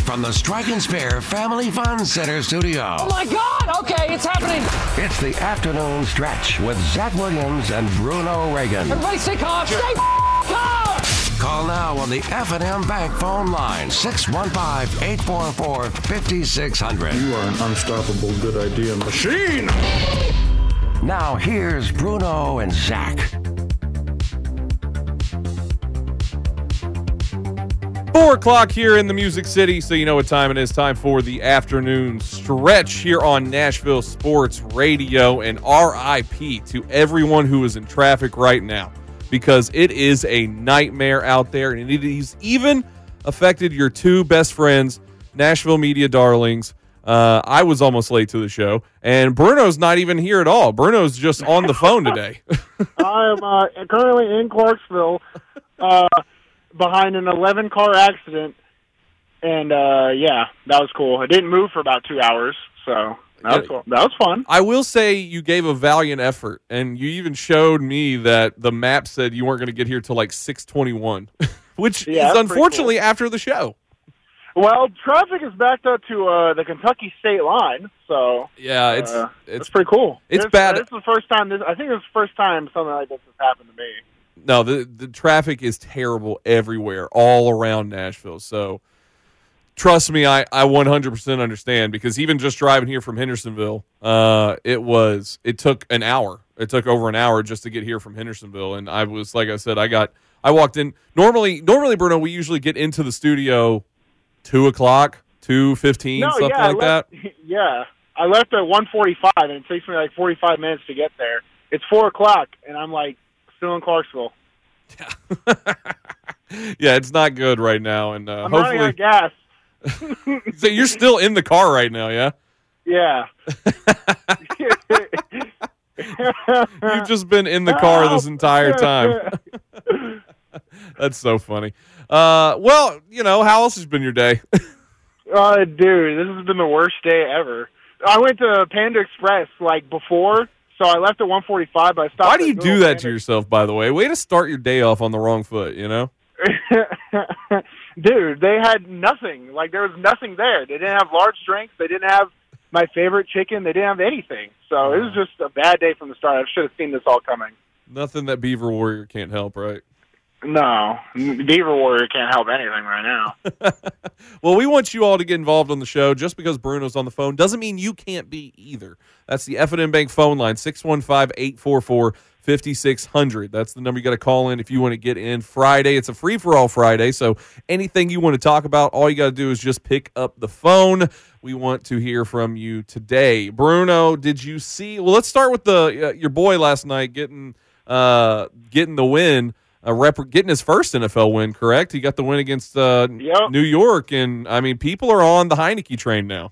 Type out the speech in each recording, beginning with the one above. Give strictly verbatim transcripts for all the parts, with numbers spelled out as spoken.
from the Strike and Spare Family Fun Center studio. Oh my God! Okay, it's happening. It's the afternoon stretch with Zach Williams and Bruno Reagan. Everybody stay calm. Stay calm. Call now on the F and M Bank phone line, six one five, eight four four, five six zero zero. You are an unstoppable good idea machine. Now here's Bruno and Zach. Four o'clock here in the Music City, so you know what time it is. Time for the afternoon stretch here on Nashville Sports Radio. And R I P to everyone who is in traffic right now, because it is a nightmare out there, and it has even affected your two best friends, Nashville media darlings. Uh, I was almost late to the show, and Bruno's not even here at all. Bruno's just on the phone today. I'm uh, currently in Clarksville, uh, behind an eleven-car accident, and uh, yeah, that was cool. I didn't move for about two hours, so that was, that was fun. I will say you gave a valiant effort, and you even showed me that the map said you weren't going to get here till like six twenty-one, which yeah, is unfortunately cool. after the show. Well, traffic is backed up to uh, the Kentucky state line, so yeah, it's uh, it's, it's pretty cool. It's this, bad. This is the first time. This, I think it's the first time something like this has happened to me. No, the the traffic is terrible everywhere, all around Nashville. So trust me, I, I one hundred percent understand, because even just driving here from Hendersonville, uh, it was it took an hour. It took over an hour just to get here from Hendersonville, and I was like I said, I got I walked in normally normally Bruno, we usually get into the studio two o'clock, two fifteen, no, something yeah, like left, that. Yeah, I left at one forty-five, and it takes me like forty-five minutes to get there. It's four o'clock, and I'm like still in Clarksville. Yeah, yeah, it's not good right now, and uh, I'm hopefully running out of gas. So you're still in the car right now, yeah? Yeah. You've just been in the car this entire time. That's so funny. Uh, well, you know, how else has been your day? uh, dude, this has been the worst day ever. I went to Panda Express like before, so I left at one forty-five, but I stopped. Why do you at do that Panda. to yourself, by the way? Way to start your day off on the wrong foot, you know? Dude, they had nothing. Like, there was nothing there. They didn't have large drinks. They didn't have my favorite chicken. They didn't have anything. So it was just a bad day from the start. I should have seen this all coming. Nothing that Beaver Warrior can't help, right? No. Beaver Warrior can't help anything right now. Well, we want you all to get involved on the show. Just because Bruno's on the phone doesn't mean you can't be either. That's the F and M Bank phone line, six one five, eight four four, five six zero zero. That's the number you got to call in if you want to get in Friday. It's a free-for-all Friday, so anything you want to talk about, all you got to do is just pick up the phone. We want to hear from you today. Bruno, did you see – well, let's start with the uh, your boy last night getting uh, getting the win. A rep, getting his first N F L win, correct? He got the win against uh, yep. New York, and, I mean, people are on the Heineke train now.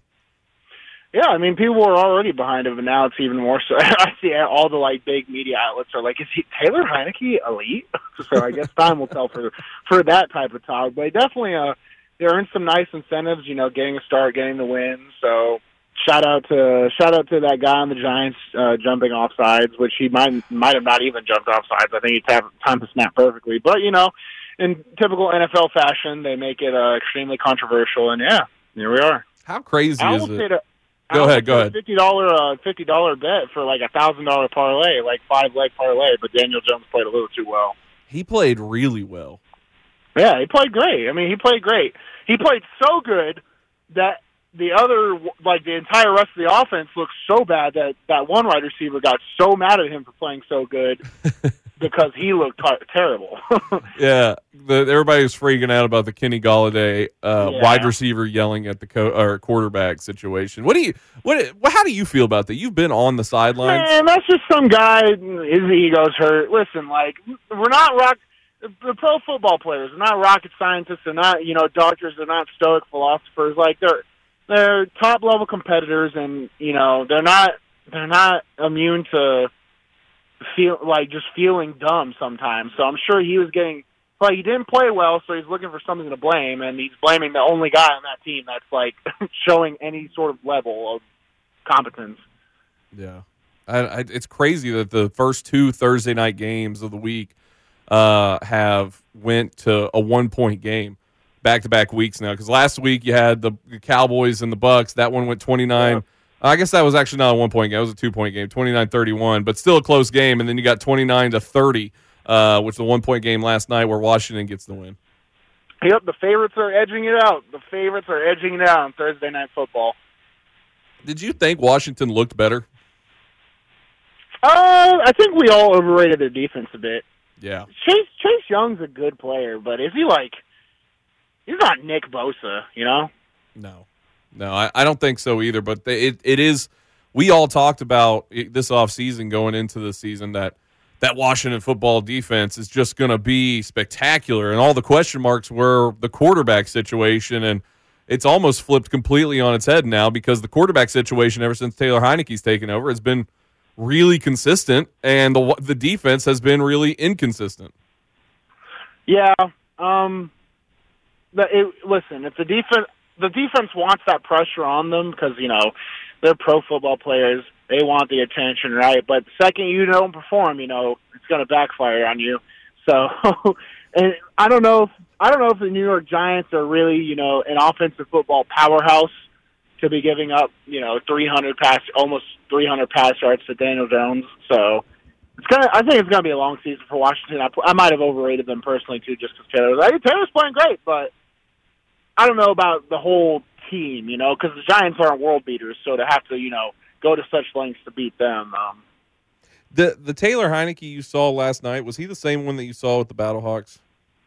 Yeah, I mean, people were already behind him, but now it's even more so. I see all the, like, big media outlets are like, is he Taylor Heineke elite? So I guess time will tell for for that type of talk. But definitely uh, they earned some nice incentives, you know, getting a start, getting the win. So shout out to shout out to that guy on the Giants uh, jumping off sides, which he might might have not even jumped off sides. I think he had time to snap perfectly. But, you know, in typical N F L fashion, they make it uh, extremely controversial. And, yeah, here we are. How crazy I is almost it? Made a, Go I ahead, go ahead. Fifty dollar, uh, fifty dollar bet for like a thousand dollar parlay, like five leg parlay. But Daniel Jones played a little too well. He played really well. Yeah, he played great. I mean, he played great. He played so good that the other, like the entire rest of the offense, looked so bad that that one wide receiver got so mad at him for playing so good because he looked t- terrible. Yeah, the, everybody was freaking out about the Kenny Golladay uh, Yeah. wide receiver yelling at the co- or quarterback situation. What do you what? How do you feel about that? You've been on the sidelines. Man, that's just some guy. His ego's hurt. Listen, like we're not rock. The pro football players are not rocket scientists. They're not, you know, doctors. They're not stoic philosophers. Like they're they're top level competitors, and you know they're not they're not immune to feel like just feeling dumb sometimes. So I'm sure he was getting. Like he didn't play well, so he's looking for something to blame, and he's blaming the only guy on that team that's like showing any sort of level of competence. Yeah, I, I, it's crazy that the first two Thursday night games of the week uh, have went to a one point game. back-to-back weeks now. Because last week you had the Cowboys and the Bucks. That one went twenty-nine. Yeah. I guess that was actually not a one-point game. It was a two-point game, twenty-nine thirty-one, but still a close game. And then you got twenty-nine to thirty, uh, which was a one-point game last night where Washington gets the win. Yep, the favorites are edging it out. The favorites are edging it out on Thursday Night Football. Did you think Washington looked better? Uh, I think we all overrated their defense a bit. Yeah. Chase Chase Young's a good player, but is he like – he's not Nick Bosa, you know? No. No, I, I don't think so either, but they, it it is – we all talked about this offseason going into the season that that Washington football defense is just going to be spectacular, and all the question marks were the quarterback situation, and it's almost flipped completely on its head now because the quarterback situation ever since Taylor Heineke's taken over has been – really consistent, and the the defense has been really inconsistent. Yeah. Um, the, it, listen, if the defense the defense wants that pressure on them because, you know, they're pro football players, they want the attention, right? But the second you don't perform, you know, it's going to backfire on you. So, and I don't know if I don't know if the New York Giants are really, you know, an offensive football powerhouse to be giving up, you know, three hundred pass, almost three hundred pass yards to Daniel Jones. So it's gonna. I think it's gonna be a long season for Washington. I, I might have overrated them personally too, just because Taylor. I think Taylor's playing great, but I don't know about the whole team, you know, because the Giants aren't world beaters, so to have to, you know, go to such lengths to beat them. Um, the the Taylor Heineke you saw last night, was he the same one that you saw with the Battlehawks?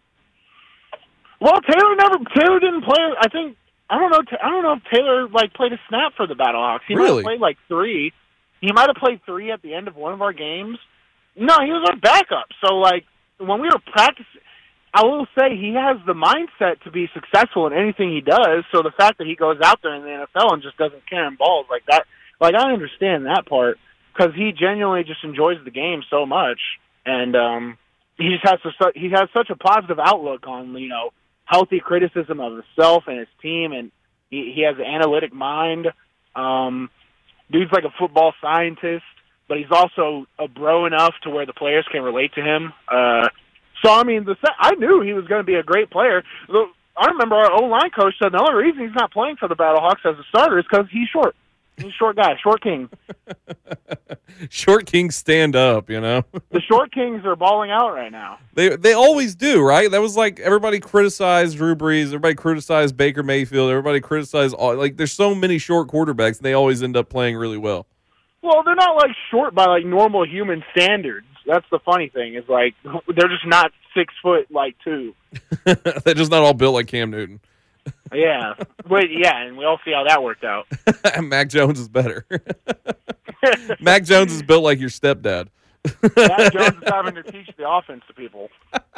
Well, Taylor never. Taylor didn't play. I think. I don't know. I don't know if Taylor like played a snap for the Battlehawks. He really? might have played like three. He might have played three at the end of one of our games. No, he was our backup. So like when we were practicing, I will say he has the mindset to be successful in anything he does. So the fact that he goes out there in the N F L and just doesn't carry balls like that, like I understand that part because he genuinely just enjoys the game so much, and um, he just has to. He has such a positive outlook on, you know, healthy criticism of himself and his team, and he, he has an analytic mind. Um, dude's like a football scientist, but he's also a bro enough to where the players can relate to him. Uh, so, I mean, the I knew he was going to be a great player. I remember our O-line coach said the only reason he's not playing for the Battlehawks as a starter is because he's short. He's a short guy, short king. Short kings stand up, you know. The short kings are balling out right now. They they always do, right? That was like everybody criticized Drew Brees, everybody criticized Baker Mayfield, everybody criticized all, like there's so many short quarterbacks and they always end up playing really well. Well, they're not like short by like normal human standards. That's the funny thing is like they're just not six foot like two. They're just not all built like Cam Newton. Yeah, wait, yeah, and we all see how that worked out. Mac Jones is better. Mac Jones is built like your stepdad. Mac Jones is having to teach the offense to people.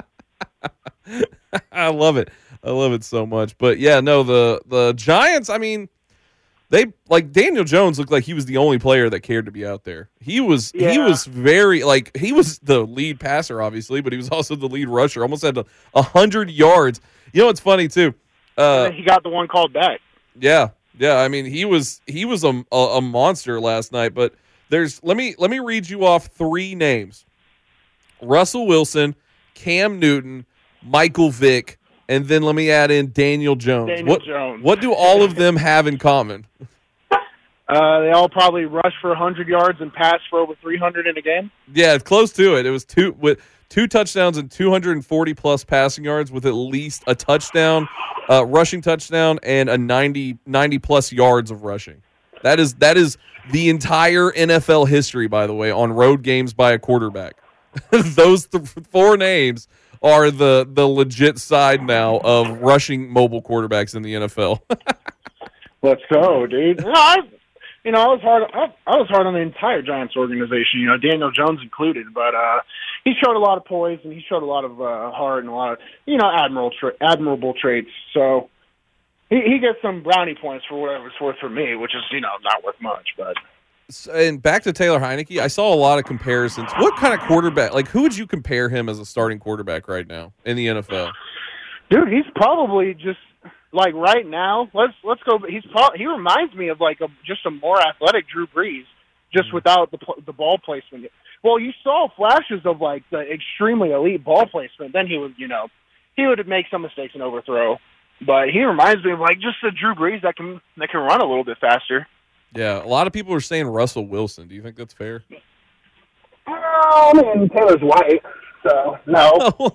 I love it. I love it so much. But yeah, no, the the Giants, I mean, they like Daniel Jones looked like he was the only player that cared to be out there. He was yeah. he was very like he was the lead passer, obviously, but he was also the lead rusher. Almost had a hundred yards. You know what's funny too? Uh, he got the one called back. Yeah, yeah. I mean, he was he was a, a a monster last night. But there's let me let me read you off three names: Russell Wilson, Cam Newton, Michael Vick, and then let me add in Daniel Jones. Daniel what, Jones. What do all of them have in common? Uh, they all probably rush for one hundred yards and pass for over three hundred in a game. Yeah, it's close to it. It was two with two touchdowns and two hundred forty plus passing yards with at least a touchdown, uh, rushing touchdown, and a ninety, ninety plus yards of rushing. That is that is the entire N F L history, by the way, on road games by a quarterback. Those th- four names are the the legit side now of rushing mobile quarterbacks in the N F L. Let's go, dude. No, I, you know, I was hard. I, I was hard on the entire Giants organization. You know, Daniel Jones included, but uh, he showed a lot of poise and he showed a lot of uh, heart and a lot of, you know, admirable tra- admirable traits. So he, he gets some brownie points for whatever it's worth for me, which is, you know, not worth much, but. And back to Taylor Heineke, I saw a lot of comparisons. What kind of quarterback, like who would you compare him as a starting quarterback right now in the N F L? Dude, he's probably just like right now. Let's let's go. He's pro- he reminds me of like a just a more athletic Drew Brees, just mm-hmm. without the the ball placement. Well, you saw flashes of like the extremely elite ball placement. Then he would, you know, he would make some mistakes and overthrow. But he reminds me of like just a Drew Brees that can that can run a little bit faster. Yeah, a lot of people are saying Russell Wilson. Do you think that's fair? Oh, I mean, Taylor's white, so no.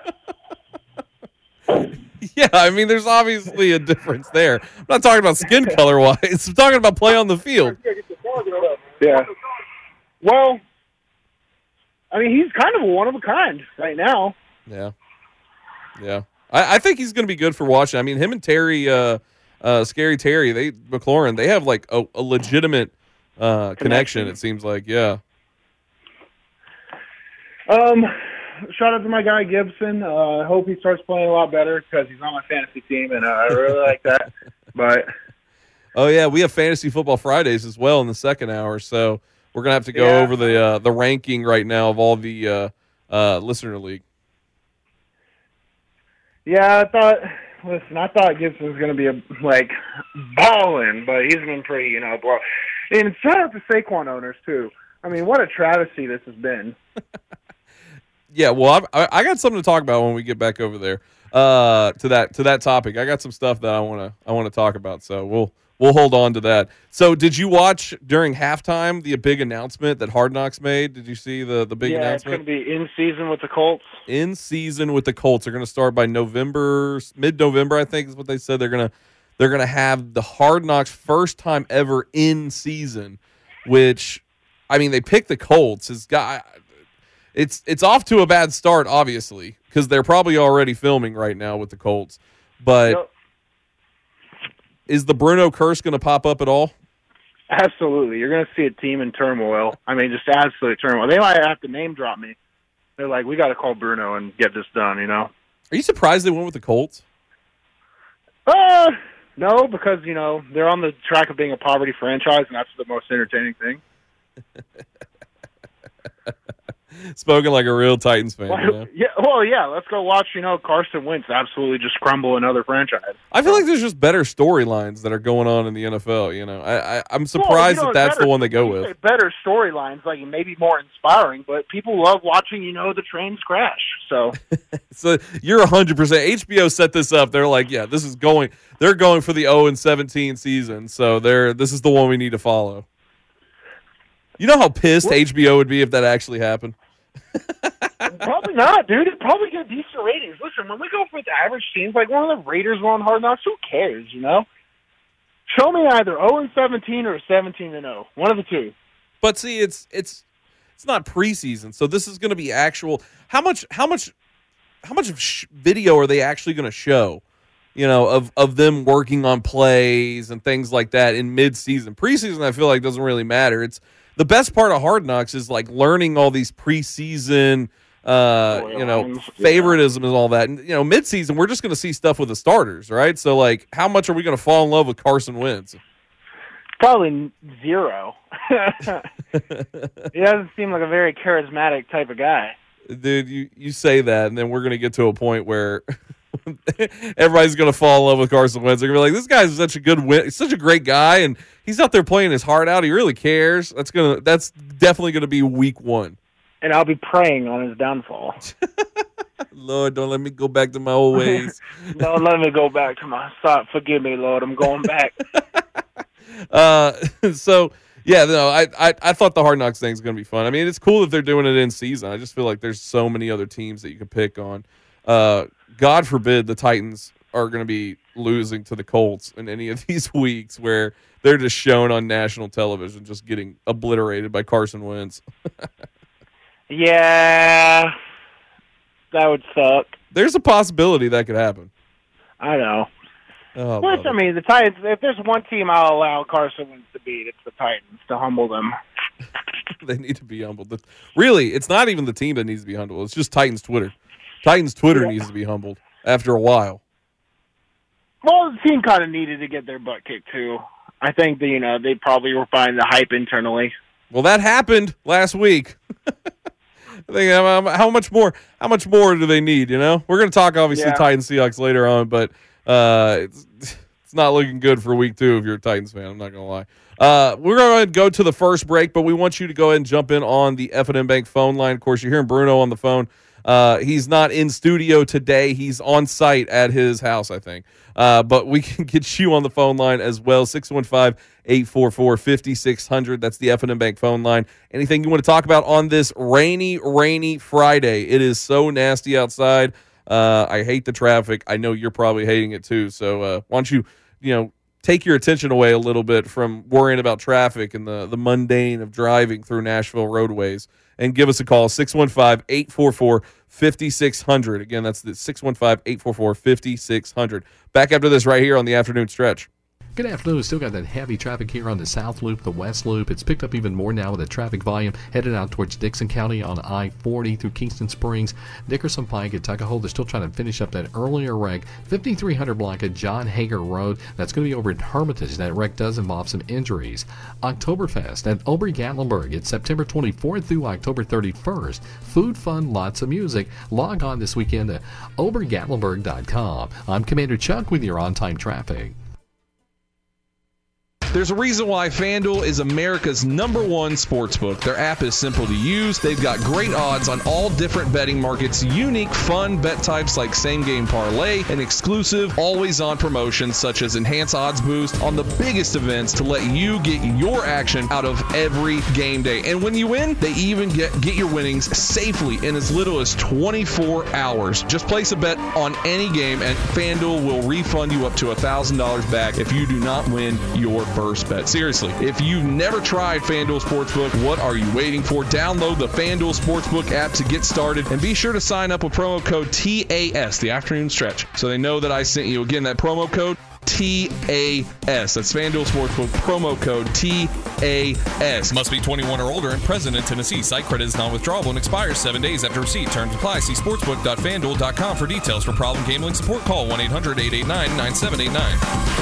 Yeah, I mean, there's obviously a difference there. I'm not talking about skin color wise. I'm talking about play on the field. Yeah. Well, I mean, he's kind of a one of a kind right now. Yeah. Yeah. I, I think he's going to be good for Washington. I mean, him and Terry, uh, uh, Scary Terry, they McLaurin, they have like a, a legitimate uh, connection, connection, it seems like. Yeah. Um, shout out to my guy Gibson. Uh, I hope he starts playing a lot better because he's on my fantasy team, and uh, I really like that. But oh yeah, we have Fantasy Football Fridays as well in the second hour, so we're gonna have to go yeah. over the uh, the ranking right now of all the uh, uh, listener league. Yeah, I thought. Listen, I thought Gibson was going to be a, like balling, but he's been pretty, you know. Ball. And shout out to Saquon owners too. I mean, what a travesty this has been. Yeah, well, I, I got something to talk about when we get back over there uh, to that to that topic. I got some stuff that I want to I want to talk about, so we'll we'll hold on to that. So, did you watch during halftime the big announcement that Hard Knocks made? Did you see the the big yeah, announcement? it's going to be in season with the Colts. In season with the Colts. They're going to start by November, mid November, I think is what they said. They're gonna they're gonna have the Hard Knocks first time ever in season, which I mean they picked the Colts. It's got. It's it's off to a bad start, obviously, because they're probably already filming right now with the Colts. But Yep. Is the Bruno curse going to pop up at all? Absolutely. You're going to see a team in turmoil. I mean, just absolute turmoil. They might have to name drop me. They're like, we got to call Bruno and get this done, you know? Are you surprised they went with the Colts? Uh, no, because, you know, they're on the track of being a poverty franchise, and that's the most entertaining thing. Spoken like a real Titans fan. Well, You know? yeah, well, yeah, let's go watch, you know, Carson Wentz absolutely just crumble another franchise. I feel like there's just better storylines that are going on in the N F L. You know, I, I I'm surprised well, you know, that that's better, the one they go you with. say better storylines, like maybe more inspiring, but people love watching, you know, the trains crash. So, So you're one hundred percent. H B O set this up. They're like, yeah, this is going. They're going for the oh and seventeen season. So they're this is the one we need to follow. You know how pissed What? H B O would be if that actually happened? probably not, dude. It'd probably get decent ratings. Listen, when we go for the average teams, like one of the Raiders were on Hard Knocks, who cares, you know? Show me either oh and seventeen or seventeen and oh. One of the two. But see, it's it's it's not preseason, so this is going to be actual. How much? How much? How much of sh- video are they actually going to show? You know, of of them working on plays and things like that in mid-season. Preseason, I feel like doesn't really matter. It's the best part of Hard Knocks is like learning all these preseason, uh, you know, favoritism and all that. And you know, mid-season, we're just going to see stuff with the starters, right? So, like, how much are we going to fall in love with Carson Wentz? Probably zero. He doesn't seem like a very charismatic type of guy. Dude, you, you say that, and then we're going to get to a point where everybody's going to fall in love with Carson Wentz. They're going to be like, this guy's such a good win. He's such a great guy, and he's out there playing his heart out. He really cares. That's gonna. That's definitely going to be week one. And I'll be praying on his downfall. Lord, don't let me go back to my old ways. Don't let me go back to my stop. Forgive me, Lord. I'm going back. uh, so, yeah, no, I, I, I thought the Hard Knocks thing is going to be fun. I mean, it's cool if they're doing it in season. I just feel like there's so many other teams that you could pick on. Uh, God forbid the Titans are going to be losing to the Colts in any of these weeks where they're just shown on national television just getting obliterated by Carson Wentz. Yeah, that would suck. There's a possibility that could happen. I know. Oh, Which, I mean, the Titans, if there's one team I'll allow Carson Wentz to beat, it's the Titans, to humble them. They need to be humbled. Really, it's not even the team that needs to be humbled. It's just Titans Twitter. Titans Twitter Yeah. needs to be humbled after a while. Well, the team kind of needed to get their butt kicked, too. I think, that, you know, they probably were finding the hype internally. Well, that happened last week. I think um, how much more? How much more do they need? You know, we're going to talk obviously Yeah. Titans Seahawks later on, but uh, it's it's not looking good for week two if you're a Titans fan. I'm not going to lie. Uh, we're going to go to the first break, but we want you to go ahead and jump in on the F and M Bank phone line. Of course, you're hearing Bruno on the phone. Uh, he's not in studio today. He's on site at his house, I think. Uh, but we can get you on the phone line as well, six one five, eight four four, five six zero zero. That's the F and M Bank phone line. Anything you want to talk about on this rainy, rainy Friday? It is so nasty outside. Uh, I hate the traffic. I know you're probably hating it too. So uh, why don't you, you know, take your attention away a little bit from worrying about traffic and the, the mundane of driving through Nashville roadways and give us a call, six one five, eight four four, five six zero zero. Again, that's the six one five, eight four four, five six zero zero. Back after this right here on the Afternoon Stretch. Good afternoon. Still got that heavy traffic here on the South Loop, the West Loop. It's picked up even more now with the traffic volume headed out towards Dixon County on I forty through Kingston Springs, Dickerson Pike at Tuckahoe. They're still trying to finish up that earlier wreck, fifty-three hundred block at John Hager Road. That's going to be over at Hermitage. That wreck does involve some injuries. Oktoberfest at Ober-Gatlinburg. It's September twenty-fourth through October thirty-first. Food, fun, lots of music. Log on this weekend to ober gatlinburg dot com. I'm Commander Chuck with your on-time traffic. There's a reason why FanDuel is America's number one sportsbook. Their app is simple to use. They've got great odds on all different betting markets, unique, fun bet types like same-game parlay, and exclusive, always-on promotions such as Enhanced Odds Boost on the biggest events to let you get your action out of every game day. And when you win, they even get, get your winnings safely in as little as twenty-four hours. Just place a bet on any game, and FanDuel will refund you up to one thousand dollars back if you do not win your first bet. Seriously, if you've never tried FanDuel Sportsbook, what are you waiting for? Download the FanDuel Sportsbook app to get started, and be sure to sign up with promo code T A S, the Afternoon Stretch, so they know that I sent you. Again, that promo code T A S. That's FanDuel Sportsbook, promo code T A S. Must be twenty-one or older and present in Tennessee. Site credit is non-withdrawable and expires seven days after receipt. Terms apply. See sportsbook dot fan duel dot com for details. For problem gambling support, call one eight hundred, eight eight nine, nine seven eight nine.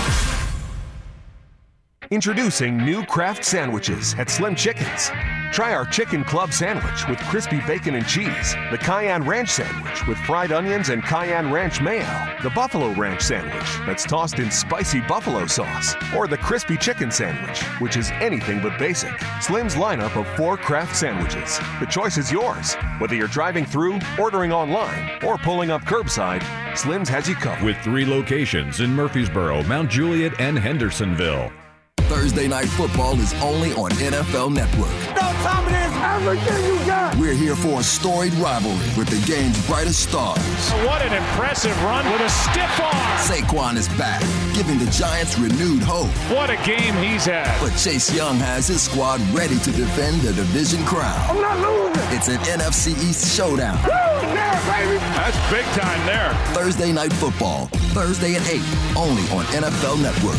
Introducing new Kraft sandwiches at Slim Chickens. Try our Chicken Club sandwich with crispy bacon and cheese, the Cayenne Ranch sandwich with fried onions and Cayenne Ranch mayo, the Buffalo Ranch sandwich that's tossed in spicy buffalo sauce, or the crispy chicken sandwich, which is anything but basic. Slim's lineup of four Kraft sandwiches. The choice is yours. Whether you're driving through, ordering online, or pulling up curbside, Slim's has you covered. With three locations in Murfreesboro, Mount Juliet, and Hendersonville. Thursday Night Football is only on N F L Network. No time it is everything you got. We're here for a storied rivalry with the game's brightest stars. What an impressive run with a stiff arm. Saquon is back, giving the Giants renewed hope. What a game he's had. But Chase Young has his squad ready to defend the division crown. I'm not losing. It's an N F C East showdown. Woo, yeah, baby. That's big time there. Thursday Night Football, Thursday at eight, only on N F L Network.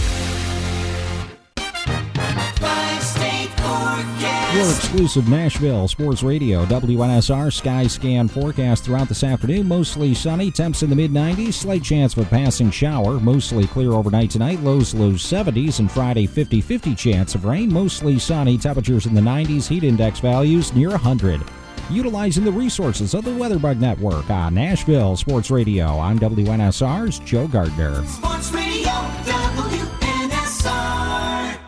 Your exclusive Nashville Sports Radio, W N S R Sky Scan forecast throughout this afternoon. Mostly sunny, temps in the mid nineties, slight chance of a passing shower. Mostly clear overnight tonight, lows low seventies, and Friday fifty-fifty chance of rain. Mostly sunny, temperatures in the nineties, heat index values near one hundred. Utilizing the resources of the WeatherBug Network on Nashville Sports Radio. I'm W N S R's Joe Gardner. Sports Radio, W N S R.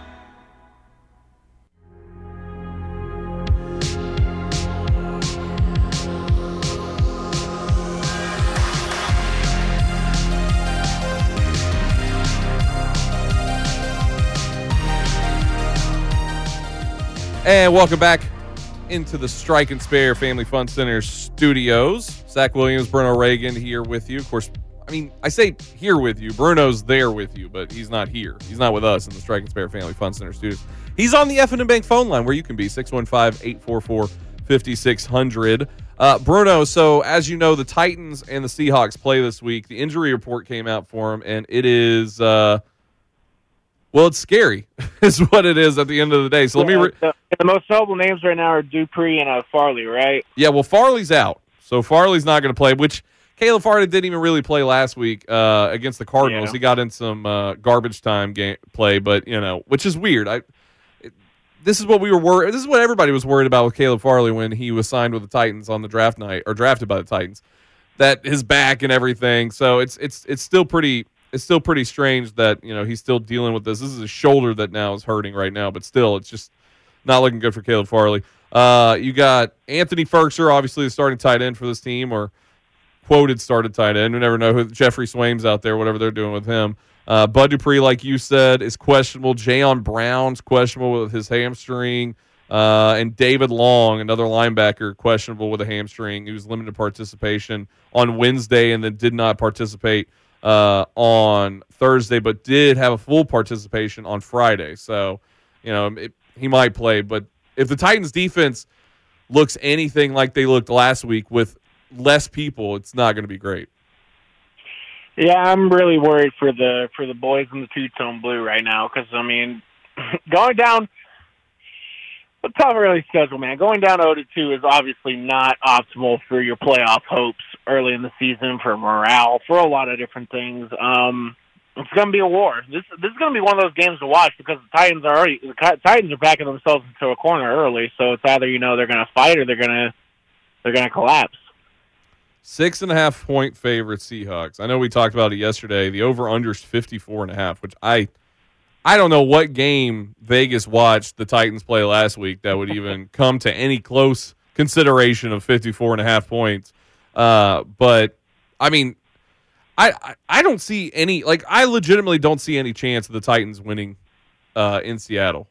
And welcome back into the Strike and Spare Family Fun Center studios. Zach Williams, Bruno Reagan here with you. Of course, I mean, I say here with you. Bruno's there with you, but he's not here. He's not with us in the Strike and Spare Family Fun Center studios. He's on the F and M Bank phone line where you can be, six one five, eight four four, five six zero zero. Uh, Bruno, so as you know, the Titans and the Seahawks play this week. The injury report came out for them, and it is... Uh, Well, it's scary, is what it is at the end of the day. So let me. Re- the, the most notable names right now are Dupree and uh, Farley, right? Yeah, well, Farley's out, so Farley's not going to play. Which Caleb Farley didn't even really play last week uh, against the Cardinals. Yeah. He got in some uh, garbage time game play, but you know, which is weird. I. It, this is what we were worried. This is what everybody was worried about with Caleb Farley when he was signed with the Titans on the draft night, or drafted by the Titans. That his back and everything. So it's it's it's still pretty. It's still pretty strange that, you know, he's still dealing with this. This is a shoulder that now is hurting right now, but still, it's just not looking good for Caleb Farley. Uh, you got Anthony Ferkser, obviously the starting tight end for this team, or quoted started tight end. We never know who Jeffrey Swaim's out there, whatever they're doing with him. Uh, Bud Dupree, like you said, is questionable. Jayon Brown's questionable with his hamstring. Uh, and David Long, another linebacker, questionable with a hamstring. He was limited participation on Wednesday and then did not participate uh, on Thursday, but did have a full participation on Friday. So, you know, it, he might play. But if the Titans' defense looks anything like they looked last week with less people, it's not going to be great. Yeah, I'm really worried for the for the boys in the two-tone blue right now because, I mean, going down a tough early schedule, man. Going down oh to two is obviously not optimal for your playoff hopes early in the season, for morale, for a lot of different things. Um, it's going to be a war. This this is going to be one of those games to watch because the Titans are already the Titans are backing themselves into a corner early, so it's either, you know, they're going to fight or they're going to they're going to collapse. Six and a half point favorite Seahawks. I know we talked about it yesterday. The over-under is fifty-four and a half, which I I don't know what game Vegas watched the Titans play last week that would even come to any close consideration of fifty-four and a half points. Uh, but, I mean, I, I I don't see any – like, I legitimately don't see any chance of the Titans winning uh, in Seattle.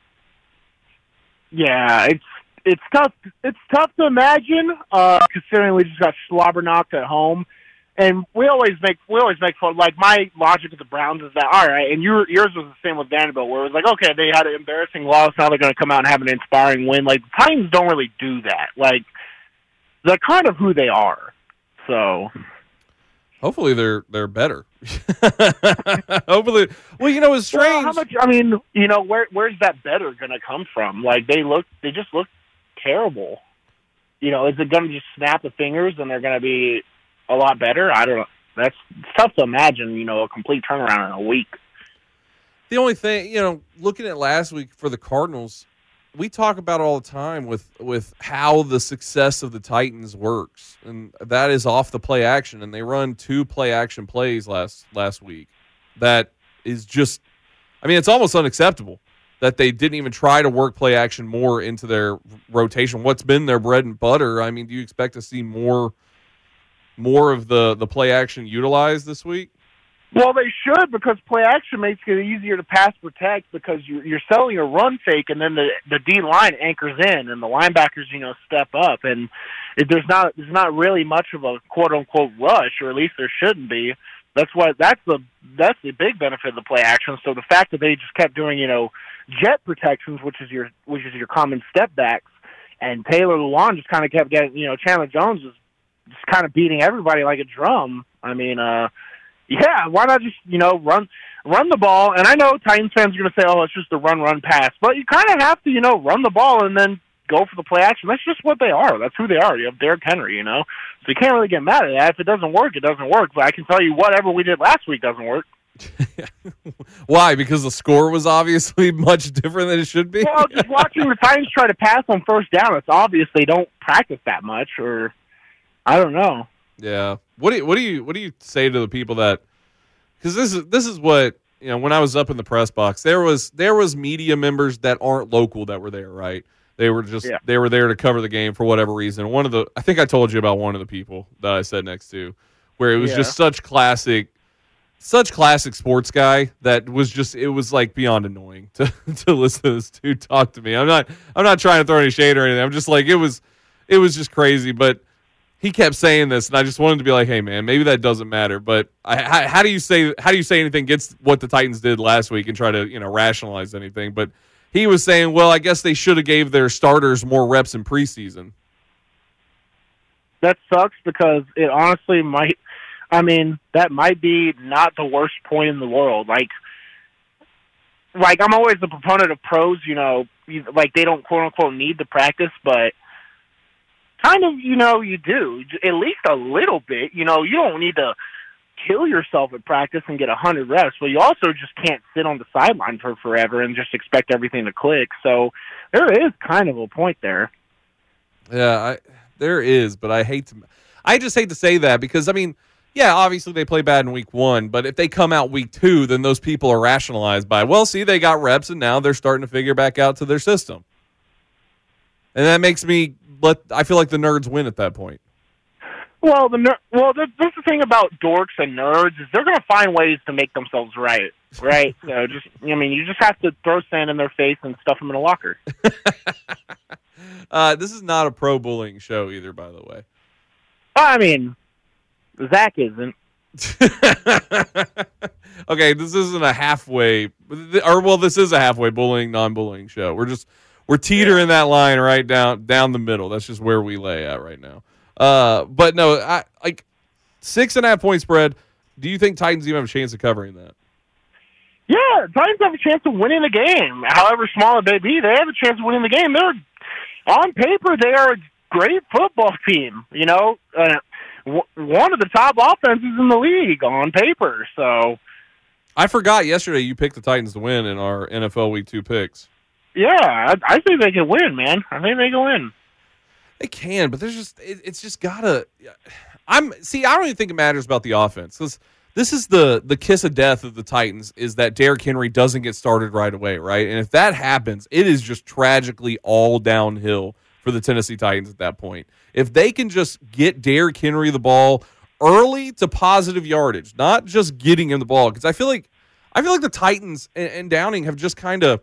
Yeah, it's It's tough. It's tough to imagine, uh, considering we just got slobber knocked at home, and we always make we always make fun. Like, my logic of the Browns is that, all right, and your yours was the same with Vanderbilt, where it was like, okay, they had an embarrassing loss, now they're going to come out and have an inspiring win. Like, the Titans don't really do that. Like, they're kind of who they are. So, hopefully, they're they're better. Hopefully, well, you know, it's strange. Well, how much? I mean, you know, where where's that better going to come from? Like, they look, they just look terrible. You know, is it going to just snap the fingers and they're going to be a lot better? I don't know. That's it's tough to imagine, you know, a complete turnaround in a week. The only thing, you know, looking at last week for the Cardinals, we talk about it all the time with, with how the success of the Titans works, and that is off the play action, and they run two play action plays last last week. That is just, I mean, it's almost unacceptable that they didn't even try to work play action more into their rotation. What's been their bread and butter? I mean, do you expect to see more more of the, the play action utilized this week? Well, they should, because play action makes it easier to pass protect because you're, you're selling a run fake, and then the the D line anchors in, and the linebackers, you know, step up, and it, there's not there's not really much of a quote unquote rush, or at least there shouldn't be. That's what that's the that's the big benefit of the play action. So the fact that they just kept doing, you know, jet protections, which is your which is your common step backs, and Taylor Lewan just kind of kept getting, you know, Chandler Jones was just kind of beating everybody like a drum. I mean, uh, yeah, why not just, you know, run run the ball? And I know Titans fans are going to say, oh, it's just a run, run, pass. But you kind of have to, you know, run the ball and then go for the play action. That's just what they are. That's who they are. You have Derrick Henry, you know. So you can't really get mad at that. If it doesn't work, it doesn't work. But I can tell you whatever we did last week doesn't work. Why? Because the score was obviously much different than it should be? Well, just watching the Titans try to pass on first down, it's obvious they don't practice that much, or I don't know. Yeah. What do you, what do you what do you say to the people that, because this is this is what, you know, when I was up in the press box, there was there was media members that aren't local that were there, right? They were just yeah. they were there to cover the game for whatever reason. One of the I think I told you about one of the people that I sat next to, where it was yeah. just such classic such classic sports guy that was just it was like beyond annoying to to listen to this dude talk to me. I'm not I'm not trying to throw any shade or anything. I'm just like it was it was just crazy, but he kept saying this, and I just wanted to be like, "Hey, man, maybe that doesn't matter." But I, how, how do you say how do you say anything against what the Titans did last week and try to, you know, rationalize anything? But he was saying, "Well, I guess they should have gave their starters more reps in preseason." That sucks because it honestly might. I mean, that might be not the worst point in the world. Like, like I'm always a proponent of pros. You know, like they don't quote unquote need the practice, but kind of, you know, you do, at least a little bit. You know, you don't need to kill yourself at practice and get one hundred reps, but you also just can't sit on the sideline for forever and just expect everything to click. So there is kind of a point there. Yeah, I, there is, but I hate to – I just hate to say that because, I mean, yeah, obviously they play bad in week one, but if they come out week two, then those people are rationalized by, well, see, they got reps, and now they're starting to figure back out to their system. And that makes me let I feel like the nerds win at that point. Well, the ner- well, that's the thing about dorks and nerds is they're going to find ways to make themselves right, right? So just, I mean, you just have to throw sand in their face and stuff them in a locker. uh, this is not a pro bullying show either, by the way. I mean, Zach isn't. Okay, this isn't a halfway, or well, this is a halfway bullying, non-bullying show. We're just we're teetering that line right down down the middle. That's just where we lay at right now. Uh, but no, I like six and a half point spread. Do you think Titans even have a chance of covering that? Yeah, Titans have a chance of winning the game. However small it may be, they have a chance of winning the game. They're on paper, they are a great football team. You know, uh, w- one of the top offenses in the league on paper. So, I forgot yesterday you picked the Titans to win in our N F L Week Two picks. Yeah, I, I think they can win, man. I think they can win. They can, but there's just it, it's just gotta. I'm see. I don't even think it matters about the offense because this is the the kiss of death of the Titans is that Derrick Henry doesn't get started right away, right? And if that happens, it is just tragically all downhill for the Tennessee Titans at that point. If they can just get Derrick Henry the ball early to positive yardage, not just getting him the ball, because I feel like I feel like the Titans and, and Downing have just kind of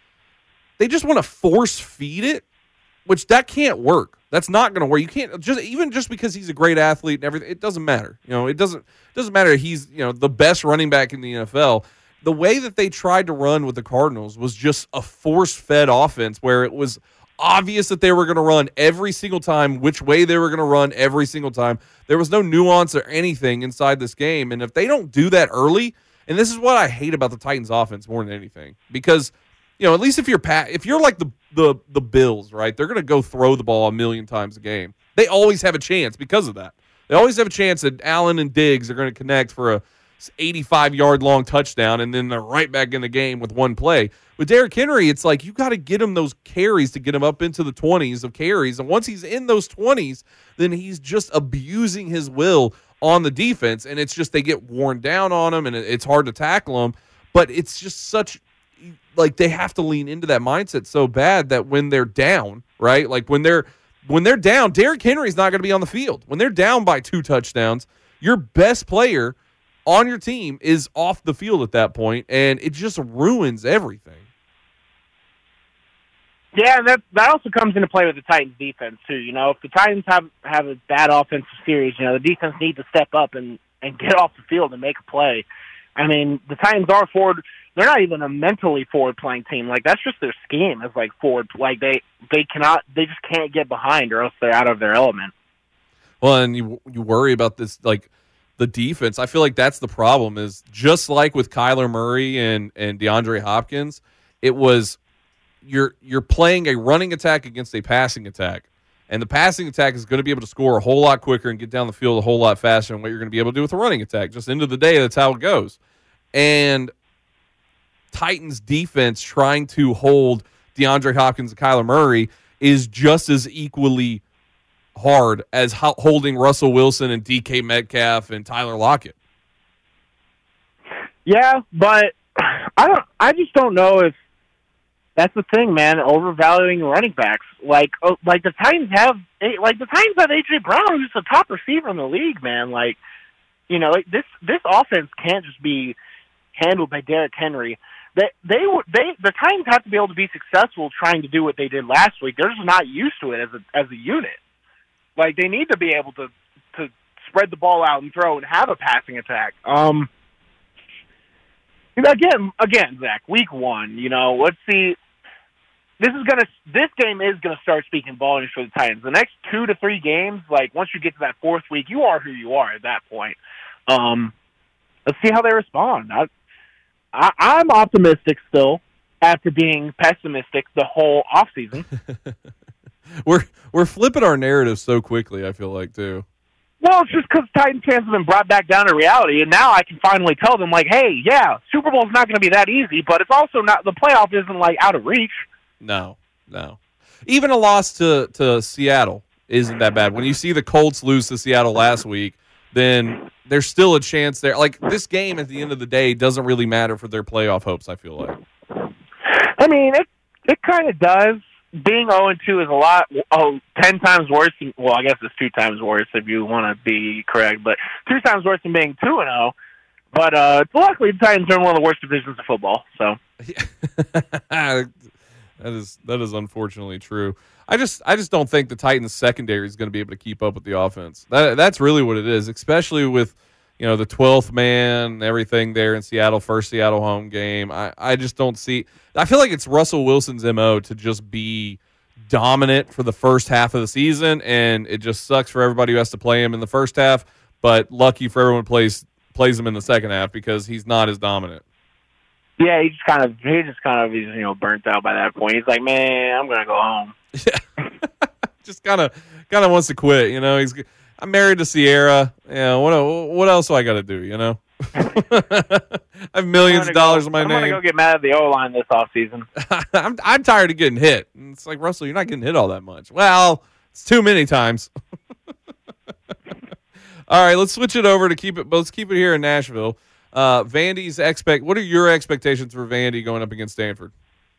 they just want to force feed it, which that can't work. That's not going to work. You can't just even just because he's a great athlete and everything. It doesn't matter. You know, it doesn't doesn't matter. He's you know the best running back in the N F L. The way that they tried to run with the Cardinals was just a force-fed offense where it was obvious that they were going to run every single time, which way they were going to run every single time. There was no nuance or anything inside this game. And if they don't do that early, and this is what I hate about the Titans offense more than anything, because you know, at least if you're pat, if you're like the the the Bills, right? They're going to go throw the ball a million times a game. They always have a chance because of that. They always have a chance that Allen and Diggs are going to connect for a eighty-five yard long touchdown, and then they're right back in the game with one play. With Derrick Henry, it's like you got to get him those carries to get him up into the twenties of carries, and once he's in those twenties, then he's just abusing his will on the defense, and it's just they get worn down on him, and it's hard to tackle him. But it's just such like they have to lean into that mindset so bad that when they're down, right? Like when they're when they're down, Derrick Henry's not going to be on the field. When they're down by two touchdowns, your best player on your team is off the field at that point, and it just ruins everything. Yeah, and that that also comes into play with the Titans defense too. You know, if the Titans have have a bad offensive series, you know, the defense needs to step up and, and get off the field and make a play. I mean, the Titans are forward. They're not even a mentally forward-playing team. Like, that's just their scheme is, like, forward. Like, they, they cannot – they just can't get behind or else they're out of their element. Well, and you you worry about this, like, the defense. I feel like that's the problem is just like with Kyler Murray and, and DeAndre Hopkins, it was you're you're playing a running attack against a passing attack. And the passing attack is going to be able to score a whole lot quicker and get down the field a whole lot faster than what you're going to be able to do with a running attack. Just end of the day, that's how it goes. And Titans defense trying to hold DeAndre Hopkins and Kyler Murray is just as equally hard as ho- holding Russell Wilson and D K Metcalf and Tyler Lockett. Yeah, but I don't. I just don't know if that's the thing, man. Overvaluing running backs, like oh, like the Titans have, like the Titans have A J Brown, who's the top receiver in the league, man. Like, you know, like this this offense can't just be handled by Derrick Henry. They they they the Titans have to be able to be successful trying to do what they did last week. They're just not used to it as a as a unit. Like they need to be able to to spread the ball out and throw and have a passing attack. Um. Again, again, Zach. Week one, you know, let's see. This is gonna. This game is gonna start speaking volumes for the Titans. The next two to three games, like once you get to that fourth week, you are who you are at that point. Um, let's see how they respond. I, I, I'm optimistic still after being pessimistic the whole offseason. we're we're flipping our narrative so quickly. I feel like too. Well, it's just because Titans fans have been brought back down to reality, and now I can finally tell them, like, hey, yeah, Super Bowl's not going to be that easy, but it's also not. The playoff isn't like out of reach. No, no. Even a loss to, to Seattle isn't that bad. When you see the Colts lose to Seattle last week, then there's still a chance there. Like, this game at the end of the day doesn't really matter for their playoff hopes, I feel like. I mean, it it kind of does. being oh and two is a lot, oh, ten times worse than, well, I guess it's two times worse if you want to be correct, but two times worse than being two and oh. But uh, luckily, the Titans are in one of the worst divisions of football. So that is that is unfortunately true. I just I just don't think the Titans secondary is going to be able to keep up with the offense. That that's really what it is, especially with, you know, the twelfth man and everything there in Seattle, first Seattle home game. I, I just don't see – I feel like it's Russell Wilson's M O to just be dominant for the first half of the season, and it just sucks for everybody who has to play him in the first half, but lucky for everyone who plays, plays him in the second half because he's not as dominant. Yeah, he just kind of he just kind of he's, you know, burnt out by that point. He's like, man, I'm gonna go home. Yeah, just kind of kind of wants to quit. You know, he's I'm married to Sierra. Yeah, what what else do I got to do? You know, I have millions of dollars go, in my I'm name. I'm gonna go get mad at the O line this offseason. I'm I'm tired of getting hit. And it's like, Russell, you're not getting hit all that much. Well, it's too many times. All right, let's switch it over to keep it. Let's keep it here in Nashville. Uh, Vandy's expect. What are your expectations for Vandy going up against Stanford?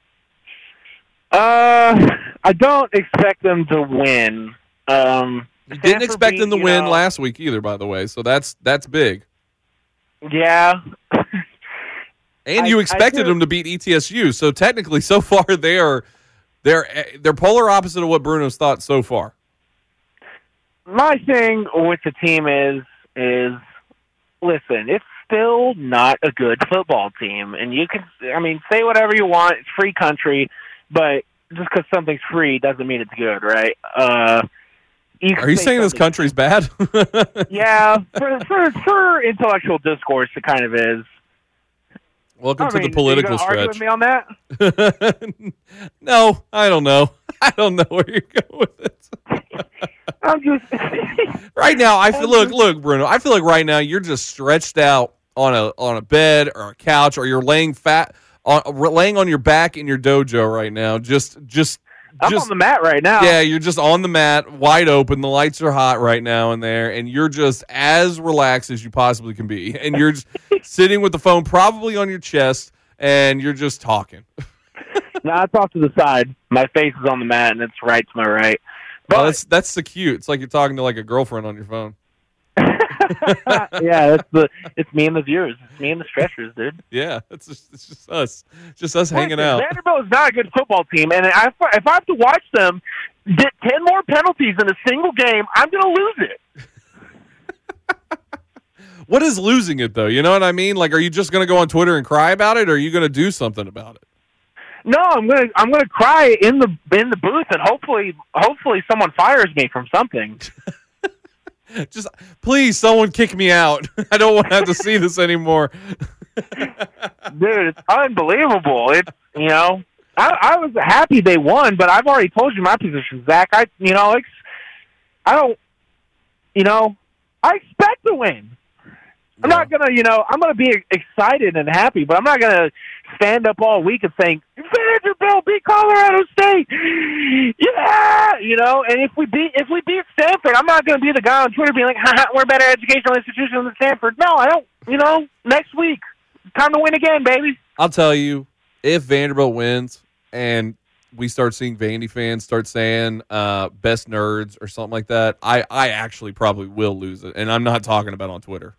Uh, I don't expect them to win. Um, you didn't Stanford expect beat, them to you win know, last week either, by the way. So that's that's big. Yeah. And I- you I expected do- them to beat E T S U. So technically, so far they are they're they're polar opposite of what Bruno's thought so far. My thing with the team is is listen, it's still not a good football team, and you can, I mean, say whatever you want. It's free country, but just because something's free doesn't mean it's good, right? Uh, you can Are you say saying this something- country's bad? Yeah, for, for for intellectual discourse, it kind of is. Welcome I to mean, the political are you gonna argue stretch. with me on that? No, I don't know. I don't know where you're going with it. I'm just right now. I feel look, look, Bruno. I feel like right now you're just stretched out on a on a bed or a couch, or you're laying fat on laying on your back in your dojo right now. Just, just, I'm just on the mat right now. Yeah, you're just on the mat, wide open. The lights are hot right now in there, and you're just as relaxed as you possibly can be. And you're just sitting with the phone probably on your chest, and you're just talking. Now it's off to the side. My face is on the mat, and it's right to my right. But oh, that's that's so cute. It's like you're talking to like a girlfriend on your phone. Yeah, it's the it's me and the viewers. It's me and the stretchers, dude. Yeah, it's just it's just us, just us Listen, hanging out. Vanderbilt is not a good football team, and I, if I have to watch them get ten more penalties in a single game, I'm going to lose it. What is losing it though? You know what I mean? Like, are you just going to go on Twitter and cry about it, or are you going to do something about it? No, I'm gonna I'm gonna cry in the in the booth, and hopefully hopefully someone fires me from something. Just please, someone kick me out. I don't want to have to see this anymore. Dude, it's unbelievable. It's you know I I was happy they won, but I've already told you my position, Zach. I you know it's I don't you know I expect to win. I'm not gonna, you know, I'm gonna be excited and happy, but I'm not gonna stand up all week and saying Vanderbilt beat Colorado State, yeah, you know. And if we beat, if we beat Stanford, I'm not gonna be the guy on Twitter being like, ha, "We're a better educational institution than Stanford." No, I don't. You know, next week, time to win again, baby. I'll tell you, if Vanderbilt wins and we start seeing Vandy fans start saying uh, "best nerds" or something like that, I I actually probably will lose it, and I'm not talking about on Twitter.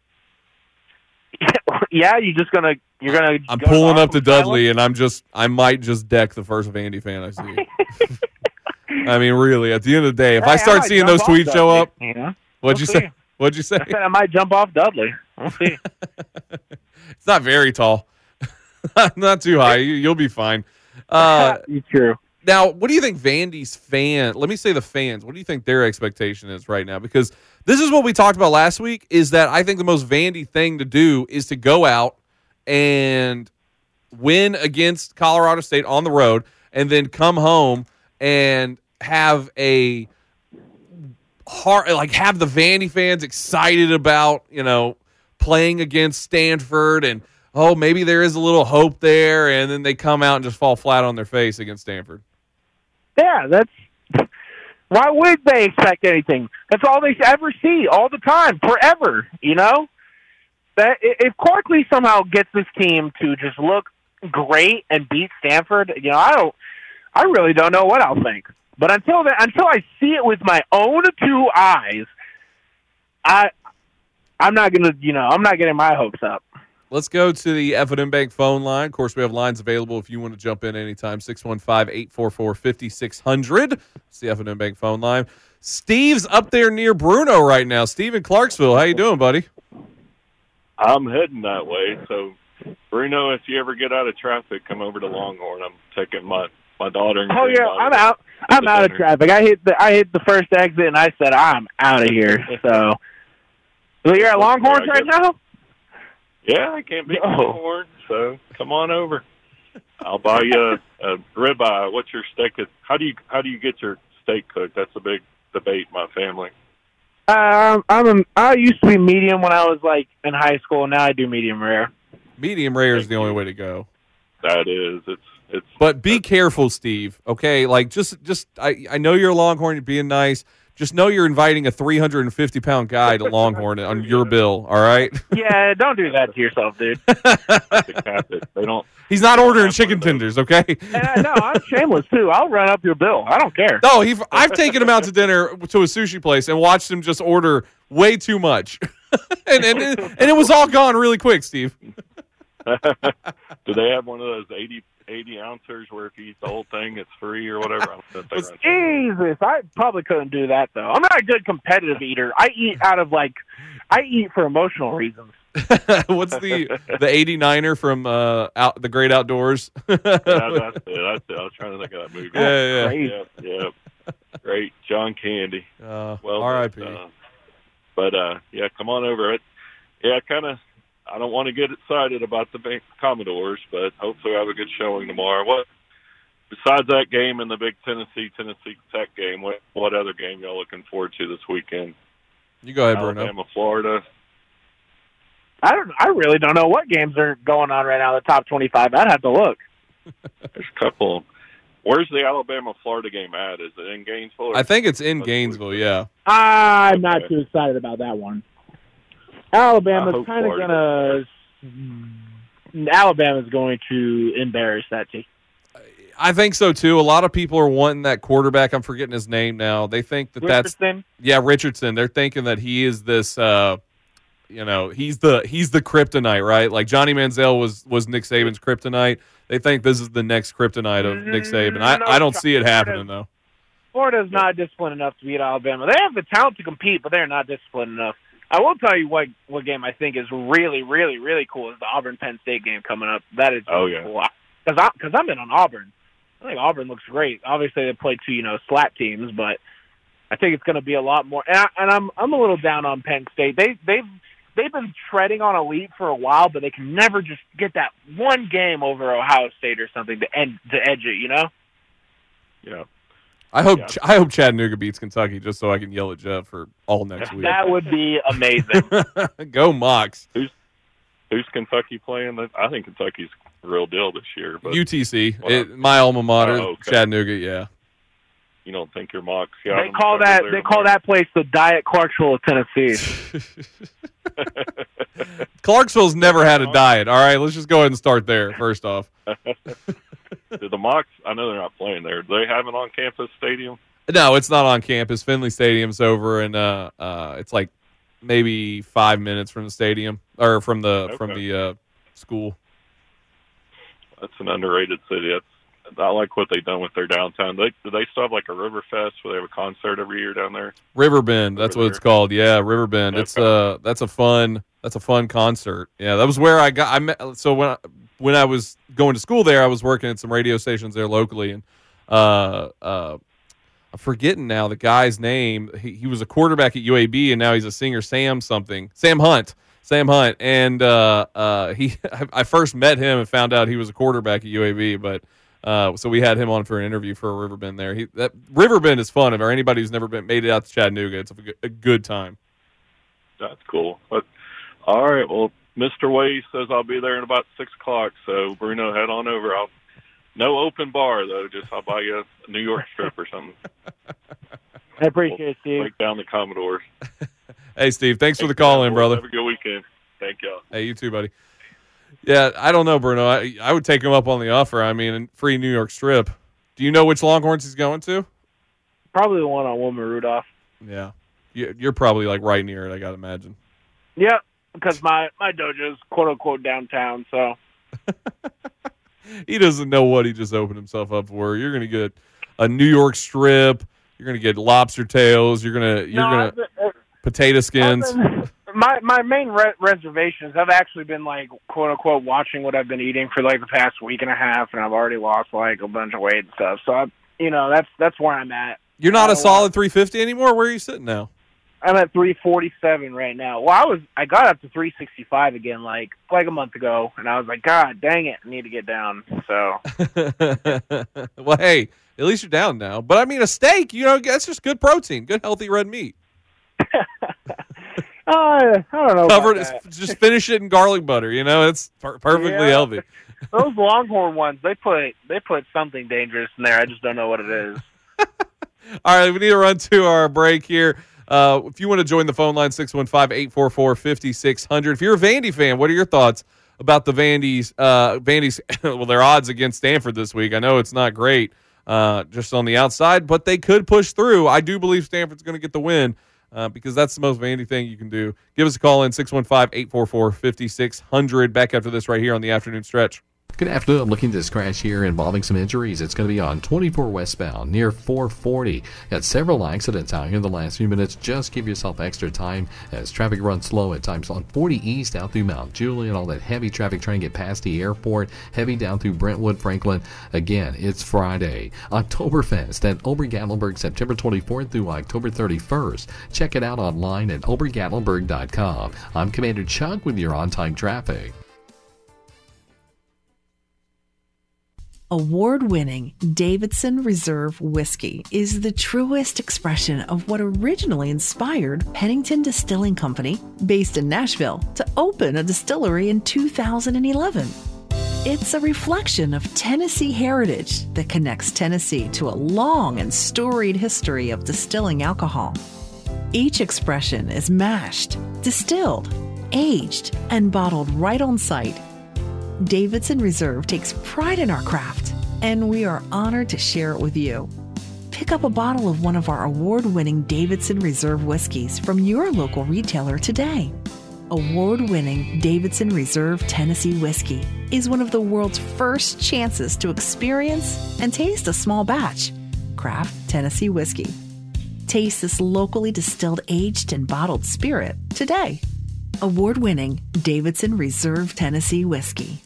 Yeah, you're just gonna you're gonna. I'm go pulling to up to Dudley, and I'm just I might just deck the first Vandy fan I see. I mean, really, at the end of the day, if Hey, I I start might seeing jump those off tweets show Dudley, up, you know? what'd We'll you see. say? What'd you say? I said I might jump off Dudley. We'll see. It's not very tall, not too high. You, you'll be fine. Uh, True. Now, what do you think Vandy's fan? Let me say the fans. What do you think their expectation is right now? Because this is what we talked about last week. Is that I think the most Vandy thing to do is to go out and win against Colorado State on the road, and then come home and have a hard, like have the Vandy fans excited about, you know, playing against Stanford, and oh, maybe there is a little hope there, and then they come out and just fall flat on their face against Stanford. Yeah, that's why would they expect anything? That's all they ever see, all the time, forever. You know, that if Corkley somehow gets this team to just look great and beat Stanford, you know, I don't, I really don't know what I'll think. But until then, until I see it with my own two eyes, I I'm not gonna you know I'm not getting my hopes up. Let's go to the F and M Bank phone line. Of course, we have lines available if you want to jump in anytime. six one five, eight four four, five six zero zero. It's the F and M Bank phone line. Steve's up there near Bruno right now. Steve in Clarksville. How you doing, buddy? I'm heading that way. So, Bruno, if you ever get out of traffic, come over to Longhorn. I'm taking my, my daughter. And Oh yeah, granddaughter I'm out. I'm to out of dinner. traffic. I hit the I hit the first exit and I said I'm out of here. So, so you're at Longhorns I right guess- now? Yeah, I can't beat No. Longhorn, so come on over. I'll buy you a, a ribeye. What's your steak? How do you how do you get your steak cooked? That's a big debate in my family. Um, I'm a, I used to be medium when I was like in high school. Now I do medium rare. Medium rare is the only way to go. That is, it's it's. But be careful, Steve. Okay, like just just I, I know you're a Longhorn. You're being nice. Just know you're inviting a three hundred fifty pound guy to Longhorn on your bill. All right. Yeah, don't do that to yourself, dude. They don't. He's not ordering chicken tenders. Okay. And I, no, I'm shameless too. I'll run up your bill. I don't care. No, he. I've taken him out to dinner to a sushi place and watched him just order way too much, and and it, and it was all gone really quick, Steve. Do they have one of those eighty, eighty ouncers where if you eat the whole thing, it's free or whatever? I don't know if they run- Jesus, I probably couldn't do that though. I'm not a good competitive eater. I eat out of like, I eat for emotional reasons. What's the the eighty-niner from uh, out the Great Outdoors? yeah, that's it. That's it. I was trying to think of that movie. Yeah, yeah. yeah, yeah. Great, John Candy. Uh, well, R I P Uh, but uh, yeah, come on over. It, yeah, kind of. I don't want to get excited about the Bank Commodores, but hopefully I have a good showing tomorrow. What besides that game and the big Tennessee Tennessee Tech game? What what other game y'all looking forward to this weekend? You go ahead, Bruno. Alabama, Florida. I don't. I really don't know what games are going on right now. The top twenty-five. I'd have to look. There's a couple. Where's the Alabama Florida game at? Is it in Gainesville? Or I think it's in Gainesville. Yeah. I'm not Okay. too excited about that one. I Alabama's hope kind of Florida gonna. Alabama's going to embarrass that team. I think so too. A lot of people are wanting that quarterback. I'm forgetting his name now. They think that Richardson? that's yeah Richardson. They're thinking that he is this. Uh, you know, he's the he's the kryptonite, right? Like Johnny Manziel was was Nick Saban's kryptonite. They think this is the next kryptonite of Nick Saban. I, No, I don't see it Florida- happening though. Florida's not disciplined enough to beat Alabama. They have the talent to compete, but they're not disciplined enough. I will tell you what what game I think is really, really, really cool is the Auburn-Penn State game coming up. That is Oh, yeah. cool. Because I, cause I'm in on Auburn. I think Auburn looks great. Obviously, they play two, you know, slap teams, but I think it's going to be a lot more. And, I, and I'm I'm a little down on Penn State. They they've they've been treading on elite for a while, but they can never just get that one game over Ohio State or something to end to edge it. You know? Yeah. I hope Yeah. I hope Chattanooga beats Kentucky just so I can yell at Jeff for all next week. That would be amazing. Go Mocs. Who's who's Kentucky playing? I think Kentucky's the real deal this year. But U T C, Well, it, my alma mater, oh, okay. Chattanooga. Yeah. you don't think your mock? They call that they call that place the Diet Clarksville of Tennessee. Clarksville's never had a diet. All right, let's just go ahead and start there. First off, Do the Mocs? I know they're not playing there. Do they have an on-campus stadium? no, it's not on campus. Finley Stadium's over, and uh, uh, it's like maybe five minutes from the stadium or from the from Okay. the uh, school. That's an underrated city. That's I like what they've done with their downtown. They do they still have like a River Fest where they have a concert every year down there? Riverbend, that's what it's called. Yeah, Riverbend. It's uh that's a fun that's a fun concert. Yeah, that was where I got I met so when I, when I was going to school there, I was working at some radio stations there locally, and uh uh I'm forgetting now the guy's name. He, he was a quarterback at U A B, and now he's a singer. Sam something. Sam Hunt. Sam Hunt. And uh, uh, he, I first met him and found out he was a quarterback at U A B. But uh, so we had him on for an interview for Riverbend there. He that Riverbend is fun. If or anybody who's never been made it out to Chattanooga, it's a good, a good time. That's cool. But all right, well, Mister Way says I'll be there in about six o'clock. So Bruno, head on over. I'll no open bar though. Just I'll buy you a New York strip or something. I appreciate it, Steve. Break down the Commodores. Hey, Steve, thanks for the call in, brother. Have a good weekend. Thank y'all. Hey, you too, buddy. Yeah, I don't know, Bruno. I, I would take him up on the offer. I mean, free New York strip. Do you know which Longhorns he's going to? Probably the one on Wilma Rudolph. Yeah. You- You're probably like right near it, I got to imagine. Yep, because my, my dojo is quote-unquote downtown, so. He doesn't know what he just opened himself up for. You're going to get a New York strip. You're going to get lobster tails. You're going to you're No, going I've to been- uh, potato skins. I've been- my my main re- reservations, I've actually been, like, quote-unquote watching what I've been eating for, like, the past week and a half, and I've already lost, like, a bunch of weight and stuff. So, I, you know, that's that's where I'm at. You're not I a don't solid three fifty anymore? Where are you sitting now? I'm at three forty-seven right now. Well, I was I got up to three sixty-five again like like a month ago, and I was like, God dang it, I need to get down. So, Well, hey, at least you're down now. But I mean, a steak, you know, that's just good protein, good healthy red meat. uh, I don't know. Covered, about that. just finish it in garlic butter. You know, it's per- perfectly Yeah. healthy. Those Longhorn ones, they put they put something dangerous in there. I just don't know what it is. All right, we need to run to our break here. Uh, if you want to join the phone line, six one five, eight four four, five six zero zero. If you're a Vandy fan, what are your thoughts about the Vandy's, uh, Vandy's well, their odds against Stanford this week? I know it's not great uh, just on the outside, but they could push through. I do believe Stanford's going to get the win uh, because that's the most Vandy thing you can do. Give us a call in, six one five, eight four four, five six zero zero. Back after this right here on the afternoon stretch. Good afternoon. I'm looking at this crash here involving some injuries. It's going to be on twenty-four westbound near four forty. Got several accidents out here in the last few minutes. Just give yourself extra time as traffic runs slow at times on forty east out through Mount Juliet. All that heavy traffic trying to get past the airport. Heavy down through Brentwood, Franklin. Again, it's Friday. Oktoberfest at Ober-Gatlinburg, September twenty-fourth through October thirty-first. Check it out online at ober gatlinburg dot com. I'm Commander Chuck with your on-time traffic. Award-winning Davidson Reserve Whiskey is the truest expression of what originally inspired Pennington Distilling Company, based in Nashville, to open a distillery in two thousand eleven. It's a reflection of Tennessee heritage that connects Tennessee to a long and storied history of distilling alcohol. Each expression is mashed, distilled, aged, and bottled right on site. Davidson Reserve takes pride in our craft, and we are honored to share it with you. Pick up a bottle of one of our award-winning Davidson Reserve whiskeys from your local retailer today. Award-winning Davidson Reserve Tennessee Whiskey is one of the world's first chances to experience and taste a small batch craft Tennessee whiskey. Taste this locally distilled, aged, and bottled spirit today. Award-winning Davidson Reserve Tennessee Whiskey.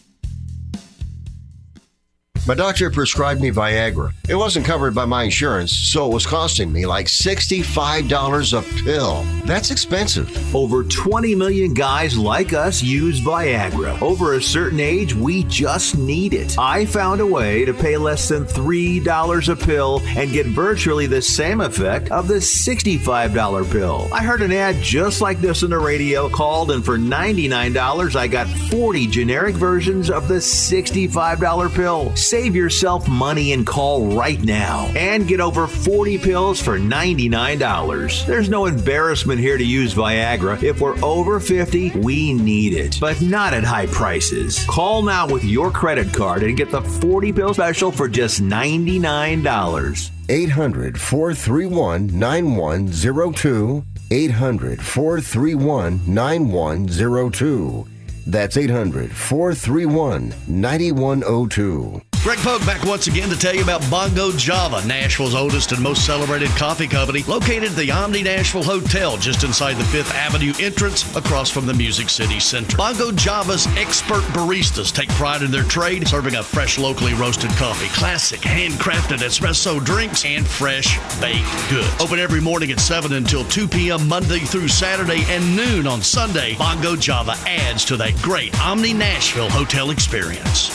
My doctor prescribed me Viagra. It wasn't covered by my insurance, so it was costing me like sixty-five dollars a pill. That's expensive. Over twenty million guys like us use Viagra. Over a certain age, we just need it. I found a way to pay less than three dollars a pill and get virtually the same effect of the sixty-five dollars pill. I heard an ad just like this on the radio, called, and for ninety-nine dollars, I got forty generic versions of the sixty-five dollars pill. Save yourself money and call right now and get over forty pills for ninety-nine dollars. There's no embarrassment here to use Viagra. If we're over fifty, we need it, but not at high prices. Call now with your credit card and get the forty pill special for just ninety-nine dollars. eight hundred, four three one, nine one zero two. eight hundred, four three one, nine one zero two. That's eight hundred, four three one, nine one zero two. Greg Pogue back once again to tell you about Bongo Java, Nashville's oldest and most celebrated coffee company, located at the Omni Nashville Hotel just inside the Fifth Avenue entrance across from the Music City Center. Bongo Java's expert baristas take pride in their trade, serving up fresh locally roasted coffee, classic handcrafted espresso drinks, and fresh baked goods. Open every morning at seven until two p.m. Monday through Saturday and noon on Sunday. Bongo Java adds to that great Omni Nashville Hotel experience.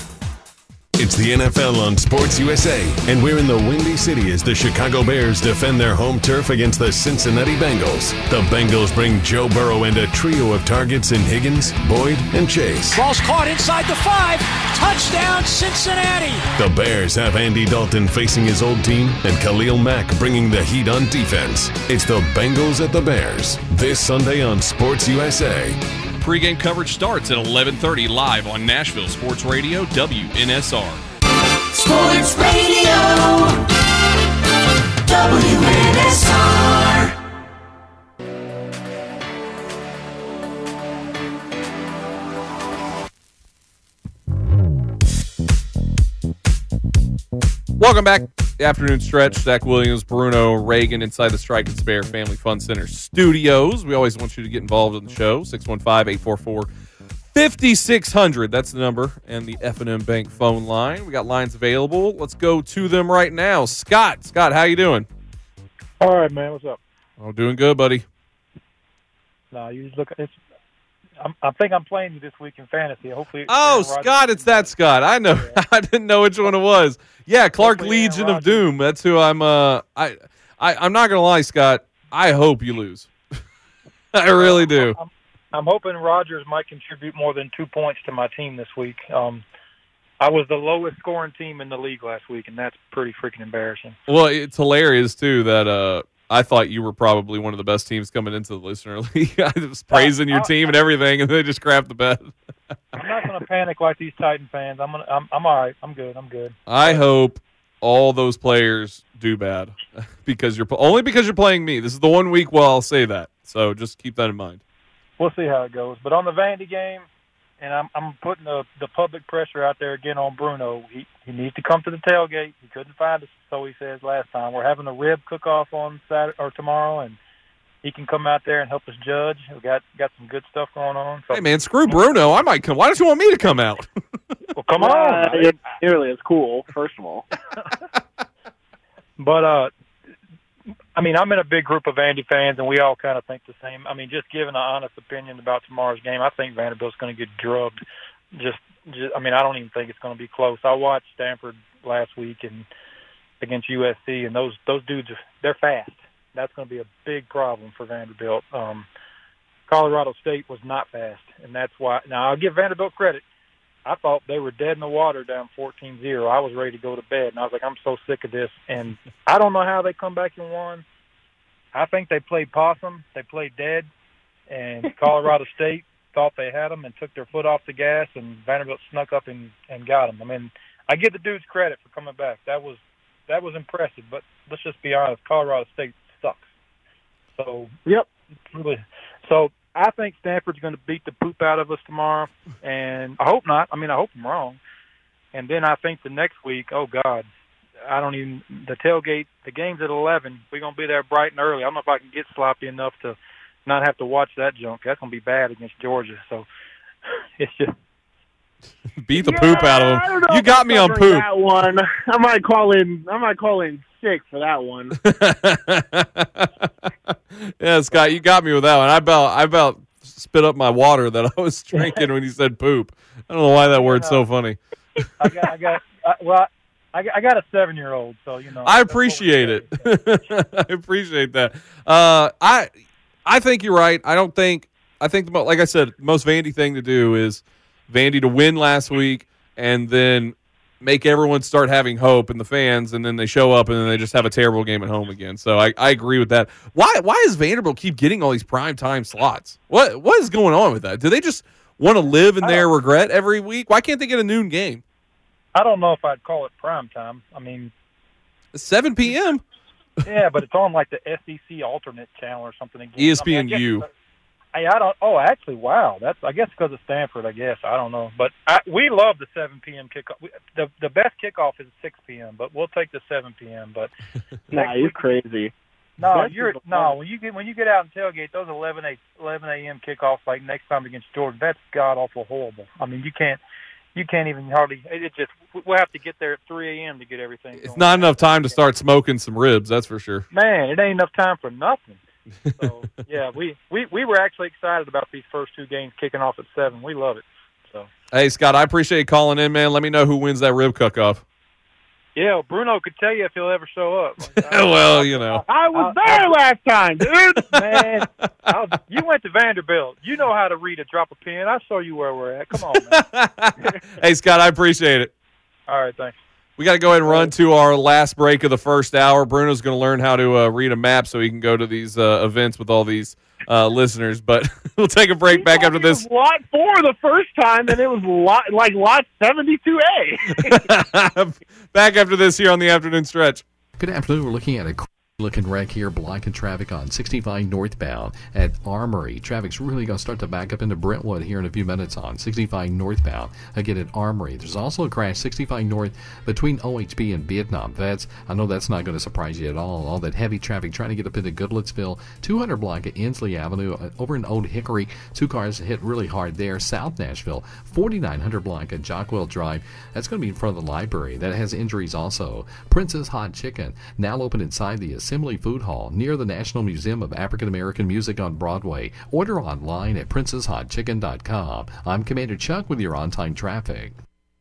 It's the N F L on Sports U S A, and we're in the Windy City as the Chicago Bears defend their home turf against the Cincinnati Bengals. The Bengals bring Joe Burrow and a trio of targets in Higgins, Boyd, and Chase. Ball's caught inside the five. Touchdown, Cincinnati. The Bears have Andy Dalton facing his old team and Khalil Mack bringing the heat on defense. It's the Bengals at the Bears this Sunday on Sports U S A. Pre-game coverage starts at eleven thirty live on Nashville Sports Radio, W N S R. Sports Radio W N S R. Welcome back. The afternoon stretch. Zach Williams, Bruno Reagan inside the Strike and Spare Family Fun Center studios. We always want you to get involved in the show. six one five, eight four four, five six zero zero. That's the number. And the F and M Bank phone line. We got lines available. Let's go to them right now. Scott. Scott, how you doing? All right, man. What's up? Oh, doing good, buddy. No, you just look. It's. I'm, I think I'm playing you this week in fantasy. Hopefully. Oh, Scott, it's that Scott. I know. Yeah. I didn't know which one it was. Yeah, Clark Hopefully Legion of Doom. That's who I'm. Uh, I, I, I'm not gonna lie, Scott. I hope you lose. I really do. I'm, I'm hoping Rodgers might contribute more than two points to my team this week. Um, I was the lowest scoring team in the league last week, and that's pretty freaking embarrassing. Well, it's hilarious too that uh, I thought you were probably one of the best teams coming into the listener league. I was praising your team and everything, and they just crapped the bed. I'm not going to panic like these Titan fans. I'm gonna, I'm I'm all right. I'm good. I'm good. I hope all those players do bad because you're only because you're playing me. This is the one week where I'll say that. So just keep that in mind. We'll see how it goes. But on the Vandy game, and I'm I'm putting the the public pressure out there again on Bruno. He he needs to come to the tailgate. He couldn't find us, so he says last time. We're having a rib cook-off on Saturday or tomorrow, and he can come out there and help us judge. We got got some good stuff going on. So, hey man, screw Bruno. I might come. Why don't you want me to come out? Well, come uh, on. It's nearly as cool. First of all, but uh, I mean, I'm in a big group of Vandy fans, and we all kind of think the same. I mean, just giving an honest opinion about tomorrow's game, I think Vanderbilt's going to get drubbed. Just, just, I mean, I don't even think it's going to be close. I watched Stanford last week and against U S C, and those those dudes, they're fast. That's going to be a big problem for Vanderbilt. Um, Colorado State was not fast, and that's why. Now, I'll give Vanderbilt credit. I thought they were dead in the water down fourteen zero. I was ready to go to bed, and I was like, I'm so sick of this. And I don't know how they come back and won. I think they played possum. They played dead, and Colorado State thought they had them and took their foot off the gas, and Vanderbilt snuck up and, and got them. I mean, I give the dudes credit for coming back. That was that was impressive, but let's just be honest, Colorado State sucks. So, yep. Really, so I think Stanford's going to beat the poop out of us tomorrow, and I hope not. I mean, I hope I'm wrong. And then I think the next week, oh, God, I don't even – the tailgate, the game's at eleven. We're going to be there bright and early. I don't know if I can get sloppy enough to not have to watch that junk. That's going to be bad against Georgia. So it's just – beat the yeah, poop out of I don't them. know You if got I'm me on covering poop. That one, I might call in. I might call in sick for that one. Yeah, Scott, you got me with that one. I about I about spit up my water that I was drinking when you said poop. I don't know why that word's so funny. I got, I got, I, well, I, I got a seven-year-old, so you know. I appreciate it. I appreciate that. Uh, I I think you're right. I don't think I think the mo- like I said, the most Vandy thing to do is Vandy to win last week and then make everyone start having hope in the fans, and then they show up and then they just have a terrible game at home again. So I, I agree with that. Why why does Vanderbilt keep getting all these prime time slots? What what is going on with that? Do they just want to live in their regret every week? Why can't they get a noon game? I don't know if I'd call it prime time. I mean, it's seven p.m. Yeah, but it's on like the S E C alternate channel or something. Again. E S P N U. I mean, I guess, I, I don't. Oh, actually, wow. That's I guess because of Stanford. I guess I don't know, but I, we love the seven p.m. kickoff. We, the the best kickoff is six p.m., but we'll take the seven p.m. But nah, you're crazy. No, That's you're no. When you get when you get out and tailgate those eleven a.m. kickoffs like next time against Georgia, that's god awful horrible. I mean, you can't you can't even hardly. It just we'll have to get there at three a.m. to get everything. It's going. not enough time to start smoking some ribs, that's for sure. Man, it ain't enough time for nothing. So yeah, we, we, we were actually excited about these first two games kicking off at seven. We love it. So hey Scott, I appreciate you calling in, man. Let me know who wins that rib cook-off. yeah, well, Bruno could tell you if he'll ever show up. Like, well, you know, I was there I, last time, dude. Man, I was, you went to Vanderbilt. You know how to read a drop of pen. I show you where we're at. Come on, man. Hey Scott, I appreciate it. All right, thanks. We got to go ahead and run to our last break of the first hour. Bruno's going to learn how to uh, read a map so he can go to these uh, events with all these uh, listeners. But we'll take a break. Back after this. It was lot four the first time, and it was lot like lot seventy-two A. Back after this here on the afternoon stretch. Good afternoon. We're looking at a looking wreck here, blocking traffic on sixty-five northbound at Armory. Traffic's really going to start to back up into Brentwood here in a few minutes on sixty-five northbound, again at Armory. There's also a crash sixty-five north between O H B and Vietnam Vets. I know that's not going to surprise you at all. All that heavy traffic trying to get up into Goodlettsville. two hundred block at Inslee Avenue. Uh, over in Old Hickory, two cars hit really hard there. South Nashville, forty-nine hundred block at Jockwell Drive. That's going to be in front of the library. That has injuries also. Princess Hot Chicken, now open inside the Assembly Food Hall near the National Museum of African American Music on Broadway. Order online at princess hot chicken dot com. I'm Commander Chuck with your on-time traffic.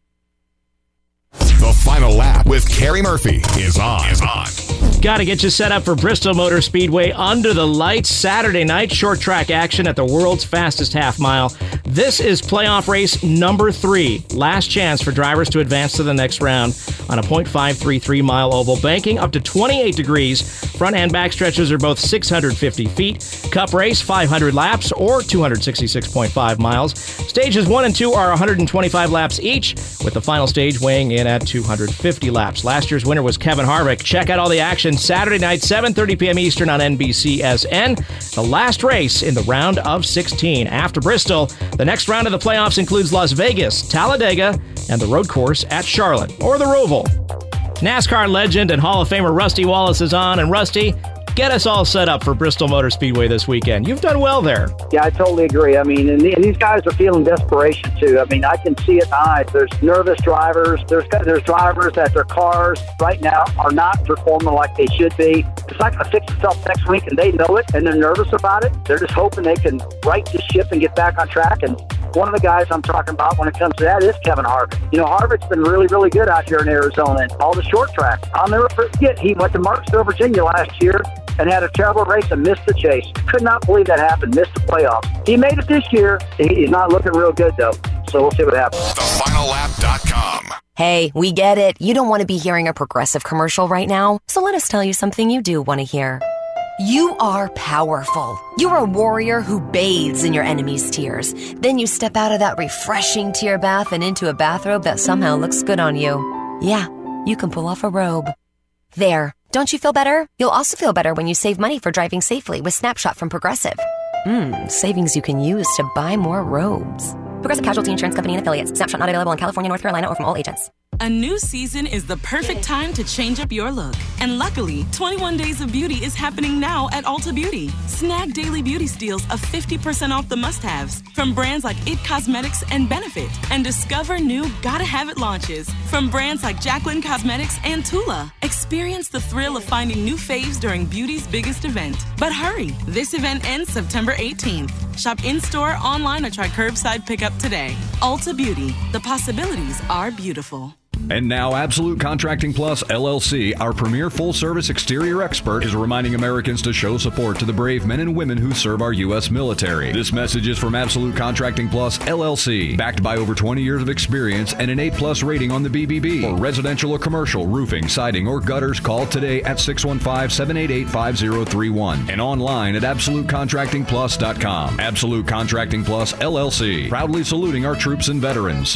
The Final Lap with Kerry Murphy is on. Is on. Got to get you set up for Bristol Motor Speedway under the lights Saturday night. Short track action at the world's fastest half mile. This is playoff race number three. Last chance for drivers to advance to the next round on a point five three three mile oval. Banking up to twenty-eight degrees. Front and back stretches are both six hundred fifty feet. Cup race, five hundred laps or two hundred sixty-six point five miles. Stages one and two are one hundred twenty-five laps each, with the final stage weighing in at two hundred fifty laps. Last year's winner was Kevin Harvick. Check out all the action Saturday night, seven thirty p.m. Eastern on N B C S N. The last race in the round of sixteen. After Bristol, the next round of the playoffs includes Las Vegas, Talladega, and the road course at Charlotte, or the Roval. NASCAR legend and Hall of Famer Rusty Wallace is on. And Rusty, get us all set up for Bristol Motor Speedway this weekend. You've done well there. Yeah, I totally agree. I mean, and, the, and these guys are feeling desperation, too. I mean, I can see it in the eyes. There's nervous drivers. There's there's drivers that their cars right now are not performing like they should be. It's not going to fix itself next week, and they know it, and they're nervous about it. They're just hoping they can right the ship and get back on track. And one of the guys I'm talking about when it comes to that is Kevin Harvick. You know, Harvick's been really, really good out here in Arizona and all the short tracks. I'll never forget, he went to Marksville, Virginia last year and had a terrible race and missed the chase. Could not believe that happened, missed the playoffs. He made it this year. He's not looking real good, though, so we'll see what happens. the final lap dot com. Hey, we get it. You don't want to be hearing a Progressive commercial right now, so let us tell you something you do want to hear. You are powerful. You're a warrior who bathes in your enemy's tears. Then you step out of that refreshing tear bath and into a bathrobe that somehow looks good on you. Yeah, you can pull off a robe. There. Don't you feel better? You'll also feel better when you save money for driving safely with Snapshot from Progressive. Mmm, savings you can use to buy more robes. Progressive Casualty Insurance Company and Affiliates. Snapshot not available in California, North Carolina, or from all agents. A new season is the perfect time to change up your look. And luckily, twenty-one Days of Beauty is happening now at Ulta Beauty. Snag daily beauty steals of fifty percent off the must-haves from brands like It Cosmetics and Benefit. And discover new Gotta Have It launches from brands like Jacqueline Cosmetics and Tula. Experience the thrill of finding new faves during beauty's biggest event. But hurry, this event ends September eighteenth. Shop in-store, online, or try curbside pickup today. Ulta Beauty. The possibilities are beautiful. And now Absolute Contracting Plus, L L C, our premier full-service exterior expert, is reminding Americans to show support to the brave men and women who serve our U S military. This message is from Absolute Contracting Plus, L L C, backed by over twenty years of experience and an A-plus rating on the B B B. For residential or commercial, roofing, siding, or gutters, call today at six one five, seven eight eight, five zero three one and online at absolute contracting plus dot com. Absolute Contracting Plus, L L C, proudly saluting our troops and veterans.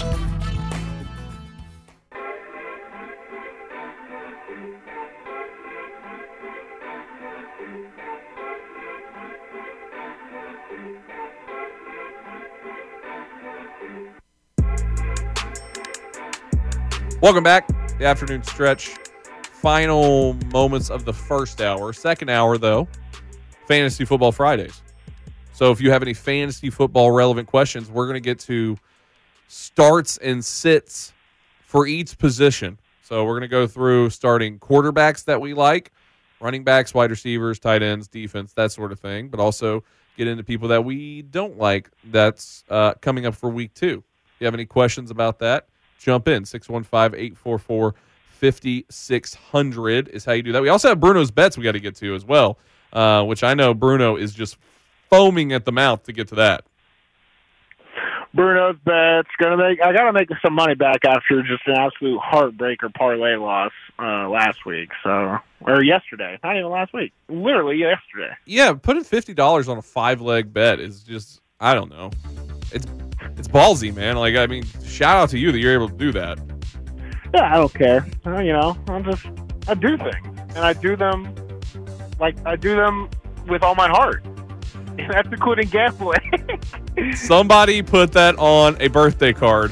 Welcome back. The afternoon stretch. Final moments of the first hour. Second hour, though, Fantasy Football Fridays. So if you have any fantasy football relevant questions, we're going to get to starts and sits for each position. So we're going to go through starting quarterbacks that we like, running backs, wide receivers, tight ends, defense, that sort of thing, but also get into people that we don't like that's uh, coming up for week two. If you have any questions about that, jump in. six one five, eight four four, five six zero zero is how you do that. We also have Bruno's bets we got to get to as well, uh, which I know Bruno is just foaming at the mouth to get to that. Bruno's bet's gonna make. I gotta make some money back after just an absolute heartbreaker parlay loss uh, last week. So or yesterday, not even last week, literally yesterday. Yeah, putting fifty dollars on a five leg bet is just I don't know. It's it's ballsy, man. Like I mean, shout out to you that you're able to do that. Yeah, I don't care. Uh, you know, I'm just I do things, and I do them like I do them with all my heart. And that's including gambling. Somebody put that on a birthday card.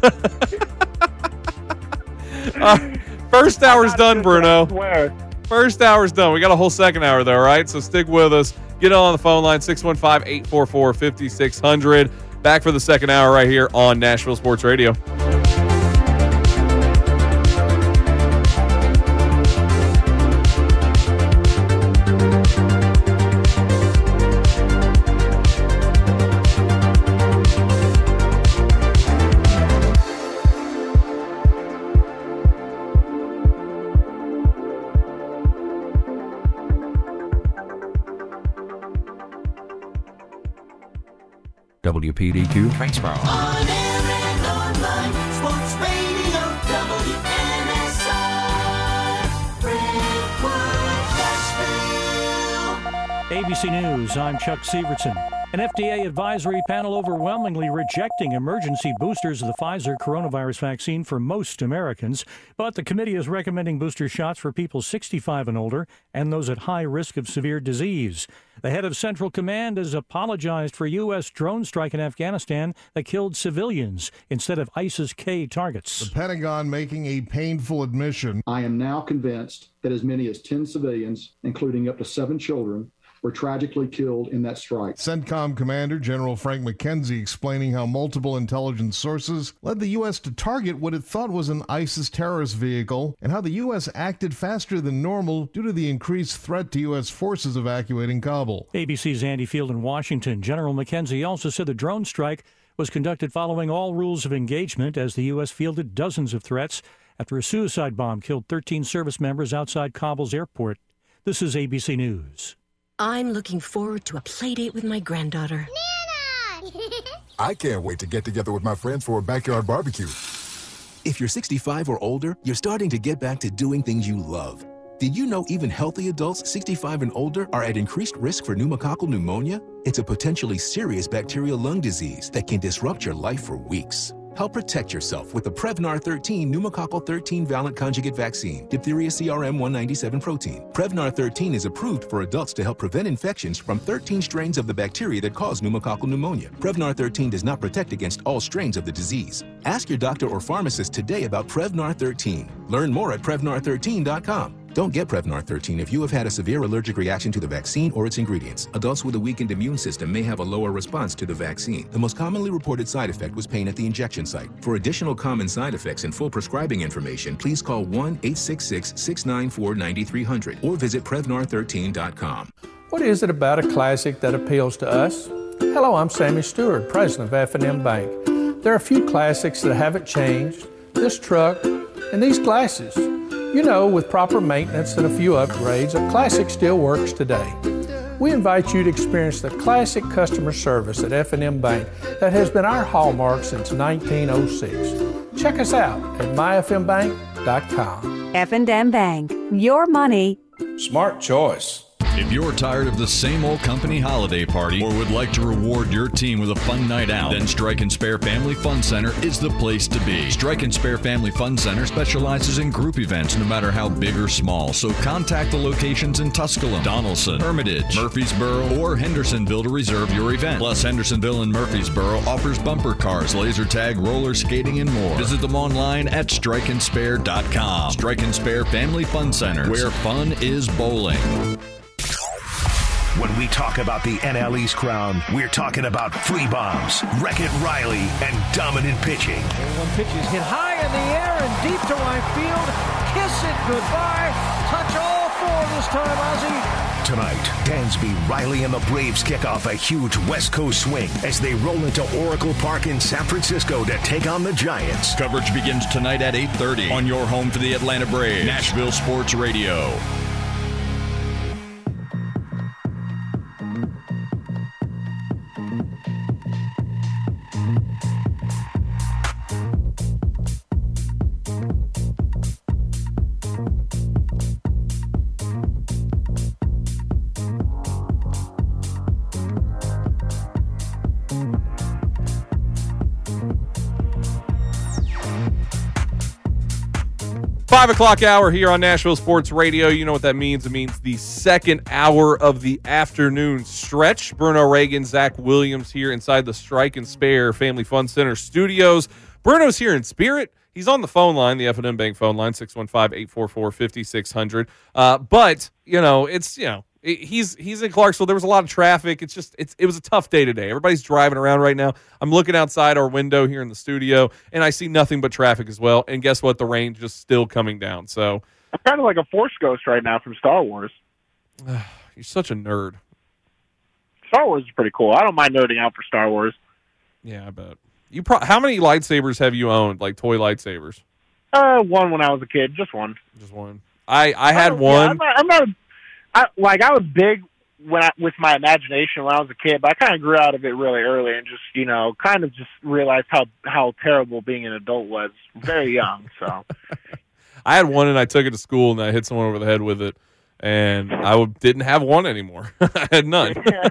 uh, first hour's done, Bruno. First hour's done. We got a whole second hour, though, right? So stick with us. Get on the phone line, six one five, eight four four, five six zero zero. Back for the second hour right here on Nashville Sports Radio. W P D Q Transfer. On air and online, Sports Radio, W N S I, Brentwood, Nashville. A B C News, I'm Chuck Severson. An F D A advisory panel overwhelmingly rejecting emergency boosters of the Pfizer coronavirus vaccine for most Americans, but the committee is recommending booster shots for people sixty-five and older and those at high risk of severe disease. The head of Central Command has apologized for U S drone strike in Afghanistan that killed civilians instead of ISIS-K targets. The Pentagon making a painful admission. I am now convinced that as many as ten civilians, including up to seven children, were tragically killed in that strike. CENTCOM Commander General Frank McKenzie explaining how multiple intelligence sources led the U S to target what it thought was an ISIS terrorist vehicle, and how the U S acted faster than normal due to the increased threat to U S forces evacuating Kabul. A B C's Andy Field in Washington. General McKenzie also said the drone strike was conducted following all rules of engagement as the U S fielded dozens of threats after a suicide bomb killed thirteen service members outside Kabul's airport. This is A B C News. I'm looking forward to a play date with my granddaughter. Nana! I can't wait to get together with my friends for a backyard barbecue. If you're sixty-five or older, you're starting to get back to doing things you love. Did you know even healthy adults sixty-five and older are at increased risk for pneumococcal pneumonia? It's a potentially serious bacterial lung disease that can disrupt your life for weeks. Help protect yourself with the Prevnar thirteen pneumococcal thirteen valent conjugate vaccine, diphtheria C R M one ninety-seven protein. Prevnar thirteen is approved for adults to help prevent infections from thirteen strains of the bacteria that cause pneumococcal pneumonia. Prevnar thirteen does not protect against all strains of the disease. Ask your doctor or pharmacist today about Prevnar thirteen. Learn more at Prevnar thirteen dot com. Don't get Prevnar thirteen if you have had a severe allergic reaction to the vaccine or its ingredients. Adults with a weakened immune system may have a lower response to the vaccine. The most commonly reported side effect was pain at the injection site. For additional common side effects and full prescribing information, please call one eight six six, six nine four, nine three zero zero or visit Prevnar thirteen dot com. What is it about a classic that appeals to us? Hello, I'm Sammy Stewart, president of F and M Bank. There are a few classics that haven't changed. This truck and these glasses. You know, with proper maintenance and a few upgrades, a classic still works today. We invite you to experience the classic customer service at F and M Bank that has been our hallmark since nineteen oh six. Check us out at my f m bank dot com. F and M Bank, your money. Smart choice. If you're tired of the same old company holiday party or would like to reward your team with a fun night out, then Strike and Spare Family Fun Center is the place to be. Strike and Spare Family Fun Center specializes in group events no matter how big or small, so contact the locations in Tusculum, Donaldson, Hermitage, Murfreesboro, or Hendersonville to reserve your event. Plus, Hendersonville and Murfreesboro offers bumper cars, laser tag, roller skating, and more. Visit them online at strike and spare dot com. Strike and Spare Family Fun Center, where fun is bowling. When we talk about the N L East crown, we're talking about flea bombs, Wreck-It Riley, and dominant pitching. One pitch is hit high in the air and deep to right field. Kiss it goodbye. Touch all four this time, Ozzie. Tonight, Dansby, Riley, and the Braves kick off a huge West Coast swing as they roll into Oracle Park in San Francisco to take on the Giants. Coverage begins tonight at eight thirty on your home for the Atlanta Braves, Nashville Sports Radio. Five o'clock hour here on Nashville Sports Radio. You know what that means. It means the second hour of the afternoon stretch. Bruno Reagan, Zach Williams here inside the Strike and Spare Family Fun Center studios. Bruno's here in spirit. He's on the phone line, the F and M Bank phone line, six one five, eight four four, five six zero zero. Uh, but, you know, it's, you know, He's he's in Clarksville. There was a lot of traffic. It's just it's it was a tough day today. Everybody's driving around right now. I'm looking outside our window here in the studio, and I see nothing but traffic as well. And guess what? The rain's just still coming down. So I'm kind of like a Force Ghost right now from Star Wars. You're such a nerd. Star Wars is pretty cool. I don't mind nerding out for Star Wars. Yeah, I bet. You pro- how many lightsabers have you owned, like toy lightsabers? Uh, one when I was a kid, just one. Just one. I I had oh, one. Yeah, I'm not. I'm not I, like I was big when I, with my imagination when I was a kid, but I kind of grew out of it really early and just, you know, kind of just realized how how terrible being an adult was very young. So I had one and I took it to school and I hit someone over the head with it, and I w- didn't have one anymore. I had none.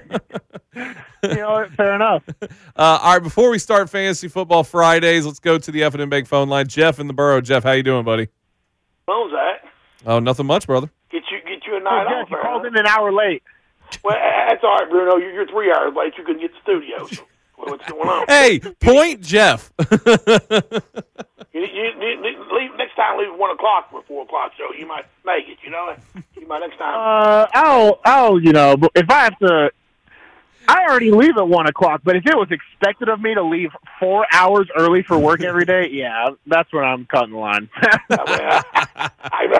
You know, fair enough. Uh, all right, before we start Fantasy Football Fridays, let's go to the F and M Bank phone line. Jeff in the borough. Jeff, how you doing, buddy? How's that? Oh, nothing much, brother. Get you get you a night oh, off. You called in an hour late. Well, that's all right, Bruno. You're, you're three hours late. You couldn't get to the studio. So what's going on? Hey, point Jeff. you, you, you, you leave next time. Leave at one o'clock for a four o'clock show. You might make it. You know, you might next time. Uh, I'll I'll you know, but if I have to. I already leave at one o'clock, but if it was expected of me to leave four hours early for work every day, yeah, that's when I'm cutting the line. I, I, I,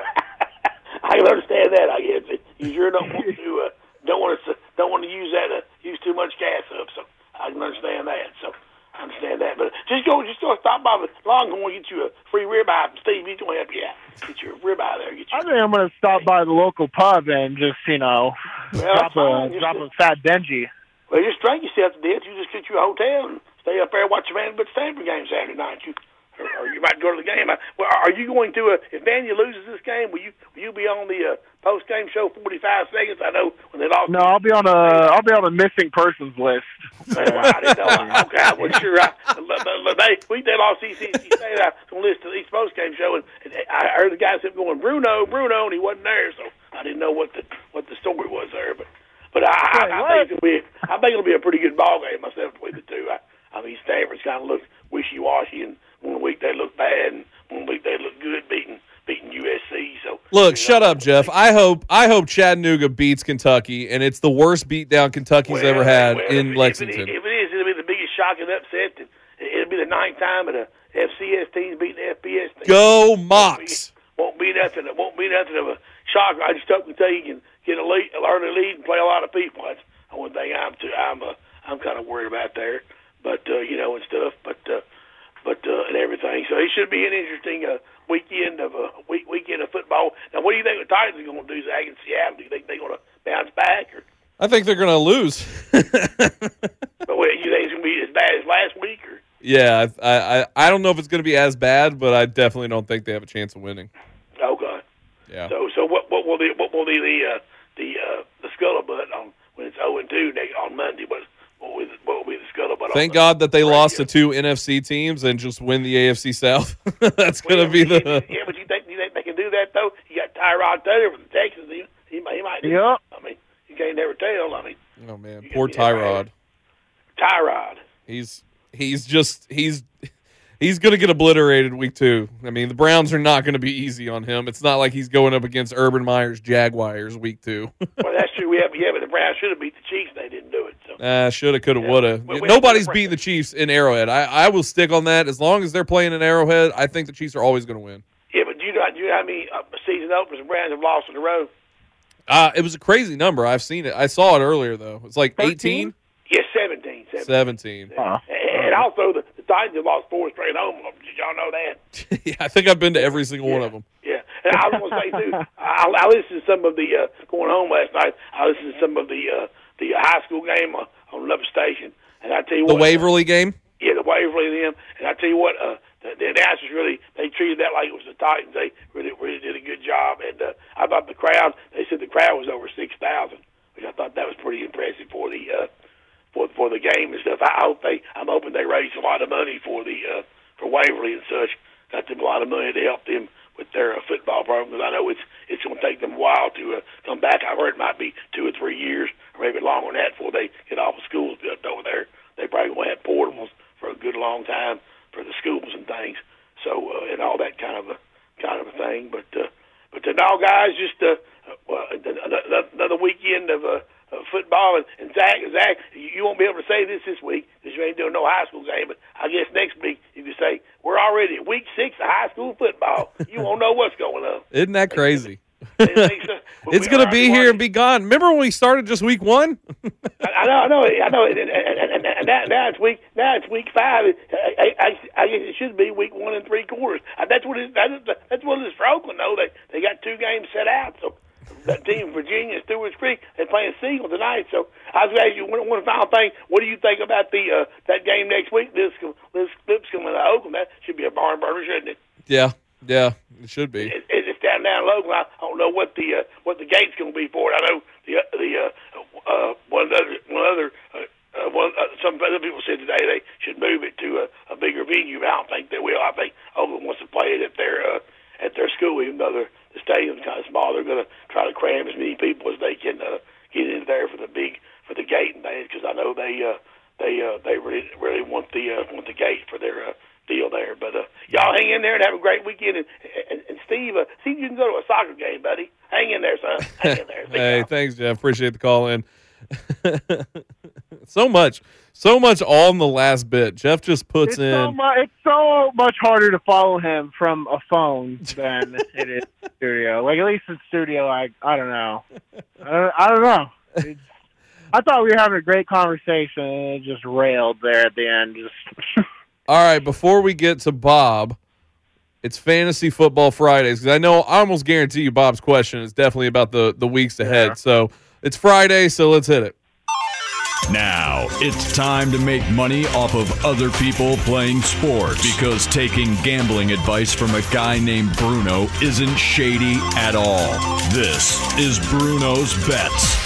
I understand that. I guess you sure don't want to uh, don't want to don't want to use that uh, use too much gas up. So I can understand that. So I understand that. But just go, just go stop by the Longhorn, get you a free ribeye from Steve. He's gonna help you out. Get your ribeye there. Get you. I think I'm gonna stop by the local pub and just you know well, drop a just drop a fat Benji. Well, just drink yourself to death. You just get you a hotel and stay up there and watch the Vanderbilt Stanford game Saturday night. You, or, or you might go to the game. Well, are you going to, uh, if Vanya loses this game, will you will you be on the uh, post-game show forty-five seconds? I know when they lost. No, I'll be on a I'll be on a missing persons list. Well, I didn't know. Okay, I wasn't sure. I, they, we they lost C C State. I was going to listen to the post-game show, and, and I heard the guy kept going, Bruno, Bruno, and he wasn't there, so I didn't know what the what the story was there, but. But I, I, I think it'll be. I think it'll be a pretty good ball game myself between the two. I, I mean, Stanford's kind of looked wishy-washy, and one week they look bad, and one week they look good, beating beating U S C. So look, shut up, Jeff. I hope I hope Chattanooga beats Kentucky, and it's the worst beatdown Kentucky's well, ever had well, in if, Lexington. If it, if it is, it'll be the biggest shocking upset. And it'll be the ninth time that a F C S team's beating the F B S team. Go Mocs! Won't be, won't be nothing. It won't be nothing of a shocker. I just hope Kentucky can get a lead, learn to lead, and play a lot of people. That's one thing I'm too, I'm uh, I'm kind of worried about there, but uh, you know and stuff, but uh, but uh, and everything. So it should be an interesting uh, weekend of a uh, week weekend of football. Now, what do you think the Titans are going to do, Zach, in Seattle? Do you think they're going to bounce back, or? I think they're going to lose. But what, you think it's going to be as bad as last week, or? Yeah, I I I don't know if it's going to be as bad, but I definitely don't think they have a chance of winning. Okay. Yeah. So so what what will the what will be the uh, the uh, the scuttlebutt on when it's zero and two on Monday? What what will, the, what will be the scuttlebutt? Thank on God that they radio? lost to two N F C teams and just win the A F C South. That's well, going to be the. Yeah, but you think you think they can do that though? You got Tyrod Taylor from Texas. He he, he might. Do yep. I mean, you can't never tell. I mean. Oh man, poor Tyrod. Tyrod. He's he's just he's. He's going to get obliterated week two. I mean, the Browns are not going to be easy on him. It's not like he's going up against Urban Meyer's Jaguars week two. Well, that's true. We have, yeah, but the Browns should have beat the Chiefs. They didn't do it. So. Uh, shoulda, coulda, yeah. woulda. Well, Nobody's beating the Chiefs in Arrowhead. I, I will stick on that. As long as they're playing in Arrowhead, I think the Chiefs are always going to win. Yeah, but do you know, do you know how many uh, season openers the Browns have lost in a row? Uh, it was a crazy number. I've seen it. I saw it earlier, though. It's like eighteen? Yes, seventeen. seventeen. seventeen. Uh-huh. And also, the, the Titans have lost four straight home. Did y'all know that? Yeah, I think I've been to every single yeah. one of them. Yeah. And I was going to say, too, I, I listened to some of the, uh, going home last night, I listened to some of the uh, the high school game on, on another station. And I tell you the what. The Waverly uh, game? Yeah, the Waverly and them. And I tell you what, uh, the, the announcers really, they treated that like it was the Titans. They really, really did a good job. And uh, I thought the crowd, they said the crowd was over six thousand, which I thought that was pretty impressive for the, uh, for for the game and stuff. I hope they, I'm hoping they raise a lot of money for the, uh, for Waverly and such. Got them a lot of money to help them with their uh, football program, because I know it's it's going to take them a while to uh, come back. I've heard it might be two or three years, or maybe longer than that, before they get all the schools built over there. They probably going to have portables for a good long time for the schools and things. So uh, and all that kind of a kind of a thing. But uh, but the no, guys, just uh, well, another weekend of uh, uh, football. And, and Zach, Zach, you won't be able to say this this week because you ain't doing no high school game. But I guess next week you can say we're already at week six of high school football. You won't know what's going on. Isn't that crazy? It's going to be here and be gone. Remember when we started just week one? I know, I know, I know. And, and, and, and now, now it's week. Now it's week five. I, I, I guess it should be week one and three quarters. That's what it, that's that's what it is for Oakland. Though they they got two games set out. So that team, Virginia, Stewart's Creek, they're playing Siegel tonight. So I was going to ask you one, one final thing. What do you think about the uh, that game next week? This this Lipscomb and Oakland. That should be a barn burner, shouldn't it? Yeah, yeah, it should be. It, it's down down local. I don't know what the uh, what the gate's going to be for it. I know the the uh, uh, one other one other uh, uh, one uh, some other people said today they should move it to a, a bigger venue. But I don't think they will. I think Oakland wants to play it at their uh, at their school, even though the stadium's kind of small. They're going to try to cram as many people as they can uh, get in there for the big for the gate and things, because I know they uh, they uh, they really really want the uh, want the gate for their. Uh, deal there. But uh, y'all hang in there and have a great weekend. And, and, and Steve, uh, Steve, you can go to a soccer game, buddy. Hang in there, son. Hang in there. Hey, thanks, Jeff. Appreciate the call in. so much, so much on the last bit. Jeff just puts it's in. So mu- it's so much harder to follow him from a phone than it is in studio. Like, at least in studio, I, I don't know. I, I don't know. It's, I thought we were having a great conversation, and it just railed there at the end. Just. All right, before we get to Bob, it's Fantasy Football Fridays, because I know I almost guarantee you Bob's question is definitely about the, the weeks ahead. Yeah. So it's Friday, so let's hit it. Now, it's time to make money off of other people playing sports, because taking gambling advice from a guy named Bruno isn't shady at all. This is Bruno's Bets.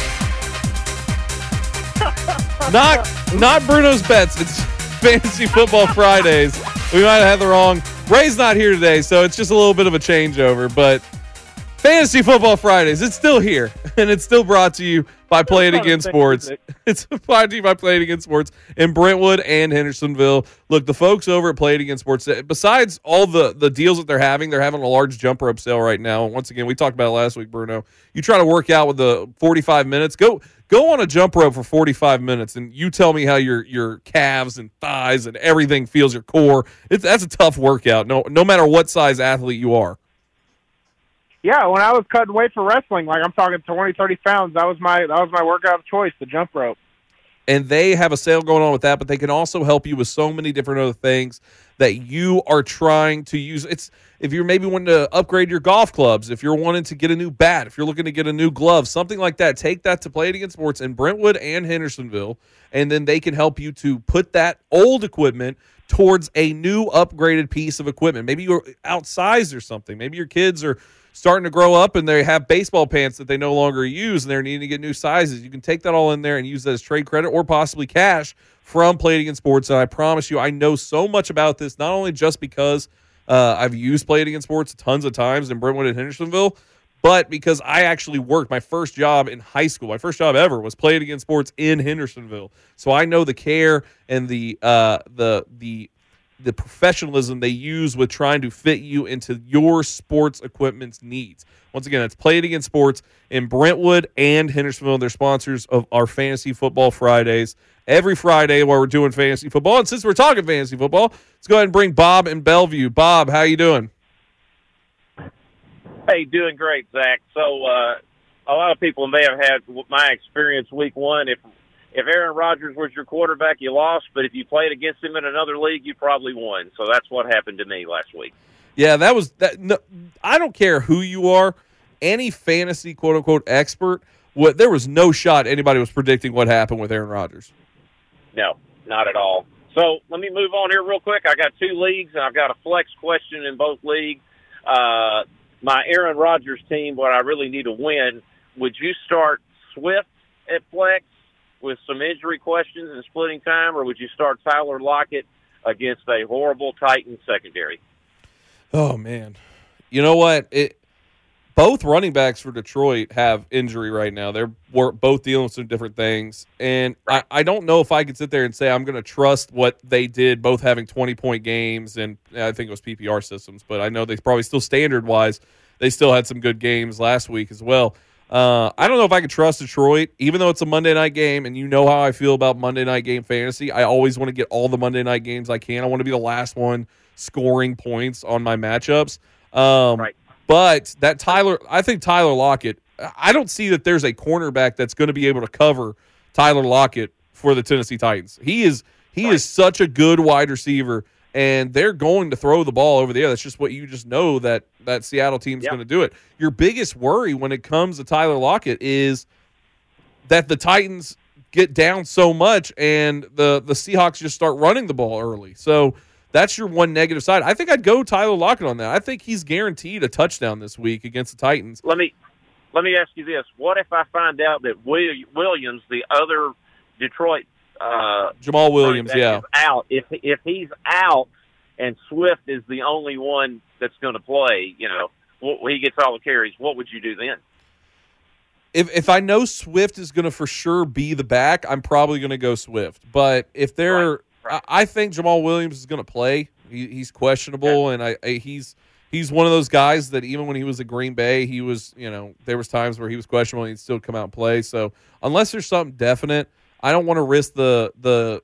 Not, not Bruno's Bets. It's Fantasy Football Fridays. We might have had the wrong. Ray's not here today, so it's just a little bit of a changeover. But Fantasy Football Fridays, it's still here, and it's still brought to you by Play It Again Sports. It's brought to you by Play It Again Sports in Brentwood and Hendersonville. Look, the folks over at Play It Again Sports, besides all the, the deals that they're having, they're having a large jump rope sale right now. Once again, we talked about it last week, Bruno. You try to work out with the forty-five minutes, go go on a jump rope for forty-five minutes, and you tell me how your your calves and thighs and everything feels, your core. It's, that's a tough workout, no no matter what size athlete you are. Yeah, when I was cutting weight for wrestling, like I'm talking twenty, thirty pounds, that was my that was my workout of choice, the jump rope. And they have a sale going on with that, but they can also help you with so many different other things that you are trying to use. It's if you're maybe wanting to upgrade your golf clubs, if you're wanting to get a new bat, if you're looking to get a new glove, something like that, take that to Play It Again Sports in Brentwood and Hendersonville, and then they can help you to put that old equipment towards a new upgraded piece of equipment. Maybe you're outsized or something. Maybe your kids are starting to grow up and they have baseball pants that they no longer use and they're needing to get new sizes. You can take that all in there and use that as trade credit or possibly cash from Play It Again Sports. And I promise you, I know so much about this, not only just because uh, I've used Play It Again Sports tons of times in Brentwood and Hendersonville, but because I actually worked my first job in high school. My first job ever was Play It Again Sports in Hendersonville. So I know the care and the uh, the the the professionalism they use with trying to fit you into your sports equipment's needs. Once again, that's Play It Again Sports in Brentwood and Hendersonville. They're sponsors of our Fantasy Football Fridays. Every Friday while we're doing fantasy football. And since we're talking fantasy football, let's go ahead and bring Bob in Bellevue. Bob, how you doing? Hey, doing great, Zach. So uh, a lot of people may have had my experience week one. If If Aaron Rodgers was your quarterback, you lost. But if you played against him in another league, you probably won. So that's what happened to me last week. Yeah, that was that. No, I don't care who you are, any fantasy quote unquote expert. What there was no shot anybody was predicting what happened with Aaron Rodgers. No, not at all. So let me move on here real quick. I got two leagues, and I've got a flex question in both leagues. Uh, my Aaron Rodgers team, what I really need to win. Would you start Swift at flex with some injury questions and splitting time, or would you start Tyler Lockett against a horrible Titans secondary? Oh, man. You know what? It both running backs for Detroit have injury right now. They're we're both dealing with some different things. And I, I don't know if I could sit there and say I'm going to trust what they did, both having twenty-point games, and I think it was P P R systems, but I know they probably still standard-wise, they still had some good games last week as well. Uh, I don't know if I could trust Detroit, even though it's a Monday night game, and you know how I feel about Monday night game fantasy. I always want to get all the Monday night games I can. I want to be the last one scoring points on my matchups. Um, right. But that Tyler, I think Tyler Lockett, I don't see that there's a cornerback that's going to be able to cover Tyler Lockett for the Tennessee Titans. He is he right. is such a good wide receiver, and they're going to throw the ball over the air. That's just what you just know that that Seattle team's yep. going to do it. Your biggest worry when it comes to Tyler Lockett is that the Titans get down so much and the, the Seahawks just start running the ball early. So that's your one negative side. I think I'd go Tyler Lockett on that. I think he's guaranteed a touchdown this week against the Titans. Let me let me ask you this. What if I find out that Williams, the other Detroit uh, Jamal Williams, yeah, is out? If if he's out and Swift is the only one that's going to play, you know, he gets all the carries, what would you do then? If if I know Swift is going to for sure be the back, I'm probably going to go Swift. But if they're right. Right. I think Jamal Williams is going to play. He, he's questionable, yeah. and I, I he's he's one of those guys that even when he was at Green Bay, he was, you know, there was times where he was questionable and he'd still come out and play. So unless there's something definite, I don't want to risk the the.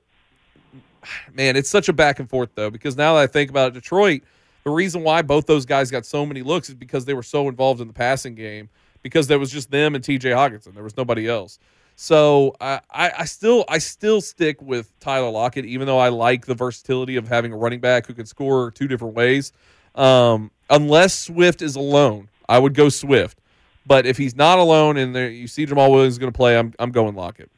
Man, it's such a back and forth though, because now that I think about it, Detroit, the reason why both those guys got so many looks is because they were so involved in the passing game, because there was just them and T J Hockenson. There was nobody else. So I, I, I still I still stick with Tyler Lockett, even though I like the versatility of having a running back who can score two different ways. Um, unless Swift is alone, I would go Swift. But if he's not alone and there, you see Jamal Williams is going to play, I'm I'm going Lockett.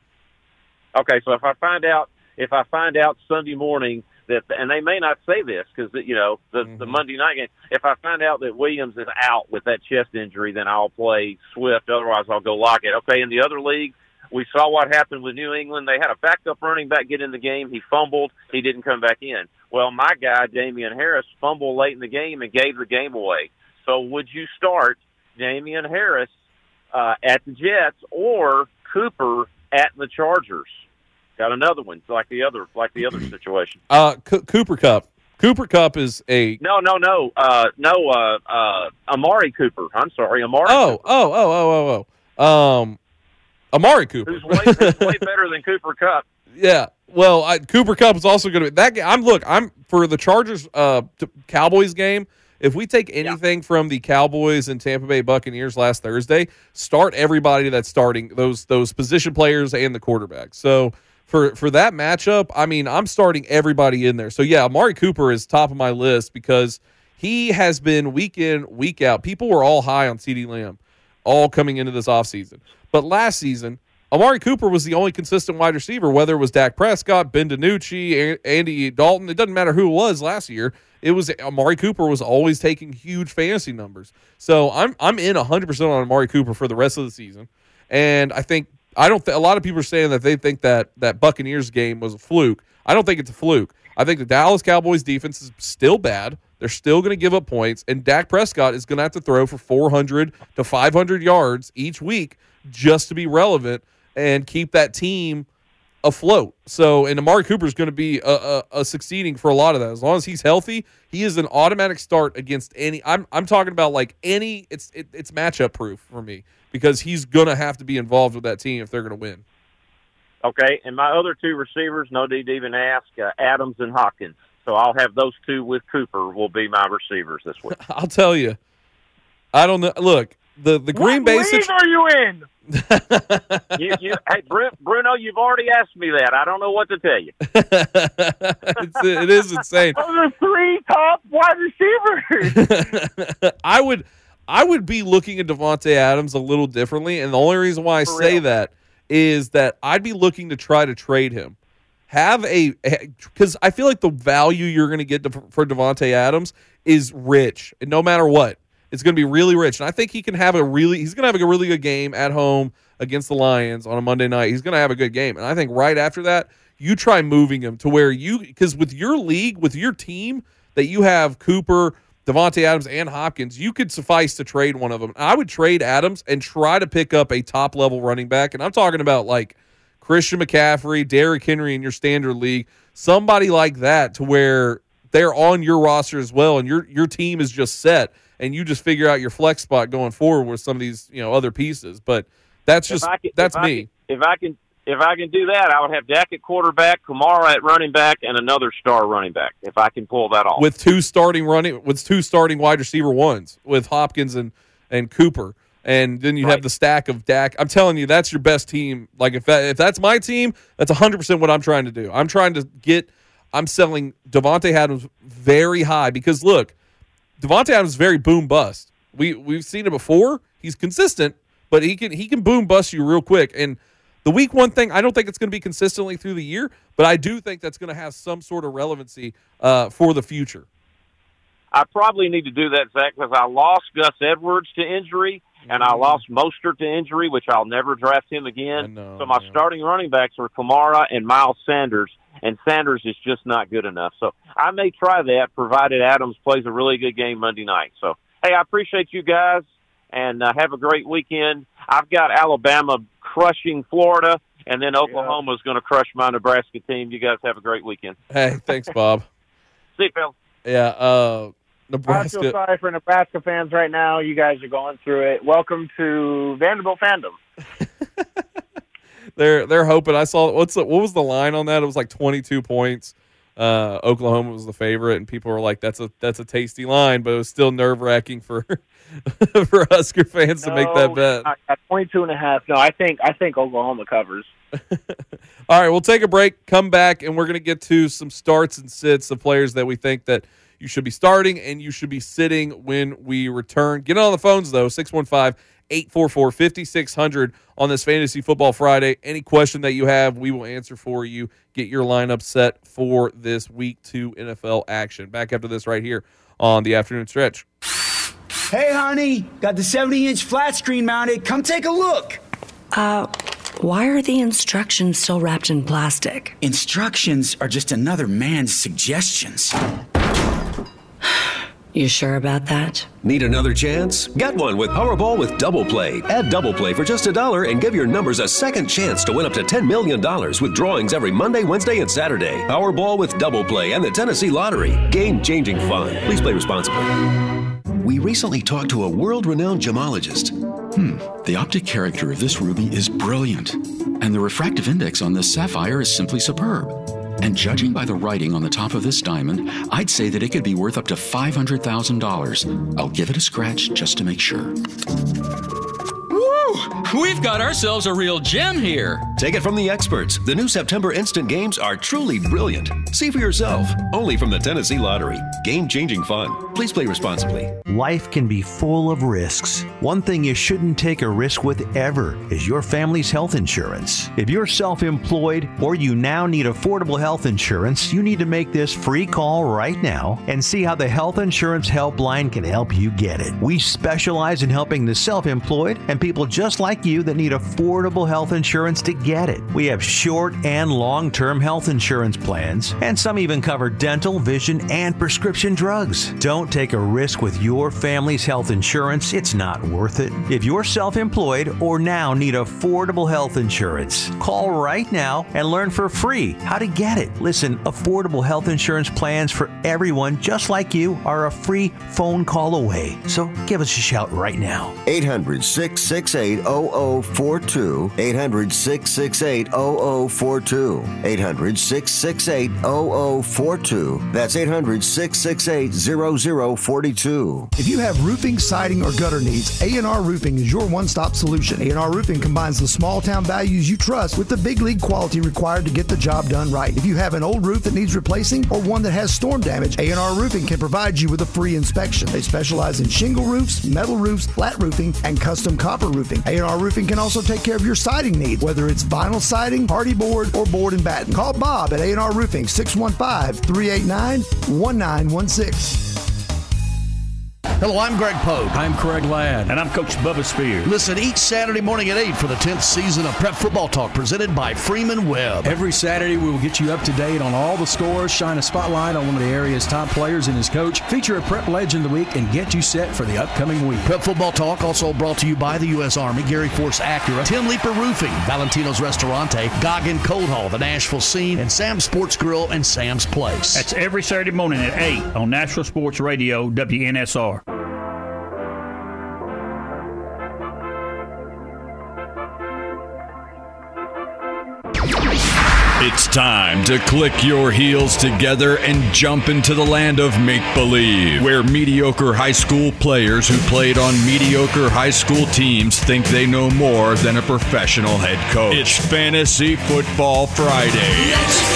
Okay, so if I find out if I find out Sunday morning that, and they may not say this because you know the mm-hmm. the Monday night game, if I find out that Williams is out with that chest injury, then I'll play Swift. Otherwise, I'll go Lockett. Okay, in the other league, we saw what happened with New England. They had a backup running back get in the game. He fumbled. He didn't come back in. Well, my guy, Damian Harris, fumbled late in the game and gave the game away. So would you start Damian Harris uh, at the Jets or Cooper at the Chargers? Got another one, like the other, like the other situation. Uh, C- Cooper Kupp. Cooper Kupp is a no, no, no, uh, no. Uh, uh, Amari Cooper. I'm sorry, Amari. Oh, Cooper. oh, oh, oh, oh, oh. Um. Amari Cooper, who's way, who's way better than Cooper Kupp. Yeah, well, I, Cooper Kupp is also going to be that. I'm look. I'm for the Chargers uh, Cowboys game. If we take anything yeah. from the Cowboys and Tampa Bay Buccaneers last Thursday, start everybody that's starting those those position players and the quarterback. So for for that matchup, I mean, I'm starting everybody in there. So yeah, Amari Cooper is top of my list because he has been week in, week out. People were all high on CeeDee Lamb, all coming into this offseason. But last season, Amari Cooper was the only consistent wide receiver, whether it was Dak Prescott, Ben DiNucci, Andy Dalton. It doesn't matter who it was last year. It was Amari Cooper was always taking huge fantasy numbers. So I'm I'm in one hundred percent on Amari Cooper for the rest of the season. And I think I don't th- a lot of people are saying that they think that that Buccaneers game was a fluke. I don't think it's a fluke. I think the Dallas Cowboys defense is still bad. They're still going to give up points, and Dak Prescott is going to have to throw for four hundred to five hundred yards each week just to be relevant and keep that team afloat. So, and Amari Cooper is going to be a, a, a succeeding for a lot of that. As long as he's healthy, he is an automatic start against any. I'm I'm talking about like any. It's it, it's matchup proof for me because he's going to have to be involved with that team if they're going to win. Okay, and my other two receivers, no need to even ask, uh, Adams and Hopkins. So I'll have those two with Cooper will be my receivers this week. I'll tell you, I don't know. Look, the the Green what Bay. What league situ- are you in? you, you, hey, Bruno, you've already asked me that. I don't know what to tell you. it's, it is insane. Those are three top wide receivers. I would, I would be looking at Devontae Adams a little differently, and the only reason why I For say real. that is that I'd be looking to try to trade him. Have a because I feel like the value you're going to get for Devontae Adams is rich, and no matter what, it's going to be really rich. And I think he can have a really he's going to have a really good game at home against the Lions on a Monday night. He's going to have a good game, and I think right after that, you try moving him to where you because with your league with your team that you have Cooper, Devontae Adams and Hopkins, you could suffice to trade one of them. I would trade Adams and try to pick up a top-level running back, and I'm talking about like Christian McCaffrey, Derrick Henry in your standard league, somebody like that to where they're on your roster as well, and your your team is just set, and you just figure out your flex spot going forward with some of these you know other pieces. But that's just can, that's if me. I can, if I can if I can do that, I would have Dak at quarterback, Kamara at running back, and another star running back if I can pull that off. With two starting running with two starting wide receiver ones with Hopkins and, and Cooper. And then you right. have the stack of Dak. I'm telling you, that's your best team. Like if that, if that's my team, that's one hundred percent what I'm trying to do. I'm trying to get I'm selling Devontae Adams very high because look, Devontae Adams is very boom bust. We we've seen it before. He's consistent, but he can he can boom bust you real quick. And the week one thing, I don't think it's going to be consistently through the year, but I do think that's going to have some sort of relevancy uh, for the future. I probably need to do that, Zach, because I lost Gus Edwards to injury, and I lost Mostert to injury, which I'll never draft him again. Know, so my yeah. starting running backs are Kamara and Miles Sanders, and Sanders is just not good enough. So I may try that, provided Adams plays a really good game Monday night. So, hey, I appreciate you guys, and uh, have a great weekend. I've got Alabama crushing Florida, and then Oklahoma is going to crush my Nebraska team. You guys have a great weekend. Hey, thanks, Bob. See you, Phil. Yeah, uh, Nebraska. I feel sorry for Nebraska fans right now. You guys are going through it. Welcome to Vanderbilt fandom. they're they're hoping. I saw what's the, what was the line on that? It was like twenty-two points. Uh, Oklahoma was the favorite, and people were like, "That's a that's a tasty line," but it was still nerve wracking for for Husker fans no, to make that bet. At twenty-two and a half. No, I think I think Oklahoma covers. All right, we'll take a break, come back, and we're going to get to some starts and sits of players that we think that you should be starting and you should be sitting when we return. Get on the phones, though, six one five, eight four four, five six zero zero on this Fantasy Football Friday. Any question that you have, we will answer for you. Get your lineup set for this Week two N F L action. Back after this right here on the Afternoon Stretch. Hey, honey, got the seventy-inch flat screen mounted. Come take a look. Uh, why are the instructions still wrapped in plastic? Instructions are just another man's suggestions. You sure about that? Need another chance? Get one with Powerball with Double Play. Add Double Play for just a dollar and give your numbers a second chance to win up to ten million dollars with drawings every Monday, Wednesday, and Saturday. Powerball with Double Play and the Tennessee Lottery. Game-changing fun. Please play responsibly. We recently talked to a world-renowned gemologist. Hmm, the optic character of this ruby is brilliant, and the refractive index on this sapphire is simply superb. And judging by the writing on the top of this diamond, I'd say that it could be worth up to five hundred thousand dollars. I'll give it a scratch just to make sure. Woo! We've got ourselves a real gem here. Take it from the experts. The new September Instant Games are truly brilliant. See for yourself. Only from the Tennessee Lottery. Game-changing fun. Please play responsibly. Life can be full of risks. One thing you shouldn't take a risk with ever is your family's health insurance. If you're self-employed or you now need affordable health insurance, you need to make this free call right now and see how the Health Insurance Helpline can help you get it. We specialize in helping the self-employed and people just like you that need affordable health insurance to get it. We have short and long-term health insurance plans, and some even cover dental, vision, and prescription drugs. Don't take a risk with your family's health insurance. It's not worth it. If you're self-employed or now need affordable health insurance, call right now and learn for free how to get it. Listen, affordable health insurance plans for everyone just like you are a free phone call away. So give us a shout right now. eight hundred, six six eight, zero zero four two. eight hundred, six six eight, zero zero four two. eight hundred, six six eight, zero zero four two. That's eight hundred, six six eight, zero zero four two. If you have roofing, siding, or gutter needs, A and R Roofing is your one-stop solution. A and R Roofing combines the small-town values you trust with the big league quality required to get the job done right. If you have an old roof that needs replacing or one that has storm damage, A and R Roofing can provide you with a free inspection. They specialize in shingle roofs, metal roofs, flat roofing, and custom copper roofing. A and R Roofing can also take care of your siding needs, whether it's vinyl siding, hardy board, or board and batten. Call Bob at A and R Roofing, six one five, three eight nine, one nine one six. Hello, I'm Greg Pogue. I'm Craig Ladd. And I'm Coach Bubba Spear. Listen each Saturday morning at eight for the tenth season of Prep Football Talk presented by Freeman Webb. Every Saturday, we will get you up to date on all the scores, shine a spotlight on one of the area's top players and his coach, feature a Prep Legend of the Week, and get you set for the upcoming week. Prep Football Talk also brought to you by the U S Army, Gary Force Acura, Tim Leeper Roofing, Valentino's Restaurante, Goggin Cold Hall, the Nashville Scene, and Sam's Sports Grill and Sam's Place. That's every Saturday morning at eight on Nashville Sports Radio, W N S R. It's time to click your heels together and jump into the land of make-believe, where mediocre high school players who played on mediocre high school teams think they know more than a professional head coach. It's Fantasy Football Friday.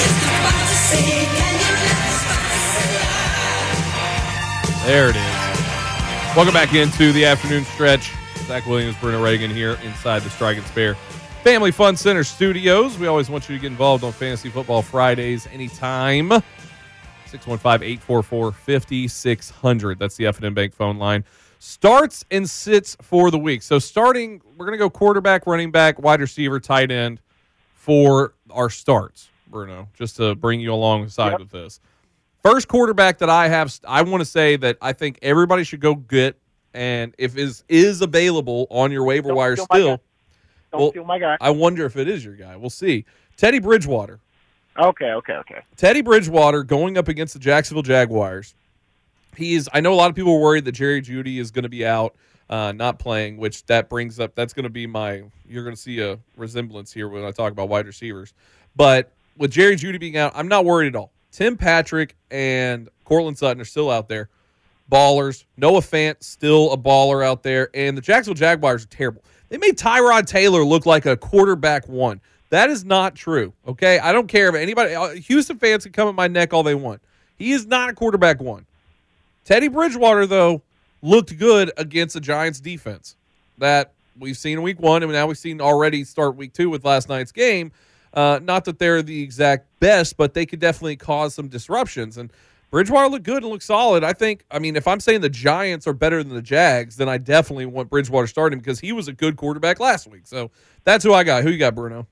There it is. Welcome back into the afternoon stretch. Zach Williams, Bruno Reagan here inside the Strike and Spare Family Fun Center studios. We always want you to get involved on Fantasy Football Fridays anytime. six one five, eight four four, five six zero zero. That's the F and M Bank phone line. Starts and sits for the week. So starting, we're going to go quarterback, running back, wide receiver, tight end for our starts, Bruno, just to bring you alongside yep. with this. First quarterback that I have, I want to say that I think everybody should go get, and if is is available on your waiver Don't wire steal still, my guy. Don't well, steal my guy. I wonder if it is your guy. We'll see. Teddy Bridgewater. Okay, okay, okay. Teddy Bridgewater going up against the Jacksonville Jaguars. He is. I know a lot of people are worried that Jerry Jeudy is going to be out, uh, not playing, which that brings up. That's going to be my. You're going to see a resemblance here when I talk about wide receivers. But with Jerry Jeudy being out, I'm not worried at all. Tim Patrick and Cortland Sutton are still out there. Ballers. Noah Fant, still a baller out there. And the Jacksonville Jaguars are terrible. They made Tyrod Taylor look like a quarterback one. That is not true, okay? I don't care if anybody – Houston fans can come at my neck all they want. He is not a quarterback one. Teddy Bridgewater, though, looked good against the Giants' defense that we've seen in week one, and now we've seen already start week two with last night's game. Uh, not that they're the exact best, but they could definitely cause some disruptions. And Bridgewater looked good and looked solid. I think, I mean, if I'm saying the Giants are better than the Jags, then I definitely want Bridgewater starting because he was a good quarterback last week. So that's who I got. Who you got, Bruno?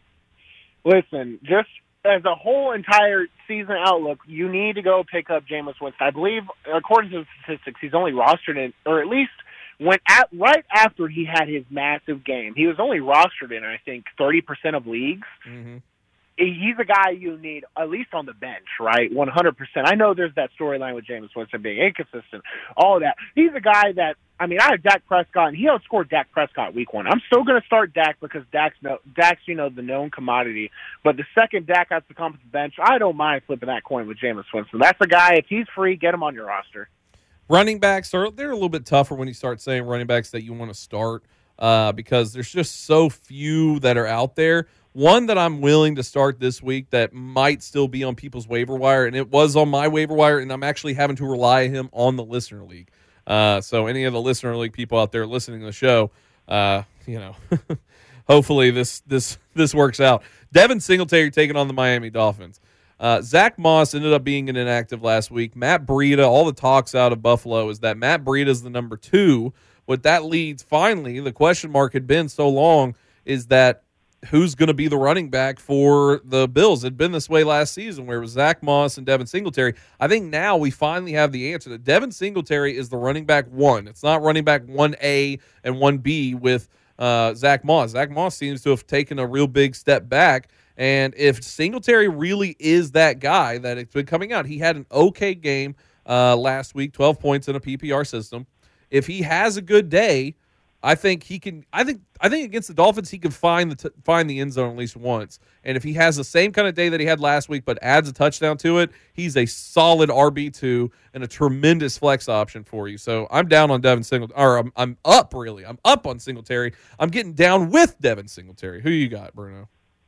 Listen, just as a whole entire season outlook, you need to go pick up Jameis Winston. I believe, according to the statistics, he's only rostered in, or at least went at right after he had his massive game. He was only rostered in, I think, thirty percent of leagues. Mm-hmm. He's a guy you need at least on the bench, right? one hundred percent. I know there's that storyline with Jameis Winston being inconsistent, all of that. He's a guy that, I mean, I have Dak Prescott, and he outscored Dak Prescott week one. I'm still going to start Dak because Dak's, no, Dak's, you know, the known commodity. But the second Dak has to come to the bench, I don't mind flipping that coin with Jameis Winston. That's a guy, if he's free, get him on your roster. Running backs, are they're a little bit tougher when you start saying running backs that you want to start uh, because there's just so few that are out there. One that I'm willing to start this week that might still be on people's waiver wire, and it was on my waiver wire, and I'm actually having to rely on him on the Listener League. Uh, so any of the Listener League people out there listening to the show, uh, you know, hopefully this this this works out. Devin Singletary taking on the Miami Dolphins. Uh, Zach Moss ended up being inactive last week. Matt Breida, all the talks out of Buffalo is that Matt Breida is the number two. What that leads, finally, the question mark had been so long, is that who's going to be the running back for the Bills? It had been this way last season where it was Zach Moss and Devin Singletary. I think now we finally have the answer that Devin Singletary is the running back one. It's not running back one A and one B with uh, Zach Moss. Zach Moss seems to have taken a real big step back. And if Singletary really is that guy that it's been coming out, he had an okay game uh, last week, twelve points in a P P R system. If he has a good day, I think he can. I think. I think against the Dolphins, he can find the t- find the end zone at least once. And if he has the same kind of day that he had last week, but adds a touchdown to it, he's a solid R B two and a tremendous flex option for you. So I'm down on Devin Singletary. Or I'm I'm up really. I'm up on Singletary. I'm getting down with Devin Singletary. Who you got, Bruno?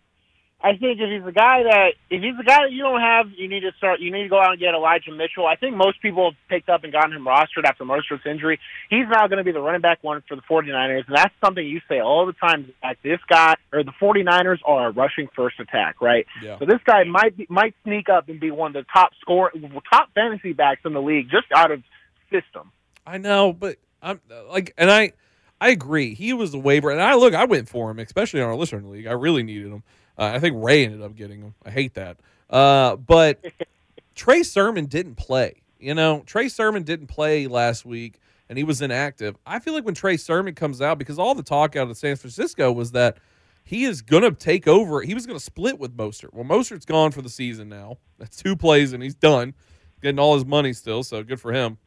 I think if he's a guy that if he's a guy that you don't have, you need to start. You need to go out and get Elijah Mitchell. I think most people have picked up and gotten him rostered after Mostert's injury. He's now going to be the running back one for the 49ers, and that's something you say all the time. That this guy or the 49ers are a rushing first attack, right? Yeah. So this guy might be, might sneak up and be one of the top score, top fantasy backs in the league just out of system. I know, but I'm like, and I, I agree. He was the waiver, and I look, I went for him, especially on our listener league. I really needed him. Uh, I think Ray ended up getting him. I hate that. Uh, but Trey Sermon didn't play. You know, Trey Sermon didn't play last week, and he was inactive. I feel like when Trey Sermon comes out, because all the talk out of San Francisco was that he is going to take over. He was going to split with Mostert. Well, Mostert's gone for the season now. That's two plays, and he's done. Getting all his money still, so good for him.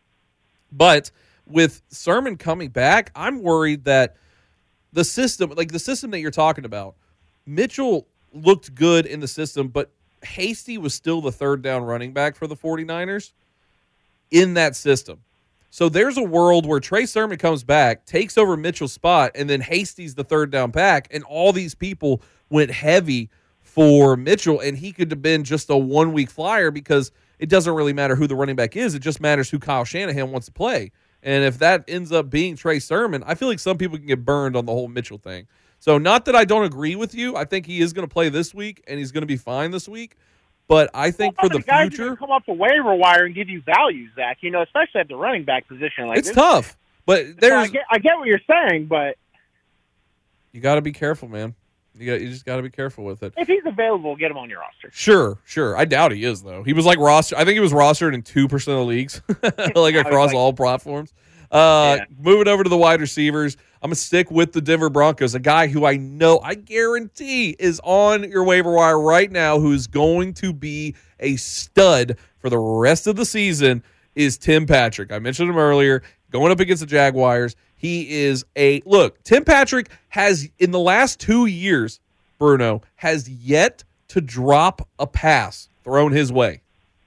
But with Sermon coming back, I'm worried that the system, like the system that you're talking about, Mitchell looked good in the system, but Hasty was still the third down running back for the 49ers in that system. So there's a world where Trey Sermon comes back, takes over Mitchell's spot, and then Hasty's the third down back, and all these people went heavy for Mitchell, and he could have been just a one-week flyer because it doesn't really matter who the running back is. It just matters who Kyle Shanahan wants to play. And if that ends up being Trey Sermon, I feel like some people can get burned on the whole Mitchell thing. So not that I don't agree with you. I think he is going to play this week, and he's going to be fine this week. But I think well, for the guys future, come off the waiver wire and give you value, Zach. You know, especially at the running back position. Like it's this. tough. But there's, so I get, I get what you're saying, but you got to be careful, man. You got, you just got to be careful with it. If he's available, get him on your roster. Sure, sure. I doubt he is though. He was like roster. I think he was rostered in two percent of leagues, like across like, all platforms. Uh, yeah. Moving over to the wide receivers, I'm going to stick with the Denver Broncos, a guy who I know, I guarantee is on your waiver wire right now who's going to be a stud for the rest of the season is Tim Patrick. I mentioned him earlier, going up against the Jaguars. He is a – look, Tim Patrick has, in the last two years, Bruno, has yet to drop a pass thrown his way.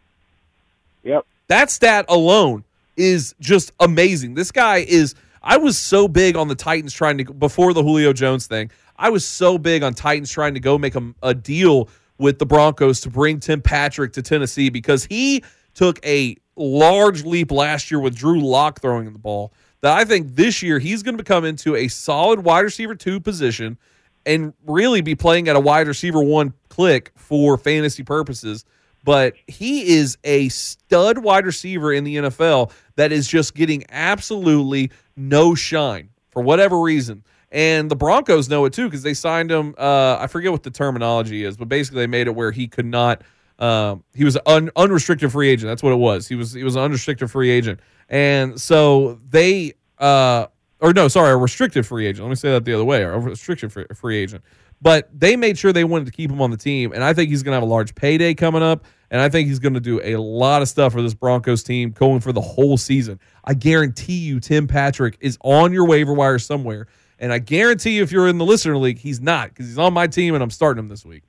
Yep. That stat alone is just amazing. This guy is – I was so big on the Titans trying to – before the Julio Jones thing, I was so big on Titans trying to go make a, a deal with the Broncos to bring Tim Patrick to Tennessee because he took a large leap last year with Drew Lock throwing the ball that I think this year he's going to become into a solid wide receiver two position and really be playing at a wide receiver one click for fantasy purposes. But he is a stud wide receiver in the N F L that is just getting absolutely no shine for whatever reason. And the Broncos know it too because they signed him. Uh, I forget what the terminology is, but basically they made it where he could not. Um, he was an un, unrestricted free agent. That's what it was. He was he was an unrestricted free agent, and so they uh, or no, sorry, a restricted free agent. Let me say that the other way, a restricted free, free agent. But they made sure they wanted to keep him on the team, and I think he's going to have a large payday coming up, and I think he's going to do a lot of stuff for this Broncos team going for the whole season. I guarantee you Tim Patrick is on your waiver wire somewhere, and I guarantee you if you're in the listener league, he's not because he's on my team, and I'm starting him this week.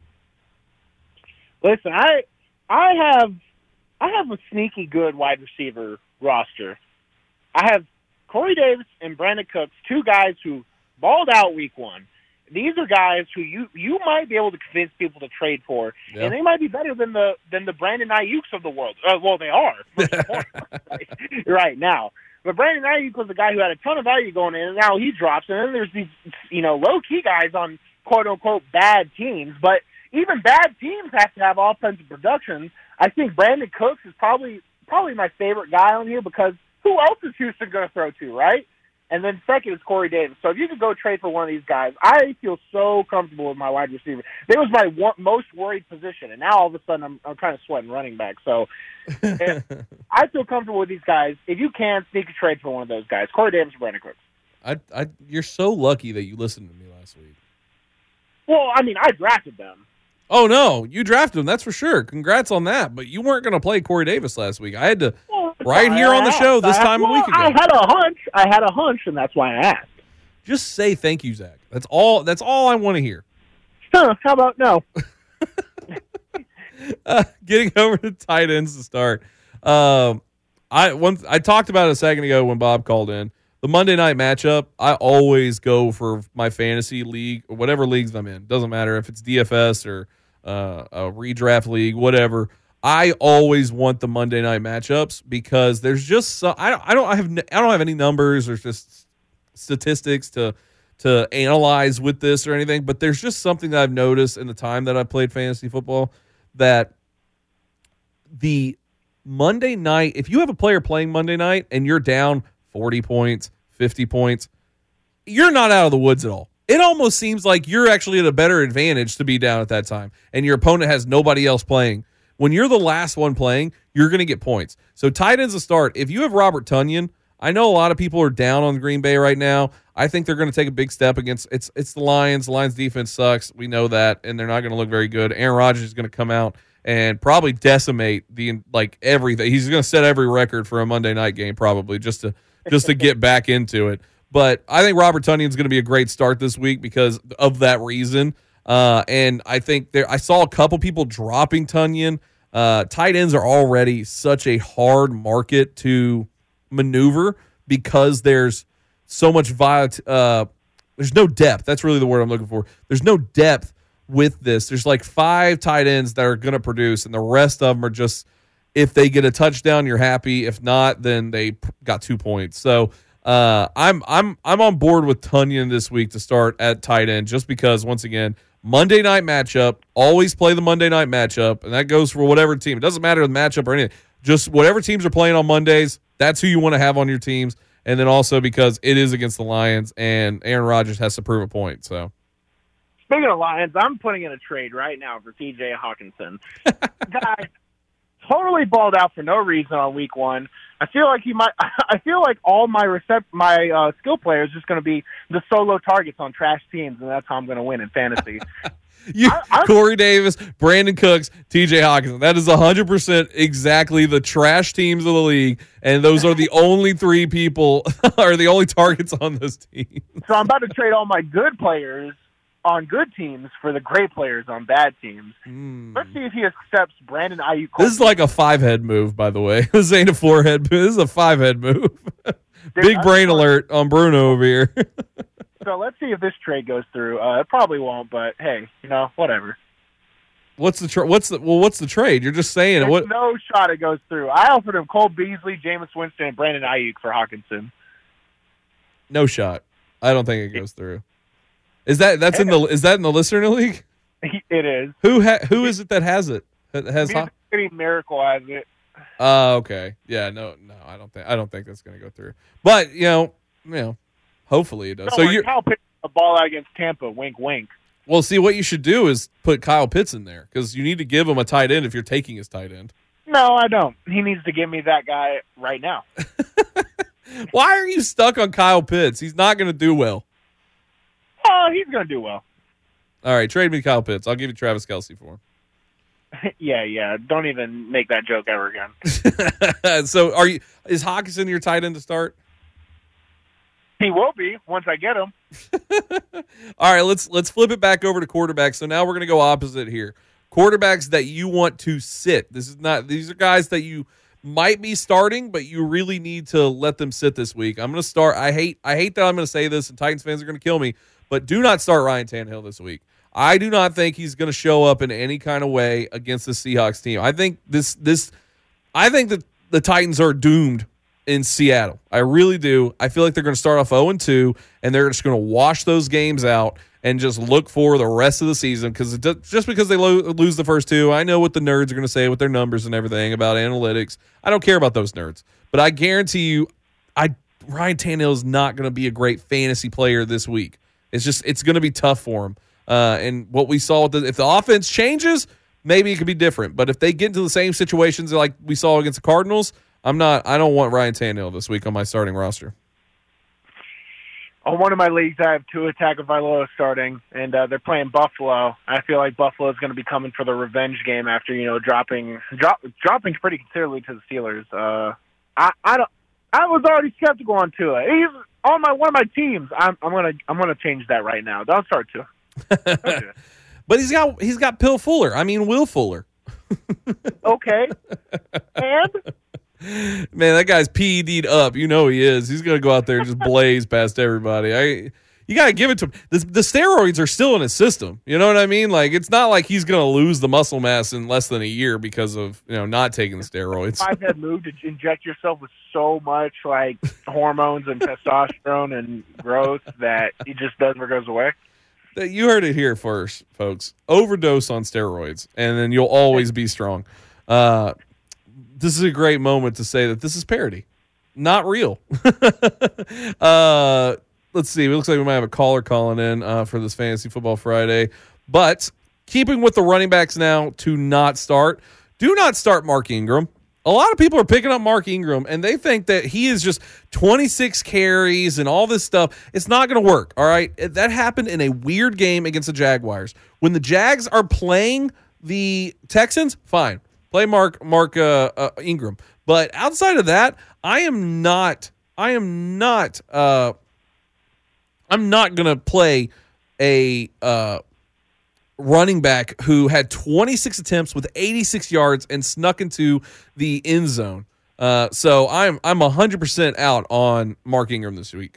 Listen, I I have I have a sneaky good wide receiver roster. I have Corey Davis and Brandon Cooks, two guys who balled out week one. These are guys who you, you might be able to convince people to trade for, yeah. and they might be better than the than the Brandon Ayuk's of the world. Uh, well, they are right, right now. But Brandon Ayuk was a guy who had a ton of value going in, and now he drops. And then there's these you know low key guys on quote unquote bad teams. But even bad teams have to have offensive production. I think Brandon Cooks is probably probably my favorite guy on here because who else is Houston going to throw to, right? And then second is Corey Davis. So if you could go trade for one of these guys, I feel so comfortable with my wide receiver. It was my one, most worried position, and now all of a sudden I'm, I'm kind of sweating running back. So I feel comfortable with these guys. If you can, sneak a trade for one of those guys, Corey Davis or Brandon Cooks. I, I, you're so lucky that you listened to me last week. Well, I mean, I drafted them. Oh, no, you drafted him, that's for sure. Congrats on that. But you weren't going to play Corey Davis last week. I had to well, right here on the show this time well, a week ago. I had a hunch. I had a hunch, and that's why I asked. Just say thank you, Zach. That's all That's all I want to hear. Huh, how about no? uh, getting over to tight ends to start. Um, I one I talked about it a second ago when Bob called in. The Monday night matchup, I always go for my fantasy league, or whatever leagues I'm in. Doesn't matter if it's D F S or uh, a redraft league, whatever. I always want the Monday night matchups because there's just so, I don't I don't I have I don't have any numbers or just statistics to to analyze with this or anything, but there's just something that I've noticed in the time that I've played fantasy football that the Monday night, if you have a player playing Monday night and you're down forty points, fifty points, you're not out of the woods at all. It almost seems like you're actually at a better advantage to be down at that time, and your opponent has nobody else playing. When you're the last one playing, you're going to get points. So tight ends a start. If you have Robert Tonyan, I know a lot of people are down on Green Bay right now. I think they're going to take a big step against it's it's the Lions. The Lions defense sucks. We know that, and they're not going to look very good. Aaron Rodgers is going to come out and probably decimate the like everything. He's going to set every record for a Monday night game probably just to just to get back into it. But I think Robert Tonyan's going to be a great start this week because of that reason. Uh, and I think there I saw a couple people dropping Tonyan. Uh, tight ends are already such a hard market to maneuver because there's so much vi- uh there's no depth. That's really the word I'm looking for. There's no depth with this. There's like five tight ends that are going to produce, and the rest of them are just, if they get a touchdown, you're happy. If not, then they got two points. So uh, I'm I'm I'm on board with Tonyan this week to start at tight end, just because once again, Monday night matchup. Always play the Monday night matchup, and that goes for whatever team. It doesn't matter the matchup or anything. Just whatever teams are playing on Mondays, that's who you want to have on your teams. And then also because it is against the Lions, and Aaron Rodgers has to prove a point. So, speaking of Lions, I'm putting in a trade right now for T J Hawkinson. Guy totally balled out for no reason on week one. I feel like he might. I feel like all my recept, my uh, skill players just going to be the solo targets on trash teams, and that's how I'm going to win in fantasy. You, I, Corey Davis, Brandon Cooks, T J Hawkinson. That is one hundred percent exactly the trash teams of the league, and those are the only three people, are the only targets on those teams. So I'm about to trade all my good players on good teams for the great players on bad teams. Mm. Let's see if he accepts Brandon Ayuk. This is like a five-head move, by the way. This ain't a four-head move. This is a five-head move. Big brain alert on Bruno over here. So let's see if this trade goes through. Uh, it probably won't, but hey, you know, whatever. What's the tra- what's the well? What's the trade? You're just saying There's it. What? No shot it goes through. I offered him Cole Beasley, Jameis Winston, and Brandon Ayuk for Hawkinson. No shot. I don't think it goes through. Is that that's in the is that in the listener league? It is. Who ha- who is it that has it? That has Music City Miracle has it. Oh, uh, okay. Yeah, no, no, I don't think I don't think that's going to go through. But you know, you know, hopefully it does. No, so like you Kyle Pitts a ball out against Tampa. Wink, wink. Well, see, what you should do is put Kyle Pitts in there because you need to give him a tight end if you're taking his tight end. No, I don't. He needs to give me that guy right now. Why are you stuck on Kyle Pitts? He's not going to do well. Oh, he's going to do well. All right, trade me Kyle Pitts. I'll give you Travis Kelce for him. yeah, yeah. Don't even make that joke ever again. So, are you? Is Hawkinson your tight end to start? He will be once I get him. All right, let's let's flip it back over to quarterbacks. So now we're going to go opposite here. Quarterbacks that you want to sit. This is not. These are guys that you might be starting, but you really need to let them sit this week. I'm going to start. I hate. I hate that I'm going to say this, and Titans fans are going to kill me. But do not start Ryan Tannehill this week. I do not think he's going to show up in any kind of way against the Seahawks team. I think this this. I think that the Titans are doomed in Seattle. I really do. I feel like they're going to start off oh and two, and they're just going to wash those games out and just look for the rest of the season because just because they lo- lose the first two, I know what the nerds are going to say with their numbers and everything about analytics. I don't care about those nerds. But I guarantee you, I Ryan Tannehill is not going to be a great fantasy player this week. It's just it's going to be tough for him. Uh, and what we saw, with the, if the offense changes, maybe it could be different. But if they get into the same situations like we saw against the Cardinals, I'm not. I don't want Ryan Tannehill this week on my starting roster. On one of my leagues, I have Tua Tagovailoa starting, and uh, they're playing Buffalo. I feel like Buffalo is going to be coming for the revenge game after you know dropping drop, dropping pretty considerably to the Steelers. Uh, I I don't. I was already skeptical on Tua. He's on my one of my teams. I'm I'm gonna I'm gonna change that right now. Don't start Tua. But he's got he's got Bill Fuller. I mean Will Fuller. Okay. And. Man, that guy's P E D'd up. You know he is. He's going to go out there and just blaze past everybody. I, you got to give it to him. The, the steroids are still in his system. You know what I mean? Like, it's not like he's going to lose the muscle mass in less than a year because of, you know, not taking the steroids. Five-head move to inject yourself with so much, like, hormones and testosterone and growth that it just does or goes away. You heard it here first, folks. Overdose on steroids, and then you'll always be strong. Uh this is a great moment to say that this is parody, not real. uh, let's see. It looks like we might have a caller calling in uh, for this Fantasy Football Friday. But keeping with the running backs now to not start, do not start Mark Ingram. A lot of people are picking up Mark Ingram, and they think that he is just twenty-six carries and all this stuff. It's not going to work, all right? That happened in a weird game against the Jaguars. When the Jags are playing the Texans, fine. Play Mark Mark uh, uh, Ingram. But outside of that, I am not I am not uh, I'm not going to play a uh, running back who had twenty-six attempts with eighty-six yards and snuck into the end zone. Uh, so I'm I'm one hundred percent out on Mark Ingram this week.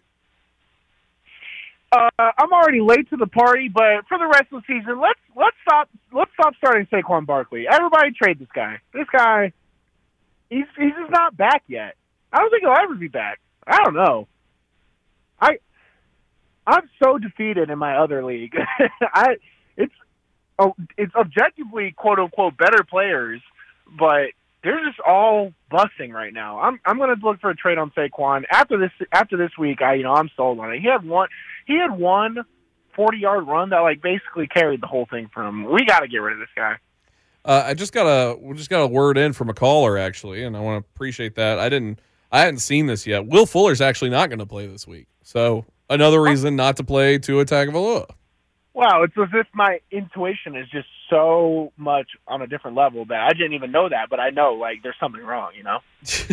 Uh, I'm already late to the party, but for the rest of the season, let's let's stop let's stop starting Saquon Barkley. Everybody trade this guy. This guy, he's he's just not back yet. I don't think he'll ever be back. I don't know. I I'm so defeated in my other league. I it's oh it's objectively quote unquote better players, but they're just all busting right now. I'm I'm going to look for a trade on Saquon after this after this week. I you know I'm sold on it. He had one he had one forty-yard run that like basically carried the whole thing for him. We got to get rid of this guy. Uh, I just got a we just got a word in from a caller actually, and I want to appreciate that. I didn't I hadn't seen this yet. Will Fuller's actually not going to play this week, so another reason not to play Tua Tagovailoa. Wow, it's as if my intuition is just so much on a different level that I didn't even know that, but I know like there's something wrong, you know.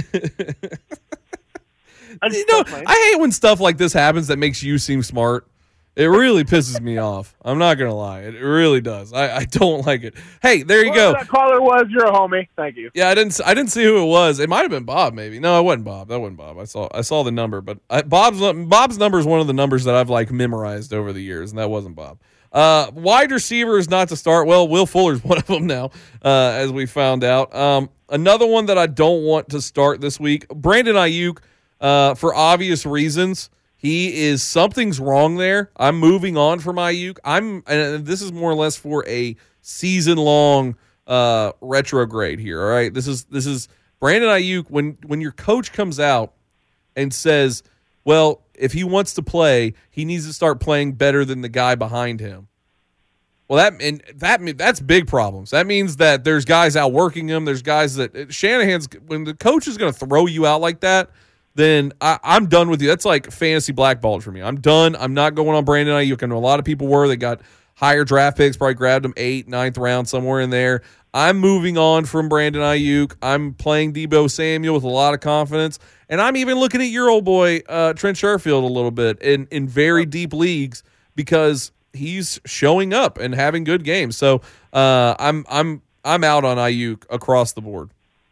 You know, I hate when stuff like this happens that makes you seem smart. It really pisses me off. I'm not gonna lie, it really does. I, I don't like it. Hey, there you Whoever go. That caller was you're a homie. Thank you. Yeah, I didn't. I didn't see who it was. It might have been Bob, maybe. No, it wasn't Bob. That wasn't Bob. I saw. I saw the number, but I, Bob's Bob's number is one of the numbers that I've like memorized over the years, and that wasn't Bob. Uh, wide receivers not to start. Well, Will Fuller's one of them now, uh, as we found out. Um, another one that I don't want to start this week, Brandon Ayuk, uh, for obvious reasons. He is something's wrong there. I'm moving on from Ayuk. I'm, and this is more or less for a season long uh, retrograde here. All right, this is this is Brandon Ayuk. When when your coach comes out and says, well, if he wants to play, he needs to start playing better than the guy behind him. Well, that and that that's big problems. That means that there's guys outworking him. There's guys that Shanahan's when the coach is going to throw you out like that, then I, I'm done with you. That's like fantasy blackballed for me. I'm done. I'm not going on Brandon Ayuk. I know a lot of people were. They got higher draft picks, probably grabbed him eighth, ninth round, somewhere in there. I'm moving on from Brandon Ayuk. I'm playing Deebo Samuel with a lot of confidence. And I'm even looking at your old boy, uh, Trent Sherfield, a little bit in, in very deep leagues because he's showing up and having good games. So uh, I'm I'm I'm out on Ayuk across the board.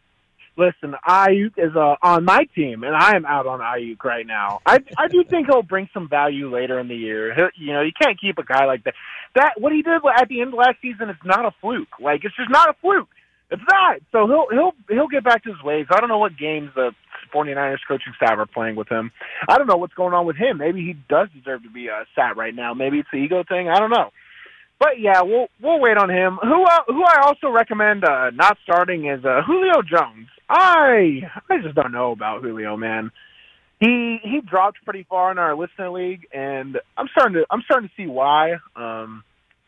Listen, Ayuk is uh, on my team, and I am out on Ayuk right now. I I do think he'll bring some value later in the year. He'll, you know, you can't keep a guy like that. That what he did at the end of last season is not a fluke. Like it's just not a fluke. It's not. So he'll he'll he'll get back to his ways. I don't know what games the 49ers coaching staff are playing with him. I don't know what's going on with him. Maybe he does deserve to be uh, sat right now. Maybe it's the ego thing. I don't know. But yeah, we'll we'll wait on him. Who uh, who I also recommend uh, not starting is uh, Julio Jones. I I just don't know about Julio, man. He he dropped pretty far in our listener league, and I'm starting to I'm starting to see why. Um,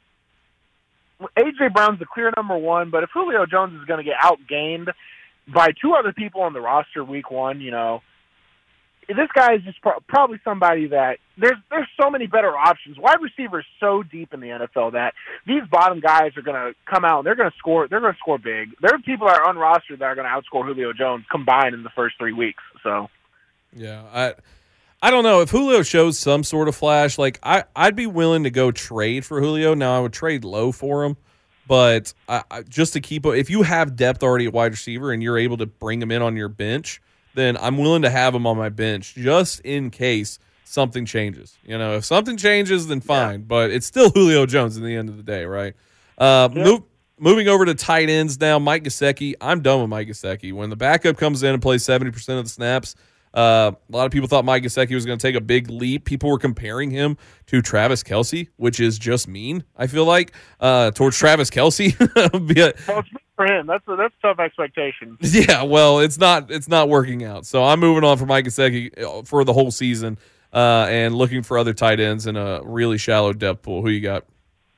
A J Brown's the clear number one, but if Julio Jones is going to get outgained by two other people on the roster week one, you know, this guy is just pro- probably somebody that there's there's so many better options. Wide receivers so deep in the N F L that these bottom guys are going to come out and they're going to score. They're going to score big. There are people that are unrostered that are going to outscore Julio Jones combined in the first three weeks. So, yeah, I I don't know if Julio shows some sort of flash. Like I I'd be willing to go trade for Julio. Now I would trade low for him, but I, I, just to keep if you have depth already at wide receiver and you're able to bring him in on your bench, then I'm willing to have him on my bench just in case something changes. You know, if something changes, then fine. Yeah. But it's still Julio Jones in the end of the day, right? Uh, yeah. move, moving over to tight ends now, Mike Gesicki. I'm done with Mike Gesicki. When the backup comes in and plays seventy percent of the snaps, uh, a lot of people thought Mike Gesicki was going to take a big leap. People were comparing him to Travis Kelce, which is just mean, I feel like, uh, towards Travis Kelce. for him. That's a, that's a tough expectation. Yeah, well, it's not it's not working out. So I'm moving on from Mike Gesicki for the whole season uh, and looking for other tight ends in a really shallow depth pool. Who you got?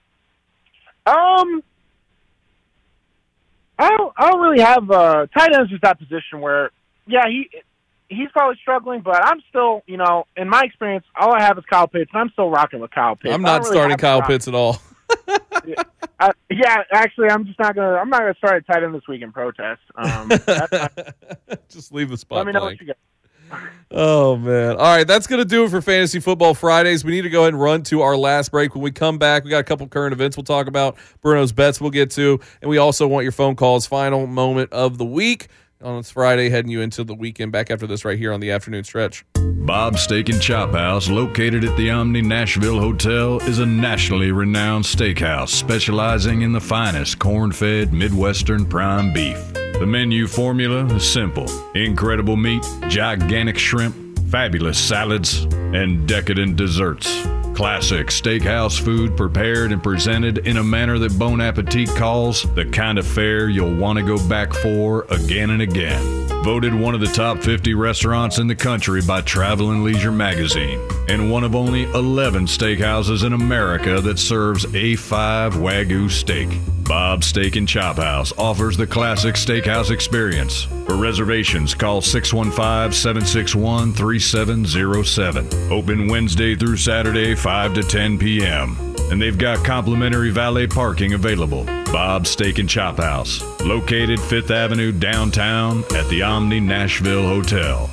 Um, I don't, I don't really have uh, tight ends is that position where, yeah, he he's probably struggling, but I'm still, you know, in my experience, all I have is Kyle Pitts, and I'm still rocking with Kyle Pitts. I'm not really starting Kyle Pitts at all. yeah, I, yeah, actually, I'm just not gonna. I'm not gonna start a tight end this week in protest. Um, that's not, just leave the spot let me know blank. what you got. Oh, man. All right, that's going to do it for Fantasy Football Fridays. We need to go ahead and run to our last break. When we come back, we got a couple current events we'll talk about. Bruno's bets we'll get to. And we also want your phone calls. Final moment of the week on this Friday, heading you into the weekend. Back after this right here on the afternoon stretch. Bob's Steak and Chop House, located at the Omni Nashville Hotel, is a nationally renowned steakhouse specializing in the finest corn-fed Midwestern prime beef. The menu formula is simple: incredible meat, gigantic shrimp, fabulous salads, and decadent desserts. Classic steakhouse food prepared and presented in a manner that Bon Appetit calls the kind of fare you'll want to go back for again and again. Voted one of the top fifty restaurants in the country by Travel and Leisure magazine, and one of only eleven steakhouses in America that serves A five Wagyu steak. Bob's Steak and Chop House offers the classic steakhouse experience. For reservations, call six one five, seven six one, three seven zero seven. Open Wednesday through Saturday, five to ten p.m. And they've got complimentary valet parking available. Bob's Steak and Chop House, located Fifth Avenue downtown at the Omni Nashville Hotel.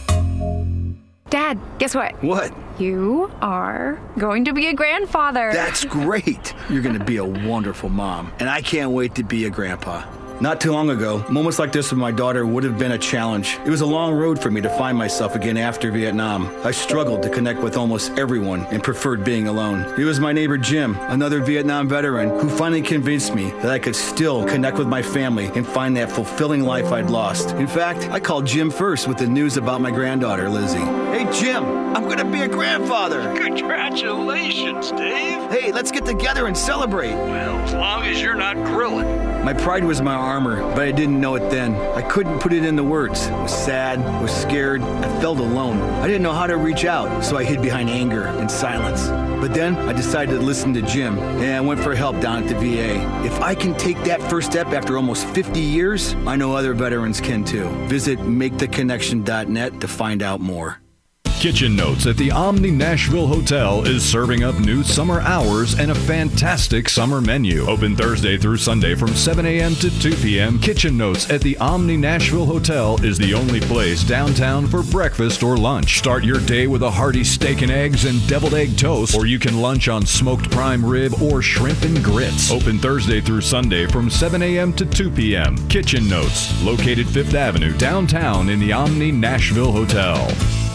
Dad, guess what? What? You are going to be a grandfather. That's great. You're going to be a wonderful mom, and I can't wait to be a grandpa. Not too long ago, moments like this with my daughter would have been a challenge. It was a long road for me to find myself again after Vietnam. I struggled to connect with almost everyone and preferred being alone. It was my neighbor Jim, another Vietnam veteran, who finally convinced me that I could still connect with my family and find that fulfilling life I'd lost. In fact, I called Jim first with the news about my granddaughter, Lizzie. Hey, Jim, I'm going to be a grandfather. Congratulations, Dave. Hey, let's get together and celebrate. Well, as long as you're not grilling. My pride was my armor, but I didn't know it then. I couldn't put it into words. I was sad, I was scared, I felt alone. I didn't know how to reach out, so I hid behind anger and silence. But then I decided to listen to Jim, and I went for help down at the V A. If I can take that first step after almost fifty years, I know other veterans can too. Visit make the connection dot net to find out more. Kitchen Notes at the Omni Nashville Hotel is serving up new summer hours and a fantastic summer menu. Open Thursday through Sunday from seven a.m. to two p.m. Kitchen Notes at the Omni Nashville Hotel is the only place downtown for breakfast or lunch. Start your day with a hearty steak and eggs and deviled egg toast, or you can lunch on smoked prime rib or shrimp and grits. Open Thursday through Sunday from seven a.m. to two p.m. Kitchen Notes, located Fifth Avenue downtown in the Omni Nashville Hotel.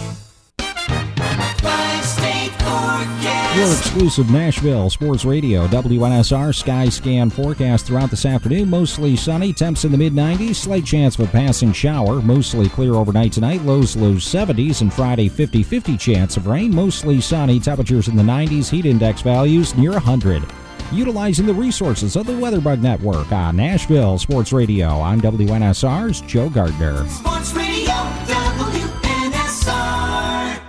Your exclusive Nashville Sports Radio, W N S R Sky Scan forecast throughout this afternoon. Mostly sunny, temps in the mid nineties, slight chance of a passing shower. Mostly clear overnight tonight, lows low seventies, and Friday fifty-fifty chance of rain. Mostly sunny, temperatures in the nineties, heat index values near one hundred. Utilizing the resources of the WeatherBug Network on Nashville Sports Radio. I'm W N S R's Joe Gardner. Sports Radio, W N S R.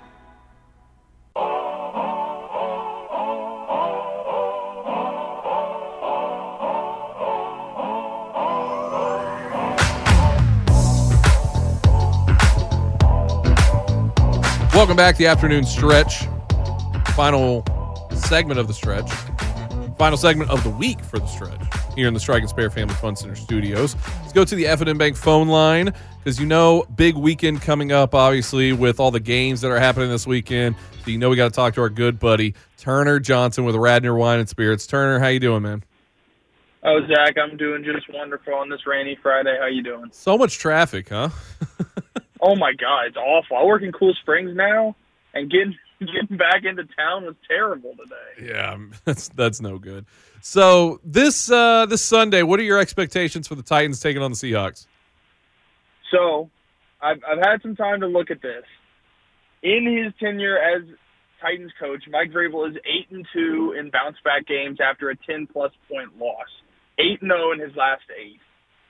Welcome back to the afternoon stretch. Final segment of the stretch. Final segment of the week for the stretch here in the Strike and Spare Family Fun Center studios. Let's go to the F and M Bank phone line because you know big weekend coming up, obviously, with all the games that are happening this weekend. So you know we got to talk to our good buddy Turner Johnson with Radnor Wine and Spirits. Turner, how you doing, man? Oh, Zach, I'm doing just wonderful on this rainy Friday. How you doing? So much traffic, huh? Oh, my God, it's awful. I work in Cool Springs now, and getting getting back into town was terrible today. Yeah, that's that's no good. So this uh, this Sunday, what are your expectations for the Titans taking on the Seahawks? So I've, I've had some time to look at this. In his tenure as Titans coach, Mike Vrabel is eight and two in bounce-back games after a ten-plus point loss. eight and oh in his last eight.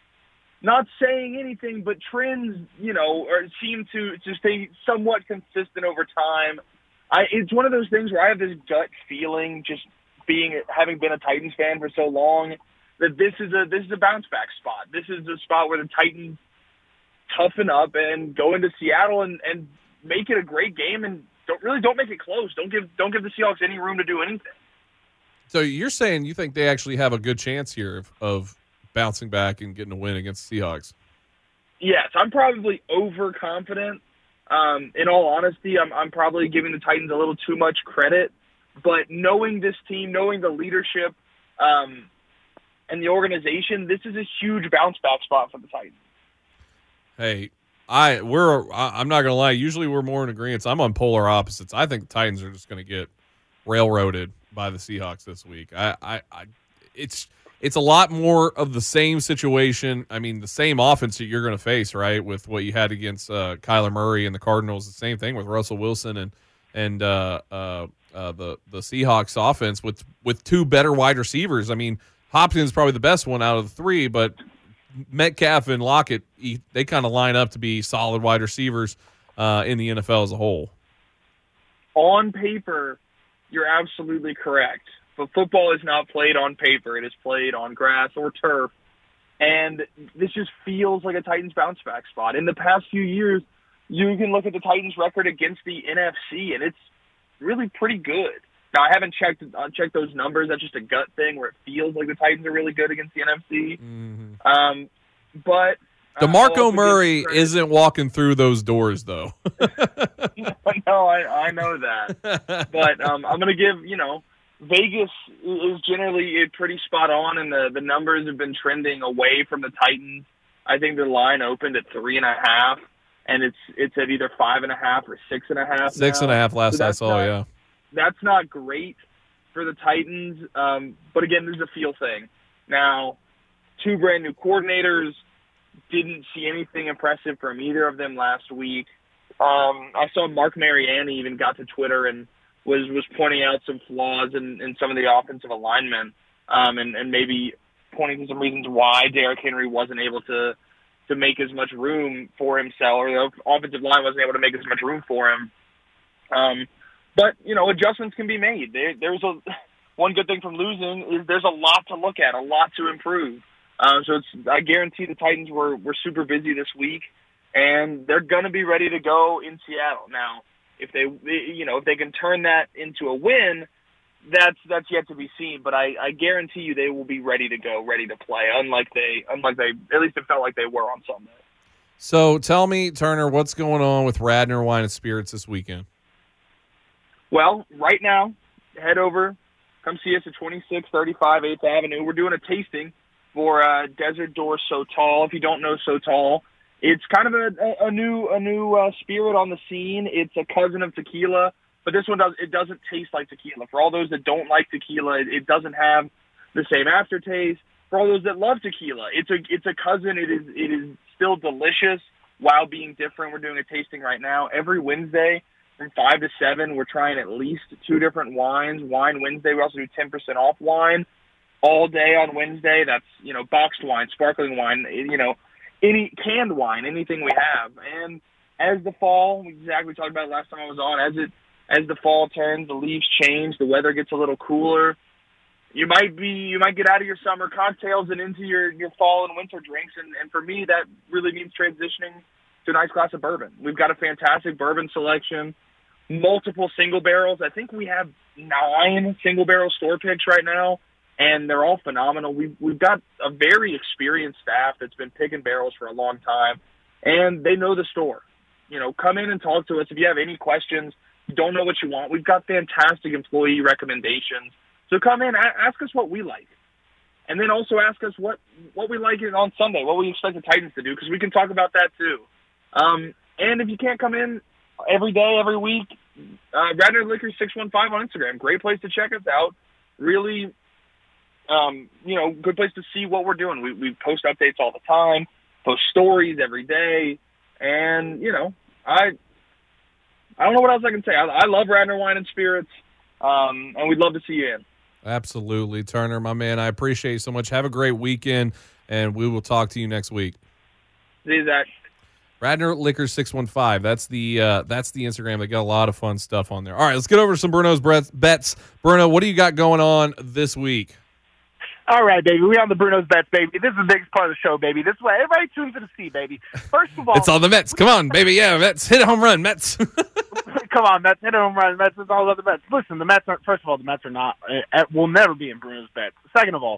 not saying anything, but trends, you know, or seem to to stay somewhat consistent over time. I, it's one of those things where I have this gut feeling, just being having been a Titans fan for so long, that this is a this is a bounce back spot. This is a spot where the Titans toughen up and go into Seattle and, and make it a great game, and don't really don't make it close. Don't give don't give the Seahawks any room to do anything. So you're saying you think they actually have a good chance here of, of bouncing back and getting a win against the Seahawks? Yes, I'm probably overconfident. Um, in all honesty, I'm, I'm probably giving the Titans a little too much credit. But knowing this team, knowing the leadership um, and the organization, this is a huge bounce back spot for the Titans. Hey, I we're I, I'm not gonna lie. Usually we're more in agreement. I'm on polar opposites. I think the Titans are just gonna get railroaded by the Seahawks this week. I, I, I it's it's a lot more of the same situation. I mean, the same offense that you're going to face, right? With what you had against uh, Kyler Murray and the Cardinals, the same thing with Russell Wilson and and uh, uh, uh, the the Seahawks offense with with two better wide receivers. I mean, Hopkins is probably the best one out of the three, but Metcalf and Lockett, they kind of line up to be solid wide receivers uh, in the N F L as a whole. On paper, you're absolutely correct. But football is not played on paper. It is played on grass or turf. And this just feels like a Titans bounce back spot. In the past few years, you can look at the Titans' record against the N F C, and it's really pretty good. Now, I haven't checked uh, checked those numbers. That's just a gut thing where it feels like the Titans are really good against the N F C. Mm-hmm. Um, but uh, DeMarco Murray isn't walking through those doors, though. No, I, I know that. But um, I'm going to give, you know, Vegas is generally pretty spot on, and the, the numbers have been trending away from the Titans. I think the line opened at three and a half, and it's it's at either five and a half or six and a half. Six now. and a half last so I saw, not, yeah. That's not great for the Titans, um, but again, this is a feel thing. Now, two brand new coordinators, didn't see anything impressive from either of them last week. Um, I saw Mark Mariani even got to Twitter and was was pointing out some flaws in, in some of the offensive alignment, um, and, and maybe pointing to some reasons why Derrick Henry wasn't able to to make as much room for himself, or the offensive line wasn't able to make as much room for him. Um, but, you know, adjustments can be made. There, there's a one good thing from losing is there's a lot to look at, a lot to improve. Uh, so it's, I guarantee the Titans were, were super busy this week, and they're going to be ready to go in Seattle. Now, if they, you know, if they can turn that into a win, that's that's yet to be seen. But I, I guarantee you they will be ready to go, ready to play. Unlike they, unlike they, at least it felt like they were on Sunday. So tell me, Turner, what's going on with Radnor Wine and Spirits this weekend? Well, right now, head over, come see us at twenty-six thirty-five eighth Avenue. We're doing a tasting for uh, Desert Door So Tall. If you don't know So Tall, it's kind of a, a new a new uh, spirit on the scene. It's a cousin of tequila, but this one does it doesn't taste like tequila. For all those that don't like tequila, it, it doesn't have the same aftertaste. For all those that love tequila, it's a it's a cousin. It is it is still delicious while being different. We're doing a tasting right now every Wednesday from five to seven. We're trying at least two different wines. Wine Wednesday. We also do ten percent off wine all day on Wednesday. That's, you know, boxed wine, sparkling wine, you know, any canned wine, anything we have. And as the fall, exactly we talked about it last time I was on, as it as the fall turns, the leaves change, the weather gets a little cooler. You might be you might get out of your summer cocktails and into your, your fall and winter drinks. And, and for me, that really means transitioning to a nice glass of bourbon. We've got a fantastic bourbon selection, multiple single barrels. I think we have nine single barrel store picks right now, and they're all phenomenal. We've, we've got a very experienced staff that's been picking barrels for a long time, and they know the store. You know, come in and talk to us. If you have any questions, you don't know what you want, we've got fantastic employee recommendations. So come in, ask us what we like. And then also ask us what, what we like on Sunday, what we expect the Titans to do, because we can talk about that too. Um, and if you can't come in every day, every week, uh, Radnor Liquor six one five on Instagram. Great place to check us out. Really, um, you know, good place to see what we're doing. We, we post updates all the time, post stories every day. And, you know, I I don't know what else I can say. I, I love Radnor Wine and Spirits, um, and we'd love to see you in. Absolutely. Turner, my man, I appreciate you so much. Have a great weekend, and we will talk to you next week. See that. Radnor Liquor six one five. That's the uh, that's the Instagram. They got a lot of fun stuff on there. All right, let's get over to some Bruno's bets. Bruno, what do you got going on this week? All right, baby. We're on the Bruno's Bets, baby. This is the biggest part of the show, baby. This way, everybody tunes to the C, baby. First of all, it's all the Mets. Come on, baby. Yeah, Mets. Hit a home run, Mets. Come on, Mets. Hit a home run, Mets. It's all about the Mets. Listen, the Mets aren't, first of all, the Mets are not, uh, will never be in Bruno's Bets. Second of all,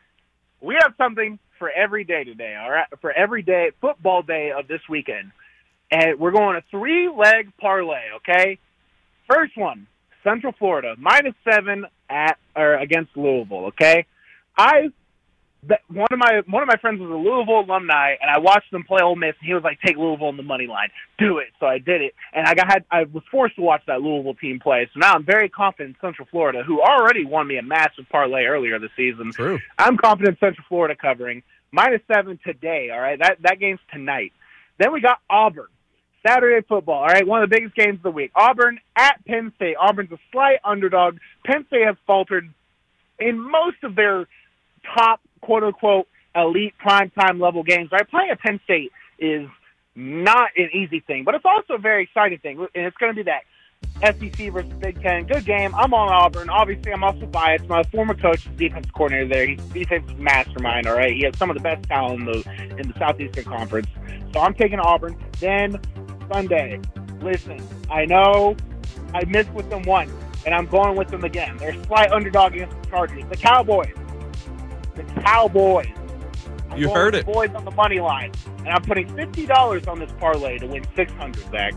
we have something for every day today, all right? For every day, football day of this weekend. And we're going a three-leg parlay, okay? First one, Central Florida, minus seven at or against Louisville, okay? I one of my one of my friends was a Louisville alumni, and I watched them play Ole Miss, and he was like, "Take Louisville on the money line, do it." So I did it, and I got had I was forced to watch that Louisville team play. So now I'm very confident in Central Florida, who already won me a massive parlay earlier this season. True. I'm confident in Central Florida covering minus seven today. All right, that that game's tonight. Then we got Auburn. Saturday football, all right, one of the biggest games of the week. Auburn at Penn State. Auburn's a slight underdog. Penn State has faltered in most of their top, quote-unquote, elite primetime level games. Right? Playing at Penn State is not an easy thing, but it's also a very exciting thing, and it's going to be that S E C versus Big Ten. Good game. I'm on Auburn. Obviously, I'm also biased. My former coach is defensive coordinator there. He's defensive mastermind, all right? He has some of the best talent in the, in the Southeastern Conference. So I'm taking Auburn. Then Sunday. Listen, I know I missed with them once, and I'm going with them again. They're a slight underdog against the Chargers. The Cowboys. The Cowboys. I'm you going heard with it. The boys on the money line. And I'm putting fifty dollars on this parlay to win six hundred, Zach.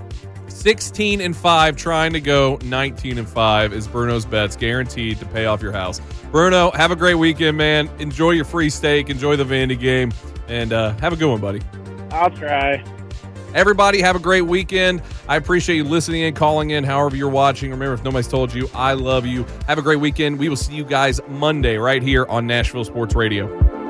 sixteen and five, trying to go nineteen and five is Bruno's Bets, guaranteed to pay off your house. Bruno, have a great weekend, man. Enjoy your free steak. Enjoy the Vandy game. And uh, have a good one, buddy. I'll try. Everybody, have a great weekend. I appreciate you listening in, calling in, however you're watching. Remember, if nobody's told you, I love you. Have a great weekend. We will see you guys Monday right here on Nashville Sports Radio.